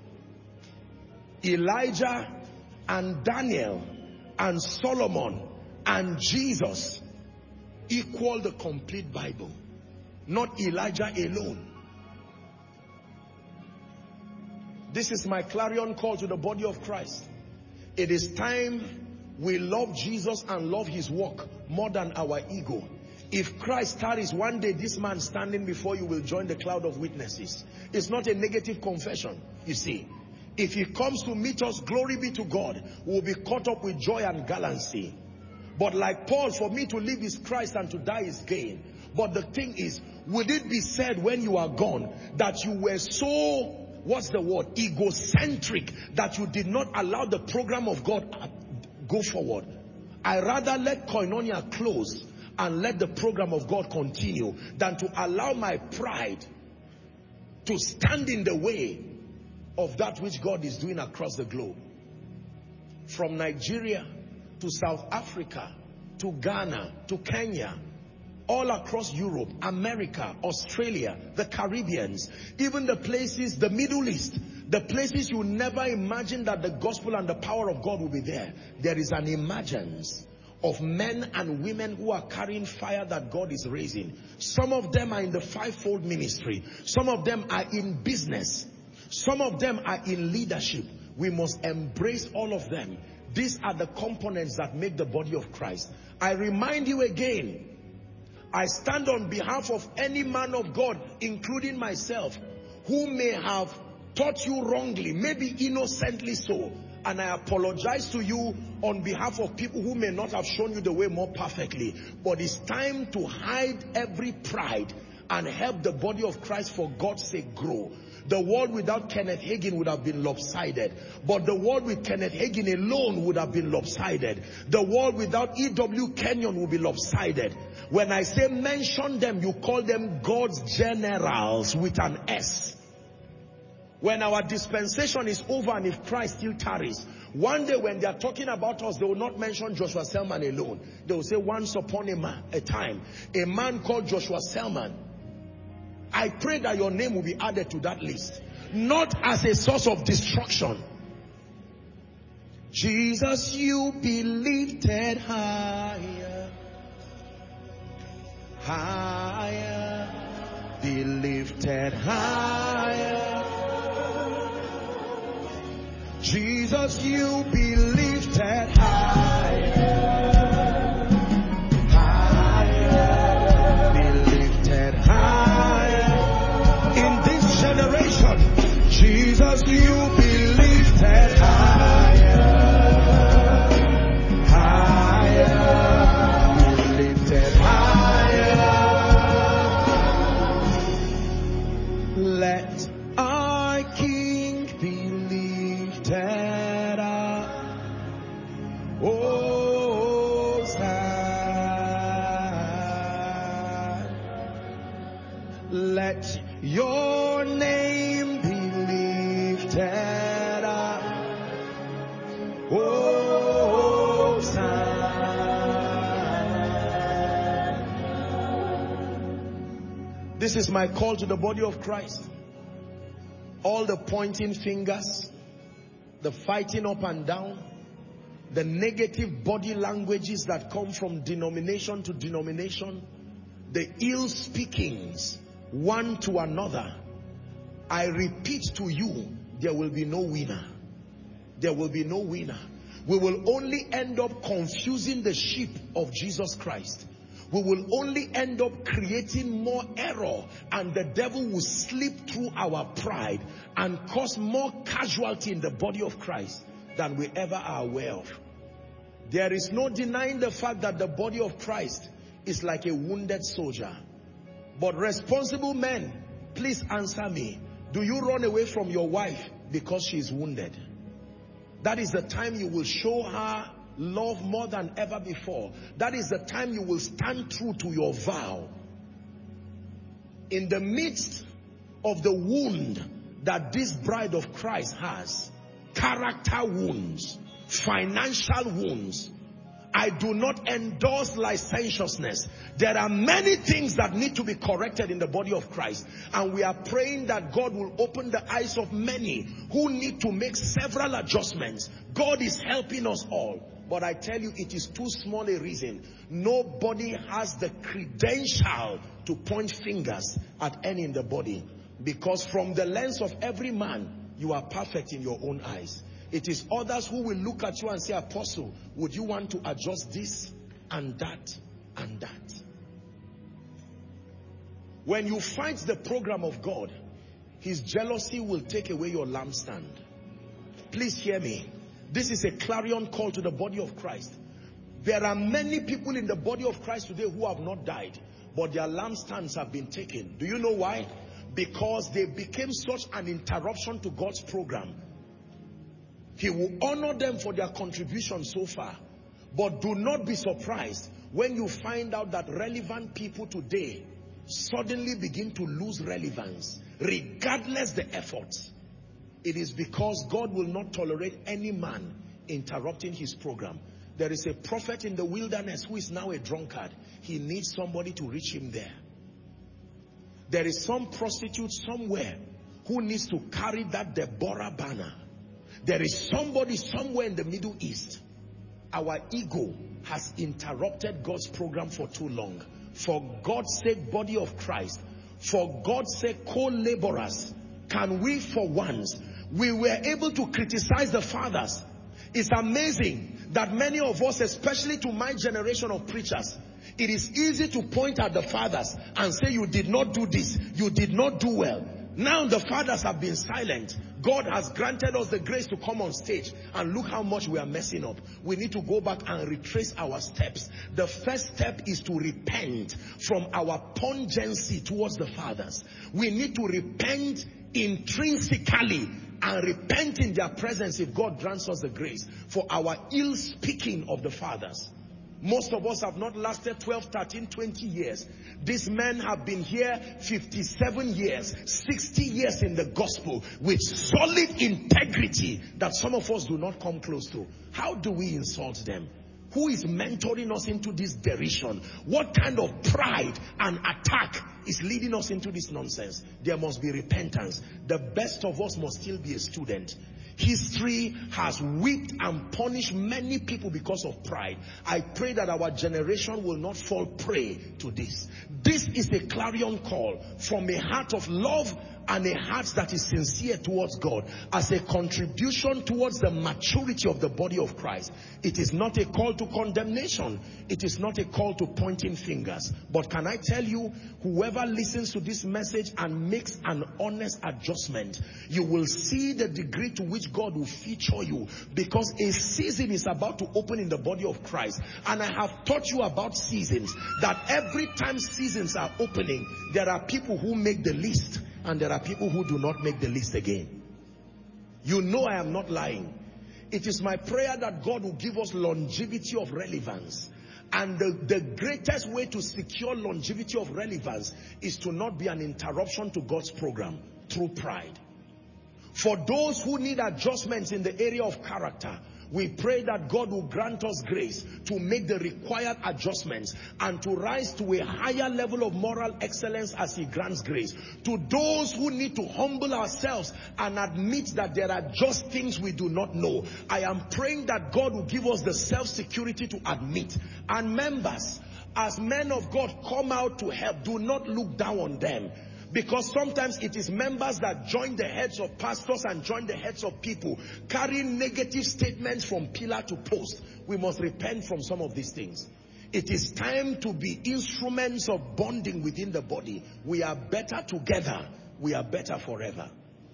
Elijah and Daniel and Solomon and Jesus equal the complete Bible. Not Elijah alone. This is my clarion call to the body of Christ. It is time we love Jesus and love his work more than our ego. If Christ tarries one day, this man standing before you will join the cloud of witnesses. It's not a negative confession, you see. If he comes to meet us, glory be to God, we'll be caught up with joy and gallantry. But like Paul, for me to live is Christ and to die is gain. But the thing is, would it be said when you are gone that you were so, what's the word, egocentric, that you did not allow the program of God go forward? I rather let Koinonia close and let the program of God continue than to allow my pride to stand in the way of that which God is doing across the globe. From Nigeria to South Africa, to Ghana, to Kenya, all across Europe, America, Australia, the Caribbeans, even the places, the Middle East, the places you never imagined that the gospel and the power of God will be there. There is an emergence of men and women who are carrying fire that God is raising. Some of them are in the fivefold ministry. Some of them are in business. Some of them are in leadership. We must embrace all of them. These are the components that make the body of Christ. I remind you again, I stand on behalf of any man of God, including myself, who may have taught you wrongly, maybe innocently so. And I apologize to you on behalf of people who may not have shown you the way more perfectly. But it's time to hide every pride and help the body of Christ for God's sake grow. The world without Kenneth Hagin would have been lopsided. But the world with Kenneth Hagin alone would have been lopsided. The world without E.W. Kenyon would be lopsided. When I say mention them, you call them God's generals with an S. When our dispensation is over and if Christ still tarries, one day when they are talking about us, they will not mention Joshua Selman alone. They will say, once upon a time, a man called Joshua Selman. I pray that your name will be added to that list, not as a source of destruction. Jesus, you be lifted higher, higher, be lifted higher. Jesus, you be lifted higher, higher, be lifted higher. In this generation, Jesus, you be lifted higher, higher, be lifted higher. Let our King be lifted up. Oh, stand. Let your name be lifted up. Oh, stand. This is my call to the body of Christ. All the pointing fingers, the fighting up and down, the negative body languages that come from denomination to denomination, the ill speakings one to another. I repeat to you, there will be no winner. There will be no winner. We will only end up confusing the sheep of Jesus Christ. We will only end up creating more error, and the devil will slip through our pride and cause more casualty in the body of Christ than we ever are aware of. There is no denying the fact that the body of Christ is like a wounded soldier. But responsible men, please answer me. Do you run away from your wife because she is wounded? That is the time you will show her love more than ever before. That is the time you will stand true to your vow. In the midst of the wound that this bride of Christ has, character wounds, financial wounds, I do not endorse licentiousness. There are many things that need to be corrected in the body of Christ. And we are praying that God will open the eyes of many who need to make several adjustments. God is helping us all. But I tell you, it is too small a reason. Nobody has the credential to point fingers at any in the body. Because from the lens of every man, you are perfect in your own eyes. It is others who will look at you and say, Apostle, would you want to adjust this and that and that? When you fight the program of God, his jealousy will take away your lampstand. Please hear me. This is a clarion call to the body of Christ. There are many people in the body of Christ today who have not died, but their lampstands have been taken. Do you know why? Because they became such an interruption to God's program. He will honor them for their contribution so far. But do not be surprised when you find out that relevant people today suddenly begin to lose relevance, regardless the efforts. It is because God will not tolerate any man interrupting his program. There is a prophet in the wilderness who is now a drunkard. He needs somebody to reach him there. There is some prostitute somewhere who needs to carry that Deborah banner. There is somebody somewhere in the Middle East. Our ego has interrupted God's program for too long. For God's sake, body of Christ, for God's sake, co-laborers, can we for once, we were able to criticize the fathers. It's amazing that many of us, especially to my generation of preachers, it is easy to point at the fathers and say, you did not do this, you did not do well. Now the fathers have been silent. God has granted us the grace to come on stage, and look how much we are messing up. We need to go back and retrace our steps. The first step is to repent from our pungency towards the fathers. We need to repent intrinsically and repent in their presence if God grants us the grace for our ill speaking of the fathers. Most of us have not lasted 12, 13, 20 years. These men have been here 57 years, 60 years in the gospel with solid integrity that some of us do not come close to. How do we insult them? Who is mentoring us into this derision? What kind of pride and attack is leading us into this nonsense? There must be repentance. The best of us must still be a student. History has whipped and punished many people because of pride. I pray that our generation will not fall prey to this. This is a clarion call from a heart of love and a heart that is sincere towards God as a contribution towards the maturity of the body of Christ. It is not a call to condemnation. It is not a call to pointing fingers. But can I tell you, whoever listens to this message and makes an honest adjustment, you will see the degree to which God will feature you, because a season is about to open in the body of Christ. And I have taught you about seasons, that every time seasons are opening, there are people who make the list and there are people who do not make the list again. You know I am not lying. It is my prayer that God will give us longevity of relevance. And the greatest way to secure longevity of relevance is to not be an interruption to God's program through pride. For those who need adjustments in the area of character, we pray that God will grant us grace to make the required adjustments and to rise to a higher level of moral excellence as He grants grace. To those who need to humble ourselves and admit that there are just things we do not know, I am praying that God will give us the self-security to admit. And members, as men of God come out to help, do not look down on them. Because sometimes it is members that join the heads of pastors and join the heads of people, carrying negative statements from pillar to post. We must repent from some of these things. It is time to be instruments of bonding within the body. We are better together. We are better forever.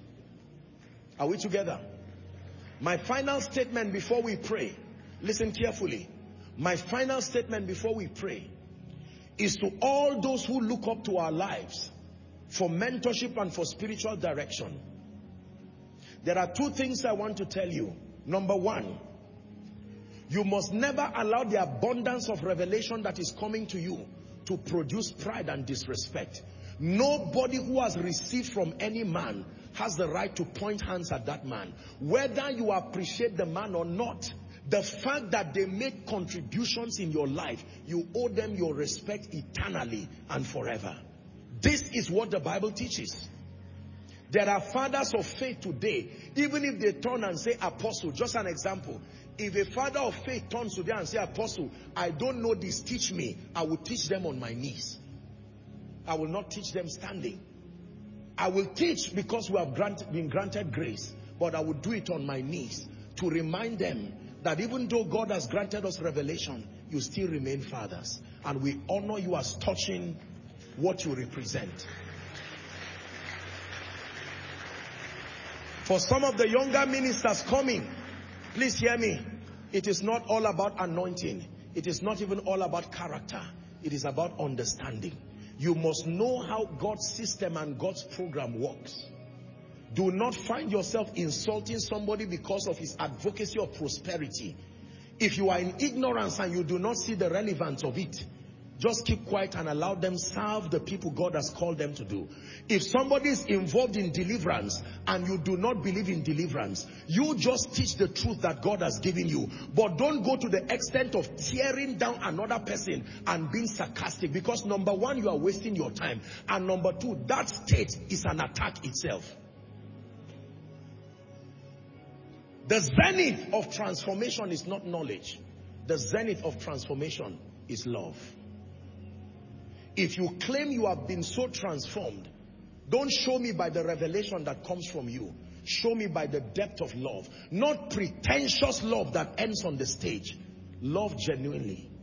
Are we together? My final statement before we pray, listen carefully. My final statement before we pray is to all those who look up to our lives for mentorship and for spiritual direction. There are two things I want to tell you. Number one, you must never allow the abundance of revelation that is coming to you to produce pride and disrespect. Nobody who has received from any man has the right to point hands at that man. Whether you appreciate the man or not, the fact that they make contributions in your life, you owe them your respect eternally and forever. This is what the Bible teaches. There are fathers of faith today, even if they turn and say apostle, just an example. If a father of faith turns today and say apostle, I don't know this, teach me, I will teach them on my knees. I will not teach them standing. I will teach because we have been granted grace, but I will do it on my knees to remind them that even though God has granted us revelation, you still remain fathers. And we honor you as touching what you represent. For some of the younger ministers coming, please hear me. It is not all about anointing. It is not even all about character. It is about understanding. You must know how God's system and God's program works. Do not find yourself insulting somebody because of his advocacy of prosperity. If you are in ignorance and you do not see the relevance of it, just keep quiet and allow them serve the people God has called them to do. If somebody is involved in deliverance and you do not believe in deliverance, you just teach the truth that God has given you. But don't go to the extent of tearing down another person and being sarcastic, because number one, you are wasting your time. And number two, that state is an attack itself. The zenith of transformation is not knowledge. The zenith of transformation is love. If you claim you have been so transformed, don't show me by the revelation that comes from you. Show me by the depth of love. Not pretentious love that ends on the stage. Love genuinely.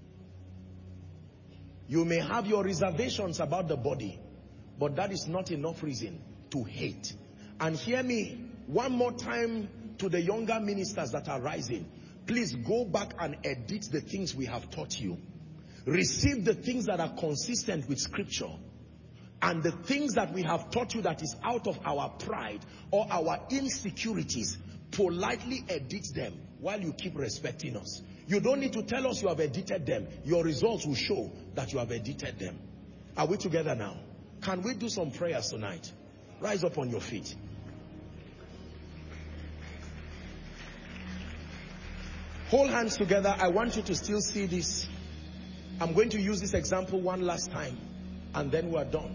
You may have your reservations about the body, but that is not enough reason to hate. And hear me one more time to the younger ministers that are rising. Please go back and edit the things we have taught you. Receive the things that are consistent with scripture, and the things that we have taught you that is out of our pride or our insecurities, politely edit them while you keep respecting us. You don't need to tell us you have edited them. Your results will show that you have edited them. Are we together now? Can we do some prayers tonight? Rise up on your feet. Hold hands together. I want you to still see this. I'm going to use this example one last time, and then we're done.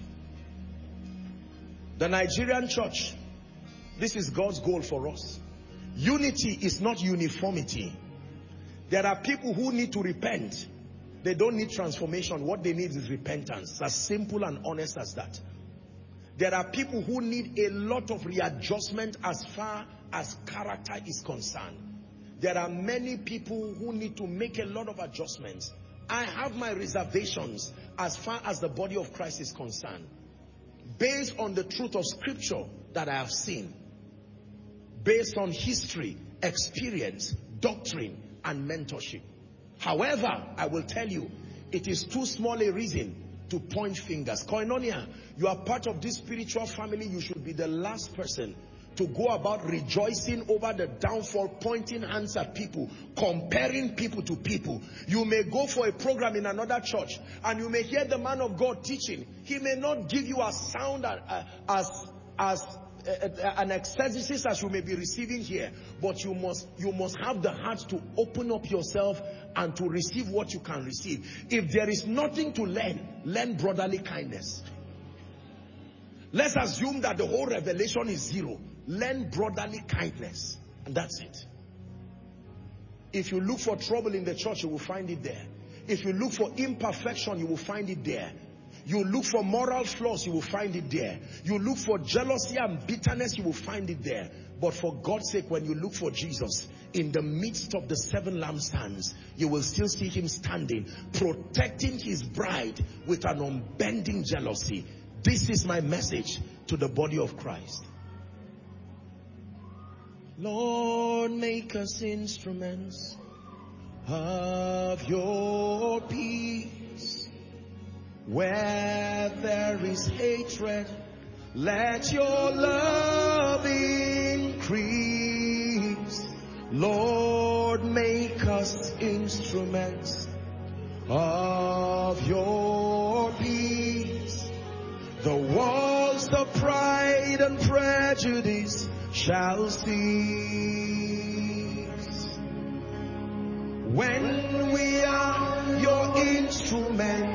The Nigerian church, this is God's goal for us. Unity is not uniformity. There are people who need to repent. They don't need transformation. What they need is repentance. As simple and honest as that. There are people who need a lot of readjustment as far as character is concerned. There are many people who need to make a lot of adjustments. I have my reservations as far as the body of Christ is concerned, based on the truth of scripture that I have seen, based on history, experience, doctrine, and mentorship. However, I will tell you, it is too small a reason to point fingers. Koinonia, you are part of this spiritual family. You should be the last person to go about rejoicing over the downfall, pointing hands at people, comparing people to people. You may go for a program in another church and you may hear the man of God teaching. He may not give you as sound as an exegesis as you may be receiving here, but you must have the heart to open up yourself and to receive what you can receive. If there is nothing to learn brotherly kindness. Let's assume that the whole revelation is zero. Learn brotherly kindness, and that's it. If you look for trouble in the church, you will find it there. If you look for imperfection, you will find it there. You look for moral flaws, you will find it there. You look for jealousy and bitterness, you will find it there. But for God's sake, when you look for Jesus, in the midst of the 7 lampstands, you will still see him standing, protecting his bride with an unbending jealousy. This is my message to the body of Christ. Lord, make us instruments of your peace. Where there is hatred, let your love increase. Lord, make us instruments of your peace. The walls of pride and prejudice shall cease when we are your instrument.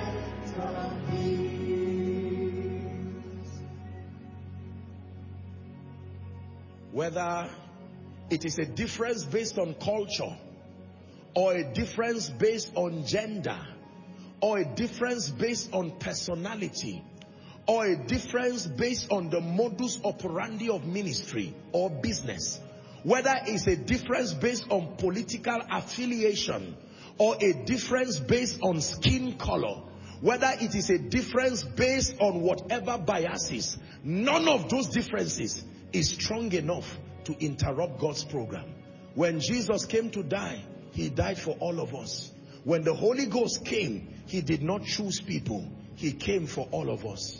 Whether it is a difference based on culture, or a difference based on gender, or a difference based on personality, or a difference based on the modus operandi of ministry or business, whether it's a difference based on political affiliation, or a difference based on skin color, whether it is a difference based on whatever biases, none of those differences is strong enough to interrupt God's program. When Jesus came to die, He died for all of us. When the Holy Ghost came, he did not choose people. He came for all of us.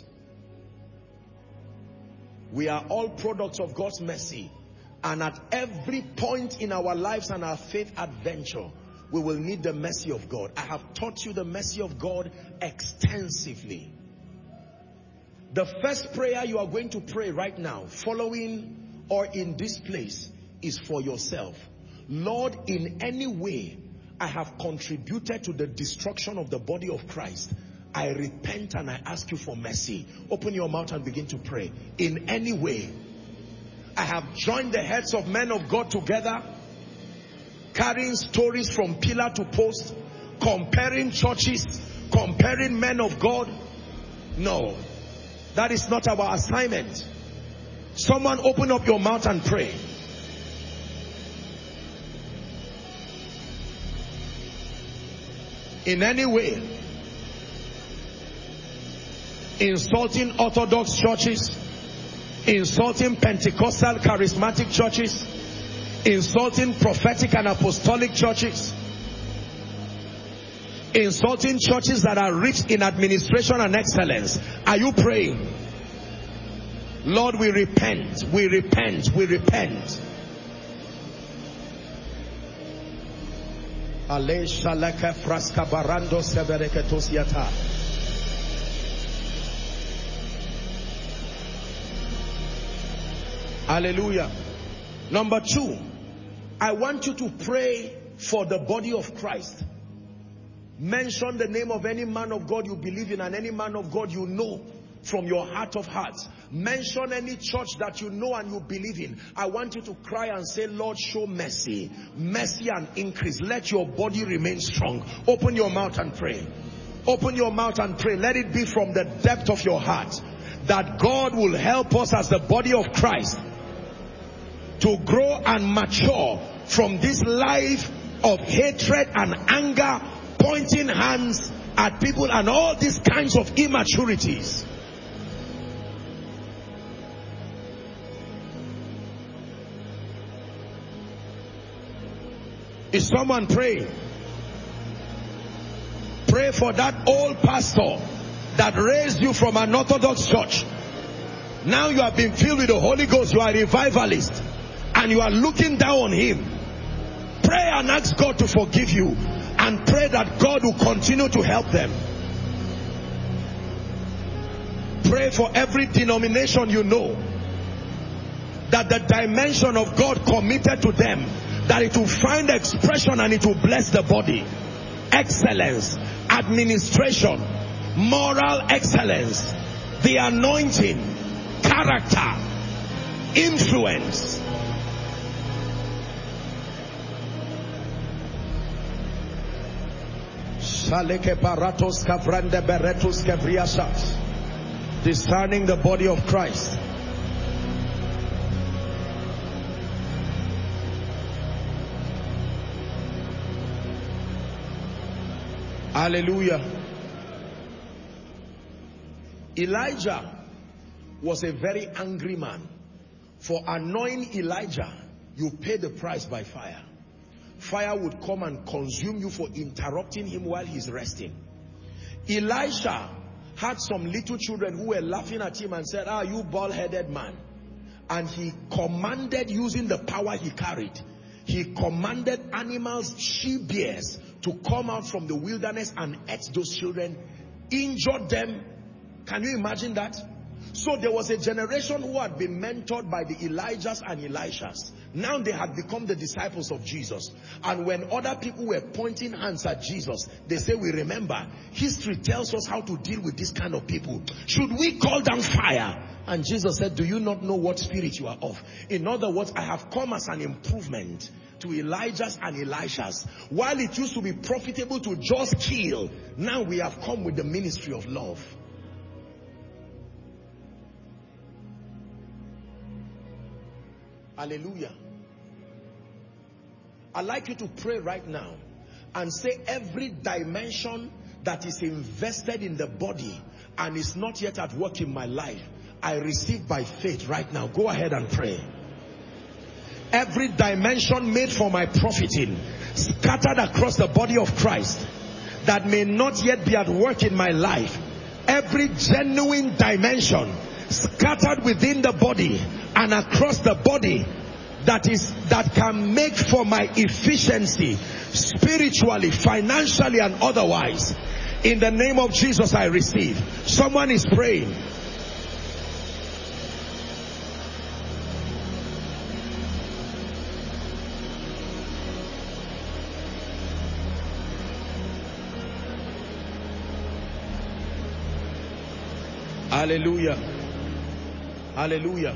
We are all products of God's mercy. And at every point in our lives and our faith adventure, we will need the mercy of God. I have taught you the mercy of God extensively. The first prayer you are going to pray right now, following or in this place, is for yourself. Lord, in any way I have contributed to the destruction of the body of Christ, I repent and I ask you for mercy. Open your mouth and begin to pray. In any way I have joined the heads of men of God together, carrying stories from pillar to post, comparing churches, comparing men of God. No, that is not our assignment. Someone open up your mouth and pray. In any way, insulting Orthodox churches, insulting Pentecostal charismatic churches, insulting prophetic and apostolic churches, insulting churches that are rich in administration and excellence. Are you praying? Lord, we repent, we repent, we repent. Hallelujah. Number two, I want you to pray for the body of Christ. Mention the name of any man of God you believe in and any man of God you know from your heart of hearts. Mention any church that you know and you believe in. I want you to cry and say, Lord, show mercy. Mercy and increase. Let your body remain strong. Open your mouth and pray. Open your mouth and pray. Let it be from the depth of your heart that God will help us as the body of Christ to grow and mature from this life of hatred and anger, pointing hands at people and all these kinds of immaturities. Is someone praying? Pray for that old pastor that raised you from an Orthodox church. Now you have been filled with the Holy Ghost. You are a revivalist and you are looking down on him. Pray and ask God to forgive you, and pray that God will continue to help them. Pray for every denomination you know, that the dimension of God committed to them, that it will find expression and it will bless the body. Excellence, administration, moral excellence, the anointing, character, influence. Discerning the body of Christ. Hallelujah. Elijah was a very angry man. For annoying Elijah, you pay the price by fire. Fire would come and consume you for interrupting him while he's resting. Elisha had some little children who were laughing at him and said, "Ah, you bald-headed man." And he commanded, using the power he carried, he commanded animals, she-bears, to come out from the wilderness and eat those children, injured them. Can you imagine that? So there was a generation who had been mentored by the Elijahs and Elishas. Now they had become the disciples of Jesus. And when other people were pointing hands at Jesus, they say, we remember, history tells us how to deal with this kind of people. Should we call down fire? And Jesus said, do you not know what spirit you are of? In other words, I have come as an improvement to Elijahs and Elishas. While it used to be profitable to just kill, now we have come with the ministry of love. Hallelujah. I'd like you to pray right now and say, every dimension that is invested in the body and is not yet at work in my life, I receive by faith right now. Go ahead and pray. Every dimension made for my profiting scattered across the body of Christ that may not yet be at work in my life. Every genuine dimension scattered within the body and across the body that can make for my efficiency spiritually, financially, and otherwise. In the name of Jesus, I receive. Someone is praying. Hallelujah. Hallelujah.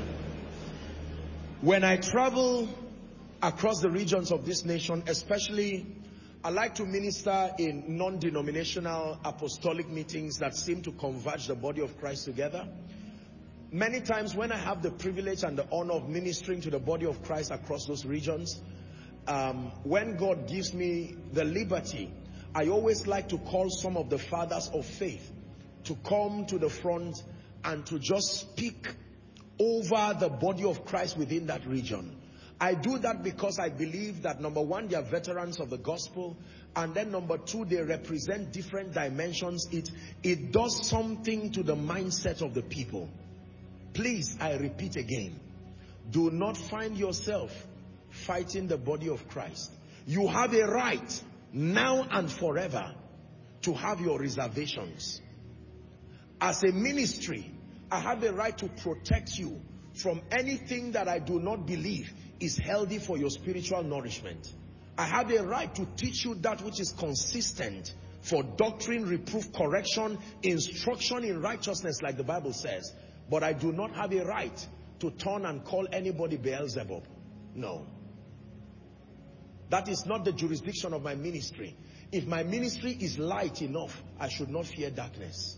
When I travel across the regions of this nation, especially, I like to minister in non-denominational apostolic meetings that seem to converge the body of Christ together. Many times when I have the privilege and the honor of ministering to the body of Christ across those regions, when God gives me the liberty, I always like to call some of the fathers of faith to come to the front and to just speak over the body of Christ within that region. I do that because I believe that, number one, they are veterans of the gospel, and then number two, they represent different dimensions. It does something to the mindset of the people. Please, I repeat again, do not find yourself fighting the body of Christ. You have a right now and forever to have your reservations. As a ministry, I have the right to protect you from anything that I do not believe is healthy for your spiritual nourishment. I have a right to teach you that which is consistent for doctrine, reproof, correction, instruction in righteousness, like the Bible says. But I do not have a right to turn and call anybody Beelzebub. No. That is not the jurisdiction of my ministry. If my ministry is light enough, I should not fear darkness.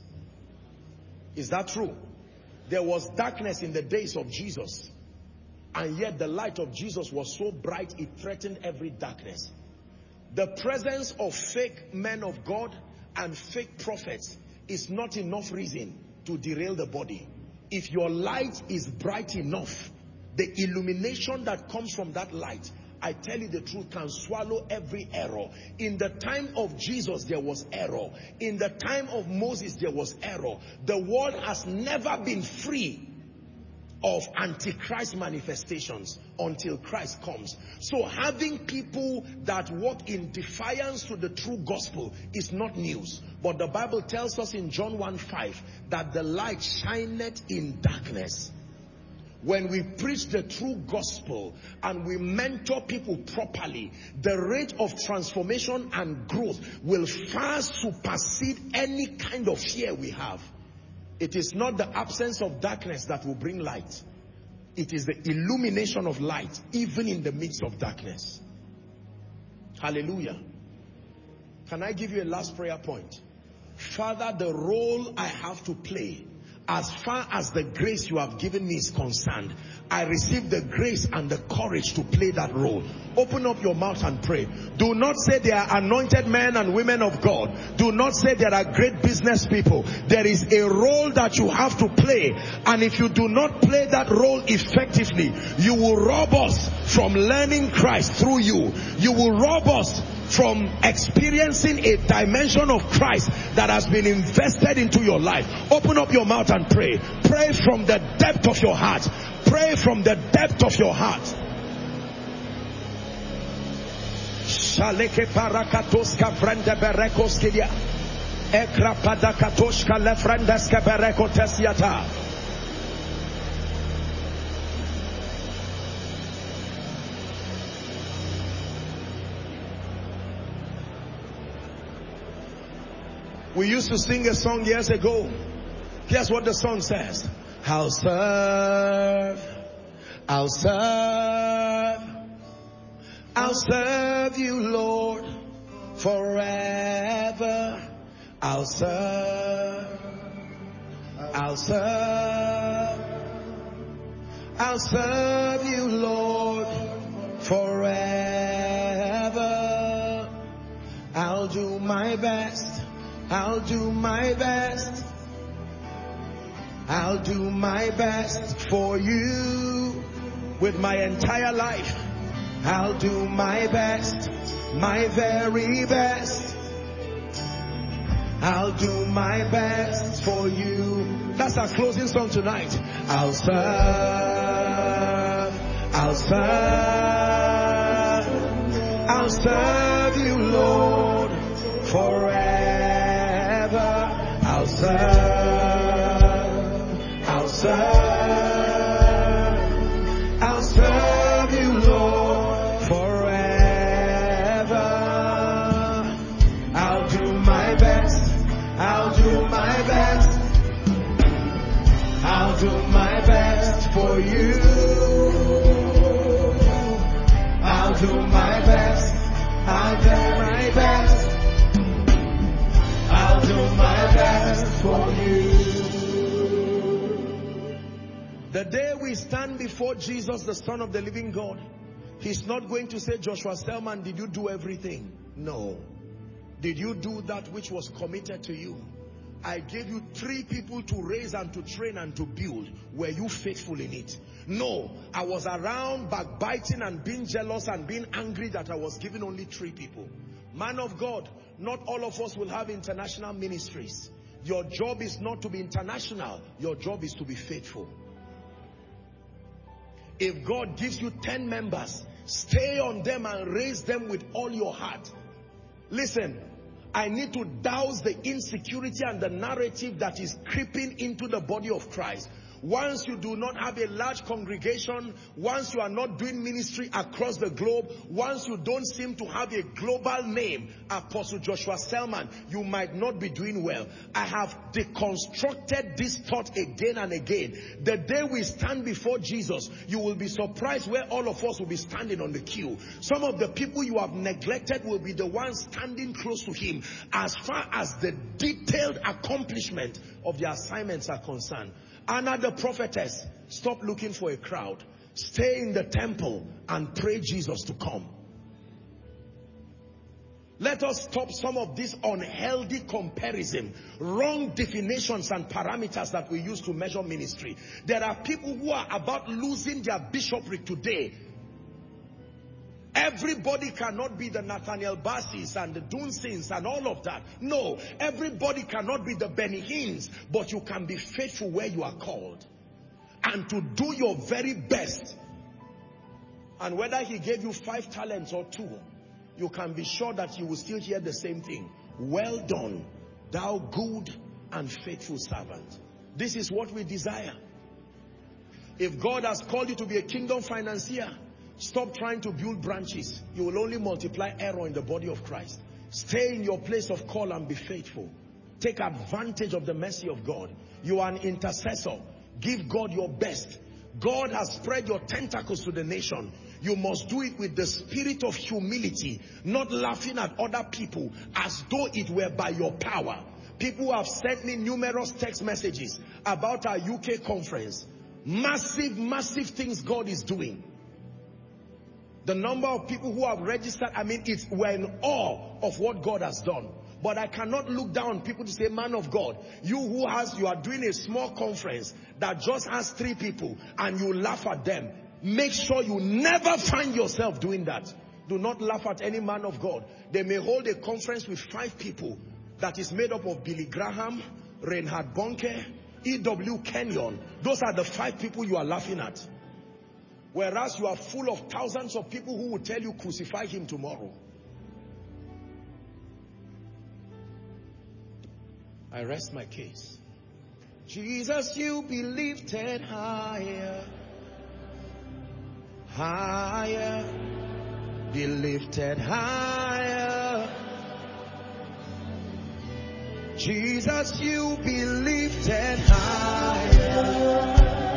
Is that true? There was darkness in the days of Jesus, and yet the light of Jesus was so bright it threatened every darkness. The presence of fake men of God and fake prophets is not enough reason to derail the body. If your light is bright enough, the illumination that comes from that light, I tell you the truth, can swallow every error. In the time of Jesus, there was error. In the time of Moses, there was error. The world has never been free of Antichrist manifestations until Christ comes. So having people that walk in defiance to the true gospel is not news. But the Bible tells us in John 1:5 that the light shineth in darkness. When we preach the true gospel and we mentor people properly, the rate of transformation and growth will far supersede any kind of fear we have. It is not the absence of darkness that will bring light. It is the illumination of light, even in the midst of darkness. Hallelujah. Can I give you a last prayer point? Father, the role I have to play, as far as the grace you have given me is concerned, I receive the grace and the courage to play that role. Open up your mouth and pray. Do not say there are anointed men and women of God. Do not say there are great business people. There is a role that you have to play. And if you do not play that role effectively, you will rob us from learning Christ through you. You will rob us from experiencing a dimension of Christ that has been invested into your life. Open up your mouth and pray. Pray from the depth of your heart. Pray from the depth of your heart. Shaleke parakatoska vrende berekoskidia. Ekra padakatoshka lefrendeske berekotesiata. We used to sing a song years ago. Here's what the song says. I'll serve, I'll serve, I'll serve you, Lord, forever. I'll serve, I'll serve, I'll serve you, Lord, forever. I'll do my best. I'll do my best. I'll do my best for you with my entire life. I'll do my best my very best. I'll do my best for you. That's our closing song tonight. I'll serve, I'll serve, I'll serve you, Lord, forever. I'll serve, I'll serve, I'll serve you, Lord, forever. I'll do my best, I'll do my best, I'll do my best for you. I'll do my best, I'll do my best, I'll do my best for you. The day we stand before Jesus, the Son of the living God, He's not going to say, Joshua Selman, did you do everything? No. Did you do that which was committed to you? I gave you 3 people to raise and to train and to build. Were you faithful in it? No. I was around backbiting and being jealous and being angry that I was given only 3 people. Man of God, not all of us will have international ministries. Your job is not to be international. Your job is to be faithful. If God gives you 10 members, stay on them and raise them with all your heart. Listen, I need to douse the insecurity and the narrative that is creeping into the body of Christ. Once you do not have a large congregation, once you are not doing ministry across the globe, once you don't seem to have a global name, Apostle Joshua Selman, you might not be doing well. I have deconstructed this thought again and again. The day we stand before Jesus, you will be surprised where all of us will be standing on the queue. Some of the people you have neglected will be the ones standing close to Him as far as the detailed accomplishment of the assignments are concerned. Anna the prophetess, stop looking for a crowd. Stay in the temple and pray Jesus to come. Let us stop some of this unhealthy comparison, wrong definitions and parameters that we use to measure ministry. There are people who are about losing their bishopric today. Everybody cannot be the Nathaniel Bassis and the Dunsins and all of that. No, everybody cannot be the Benny Hinns, but you can be faithful where you are called and to do your very best. And whether He gave you 5 talents or 2, you can be sure that you will still hear the same thing. Well done, thou good and faithful servant. This is what we desire. If God has called you to be a kingdom financier, stop trying to build branches. You will only multiply error in the body of Christ. Stay in your place of call and be faithful. Take advantage of the mercy of God. You are an intercessor. Give God your best. God has spread your tentacles to the nation. You must do it with the spirit of humility, not laughing at other people as though it were by your power. People have sent me numerous text messages about our UK conference. Massive, massive things God is doing. The number of people who have registered, I mean, we're in awe of what God has done. But I cannot look down on people to say, man of God, you are doing a small conference that just has 3 people and you laugh at them. Make sure you never find yourself doing that. Do not laugh at any man of God. They may hold a conference with 5 people that is made up of Billy Graham, Reinhard Bonnke, E.W. Kenyon. Those are the 5 people you are laughing at. Whereas you are full of thousands of people who will tell you crucify him tomorrow. I rest my case. Jesus, you be lifted higher, higher, be lifted higher. Jesus, you be lifted higher,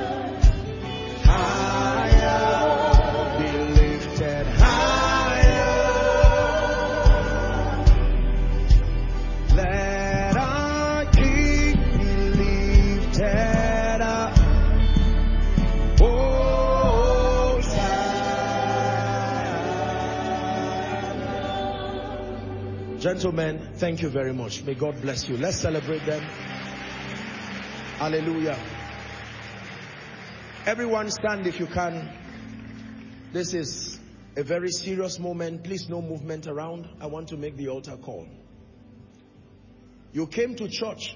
higher, be lifted higher. Let our King be lifted up. Hosanna. Gentlemen, thank you very much. May God bless you. Let's celebrate them. Hallelujah. Everyone stand if you can. This is A very serious moment. Please, no movement around. I want to make the altar call. You came to church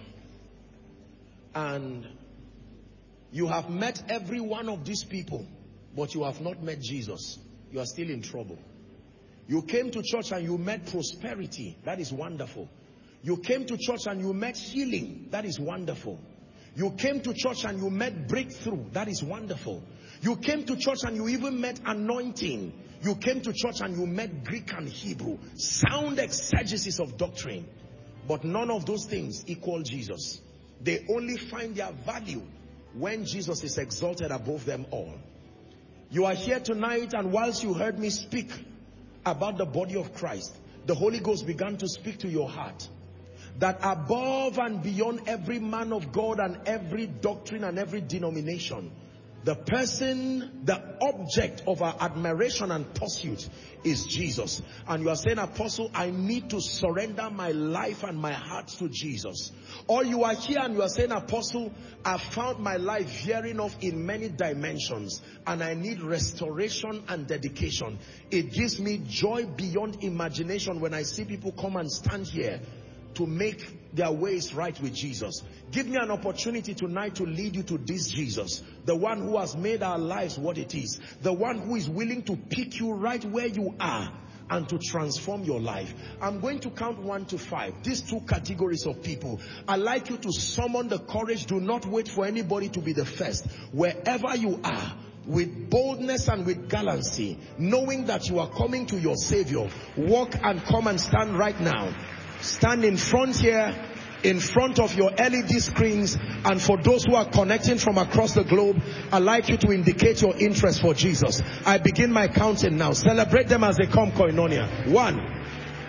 and you have met every one of these people, but you have not met Jesus. You are still in trouble. You came to church and you met prosperity. That is wonderful. You came to church and you met healing. That is wonderful. You came to church and you met breakthrough. That is wonderful. You came to church and you even met anointing. You came to church and you met Greek and Hebrew. Sound exegesis of doctrine. But none of those things equal Jesus. They only find their value when Jesus is exalted above them all. You are here tonight, and whilst you heard me speak about the body of Christ, the Holy Ghost began to speak to your heart. That above and beyond every man of God and every doctrine and every denomination, the person, the object of our admiration and pursuit is Jesus. And you are saying, Apostle, I need to surrender my life and my heart to Jesus. Or you are here and you are saying, Apostle, I found my life veering off in many dimensions and I need restoration and dedication. It gives me joy beyond imagination when I see people come and stand here to make their ways right with Jesus. Give me an opportunity tonight to lead you to this Jesus, the one who has made our lives what it is, the one who is willing to pick you right where you are and to transform your life. I'm going to count 1 to 5. These two categories of people. I'd like you to summon the courage. Do not wait for anybody to be the first. Wherever you are, with boldness and with gallantry, knowing that you are coming to your Savior, walk and come and stand right now. Stand in front here, in front of your LED screens, and for those who are connecting from across the globe, I'd like you to indicate your interest for Jesus. I begin my counting now. Celebrate them as they come, Koinonia. 1,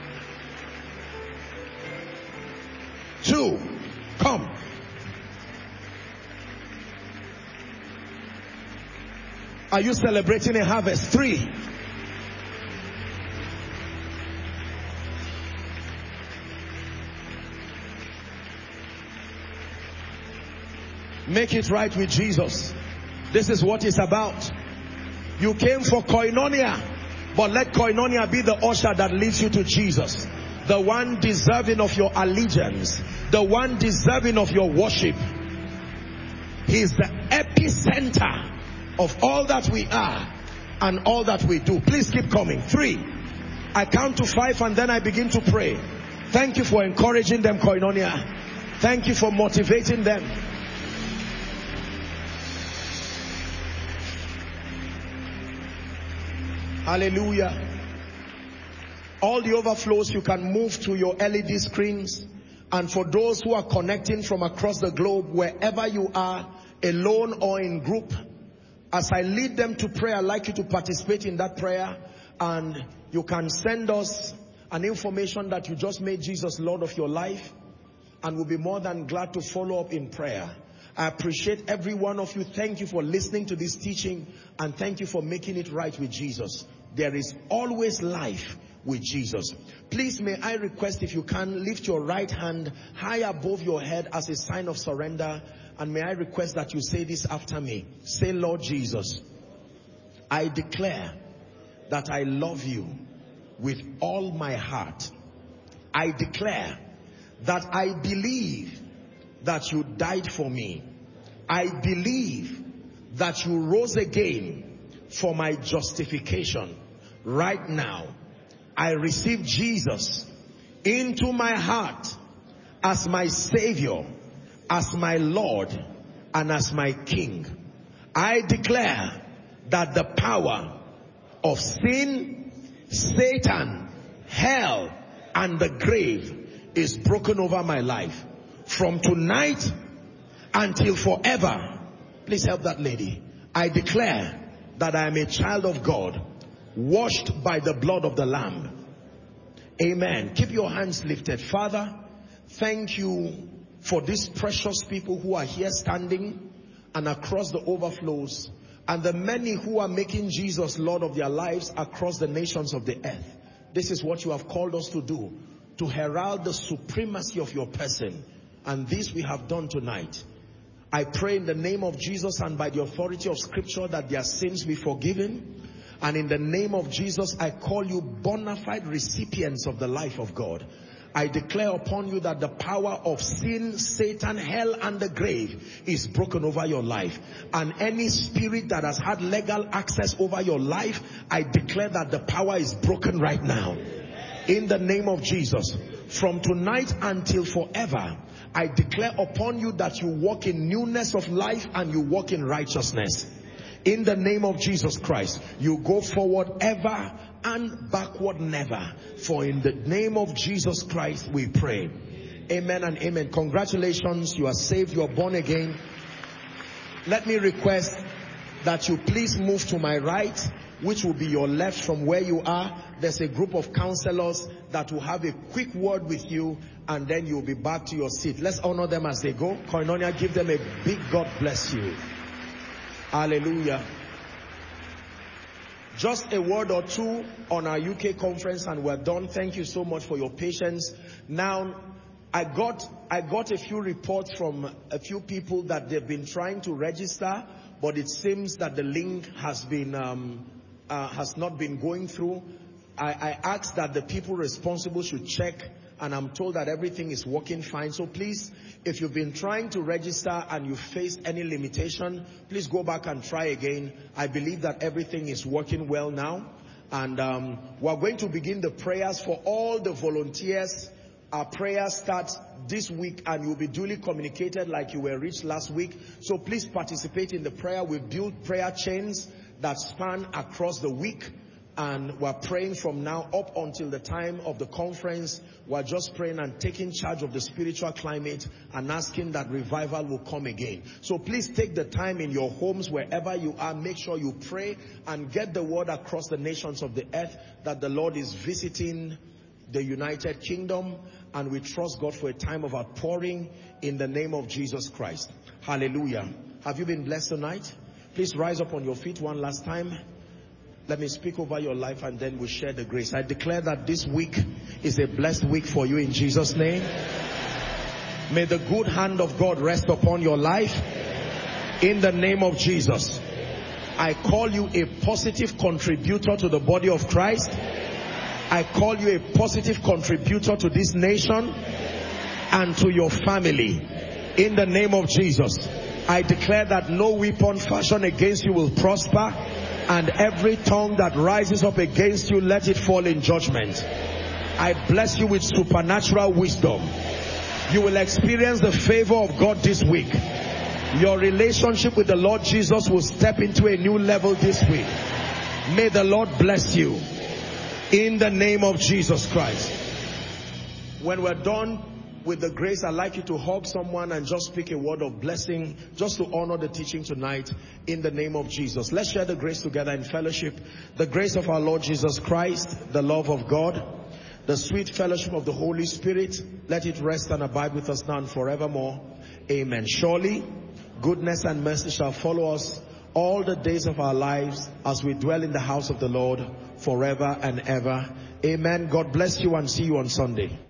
2, come. Are you celebrating a harvest? 3. Make it right with Jesus. This is what it's about. You came for Koinonia, but let Koinonia be the usher that leads you to Jesus. The one deserving of your allegiance. The one deserving of your worship. He is the epicenter of all that we are and all that we do. Please keep coming. 3. I count to 5 and then I begin to pray. Thank you for encouraging them, Koinonia. Thank you for motivating them. Hallelujah. All the overflows, you can move to your LED screens. And for those who are connecting from across the globe, wherever you are, alone or in group, as I lead them to prayer, I'd like you to participate in that prayer. And you can send us an information that you just made Jesus Lord of your life. And we'll be more than glad to follow up in prayer. I appreciate every one of you. Thank you for listening to this teaching, and thank you for making it right with Jesus. There is always life with Jesus. Please, may I request, if you can, lift your right hand high above your head as a sign of surrender, and may I request that you say this after me. Say, Lord Jesus, I declare that I love you with all my heart. I declare that I believe that you died for me. I believe that you rose again for my justification. Right now, I receive Jesus into my heart as my Savior, as my Lord, and as my King. I declare that the power of sin, Satan, hell, and the grave is broken over my life. From tonight until forever, please help that lady. I declare that I am a child of God, washed by the blood of the Lamb. Amen. Keep your hands lifted. Father, thank you for these precious people who are here standing and across the overflows, and the many who are making Jesus Lord of their lives across the nations of the earth. This is what you have called us to do, to herald the supremacy of your person. And this we have done tonight. I pray in the name of Jesus and by the authority of Scripture that their sins be forgiven. And in the name of Jesus, I call you bona fide recipients of the life of God. I declare upon you that the power of sin, Satan, hell, and the grave is broken over your life. And any spirit that has had legal access over your life, I declare that the power is broken right now. In the name of Jesus. From tonight until forever, I declare upon you that you walk in newness of life and you walk in righteousness. In the name of Jesus Christ, you go forward ever and backward never. For in the name of Jesus Christ we pray. Amen and amen. Congratulations, you are saved, you are born again. Let me request that you please move to my right, which will be your left from where you are. There's a group of counselors that will have a quick word with you, and then you'll be back to your seat. Let's honor them as they go. Koinonia, give them a big God bless you. Hallelujah. Just a word or two on our UK conference and we're done. Thank you so much for your patience. Now, I got a few reports from a few people that they've been trying to register, but it seems that the link has not been going through. I asked that the people responsible should check, and I'm told that everything is working fine. So please, if you've been trying to register and you faced any limitation, please go back and try again. I believe that everything is working well now. And we're going to begin the prayers for all the volunteers. Our prayer starts this week and you'll be duly communicated like you were reached last week. So please participate in the prayer. We've built prayer chains that span across the week. And we're praying from now up until the time of the conference. We're just praying and taking charge of the spiritual climate and asking that revival will come again. So please take the time in your homes, wherever you are. Make sure you pray and get the word across the nations of the earth that the Lord is visiting the United Kingdom. And we trust God for a time of outpouring in the name of Jesus Christ. Hallelujah. Have you been blessed tonight? Please rise up on your feet one last time. Let me speak over your life and then we'll share the grace. I declare that this week is a blessed week for you in Jesus' name. May the good hand of God rest upon your life in the name of Jesus. I call you a positive contributor to the body of Christ. I call you a positive contributor to this nation and to your family in the name of Jesus. I declare that no weapon fashioned against you will prosper. And every tongue that rises up against you, let it fall in judgment. I bless you with supernatural wisdom. You will experience the favor of God this week. Your relationship with the Lord Jesus will step into a new level this week. May the Lord bless you in the name of Jesus Christ. When we're done with the grace, I'd like you to hug someone and just speak a word of blessing, just to honor the teaching tonight in the name of Jesus. Let's share the grace together in fellowship. The grace of our Lord Jesus Christ, the love of God, the sweet fellowship of the Holy Spirit, let it rest and abide with us now and forevermore. Amen. Surely, goodness and mercy shall follow us all the days of our lives as we dwell in the house of the Lord forever and ever. Amen. God bless you and see you on Sunday.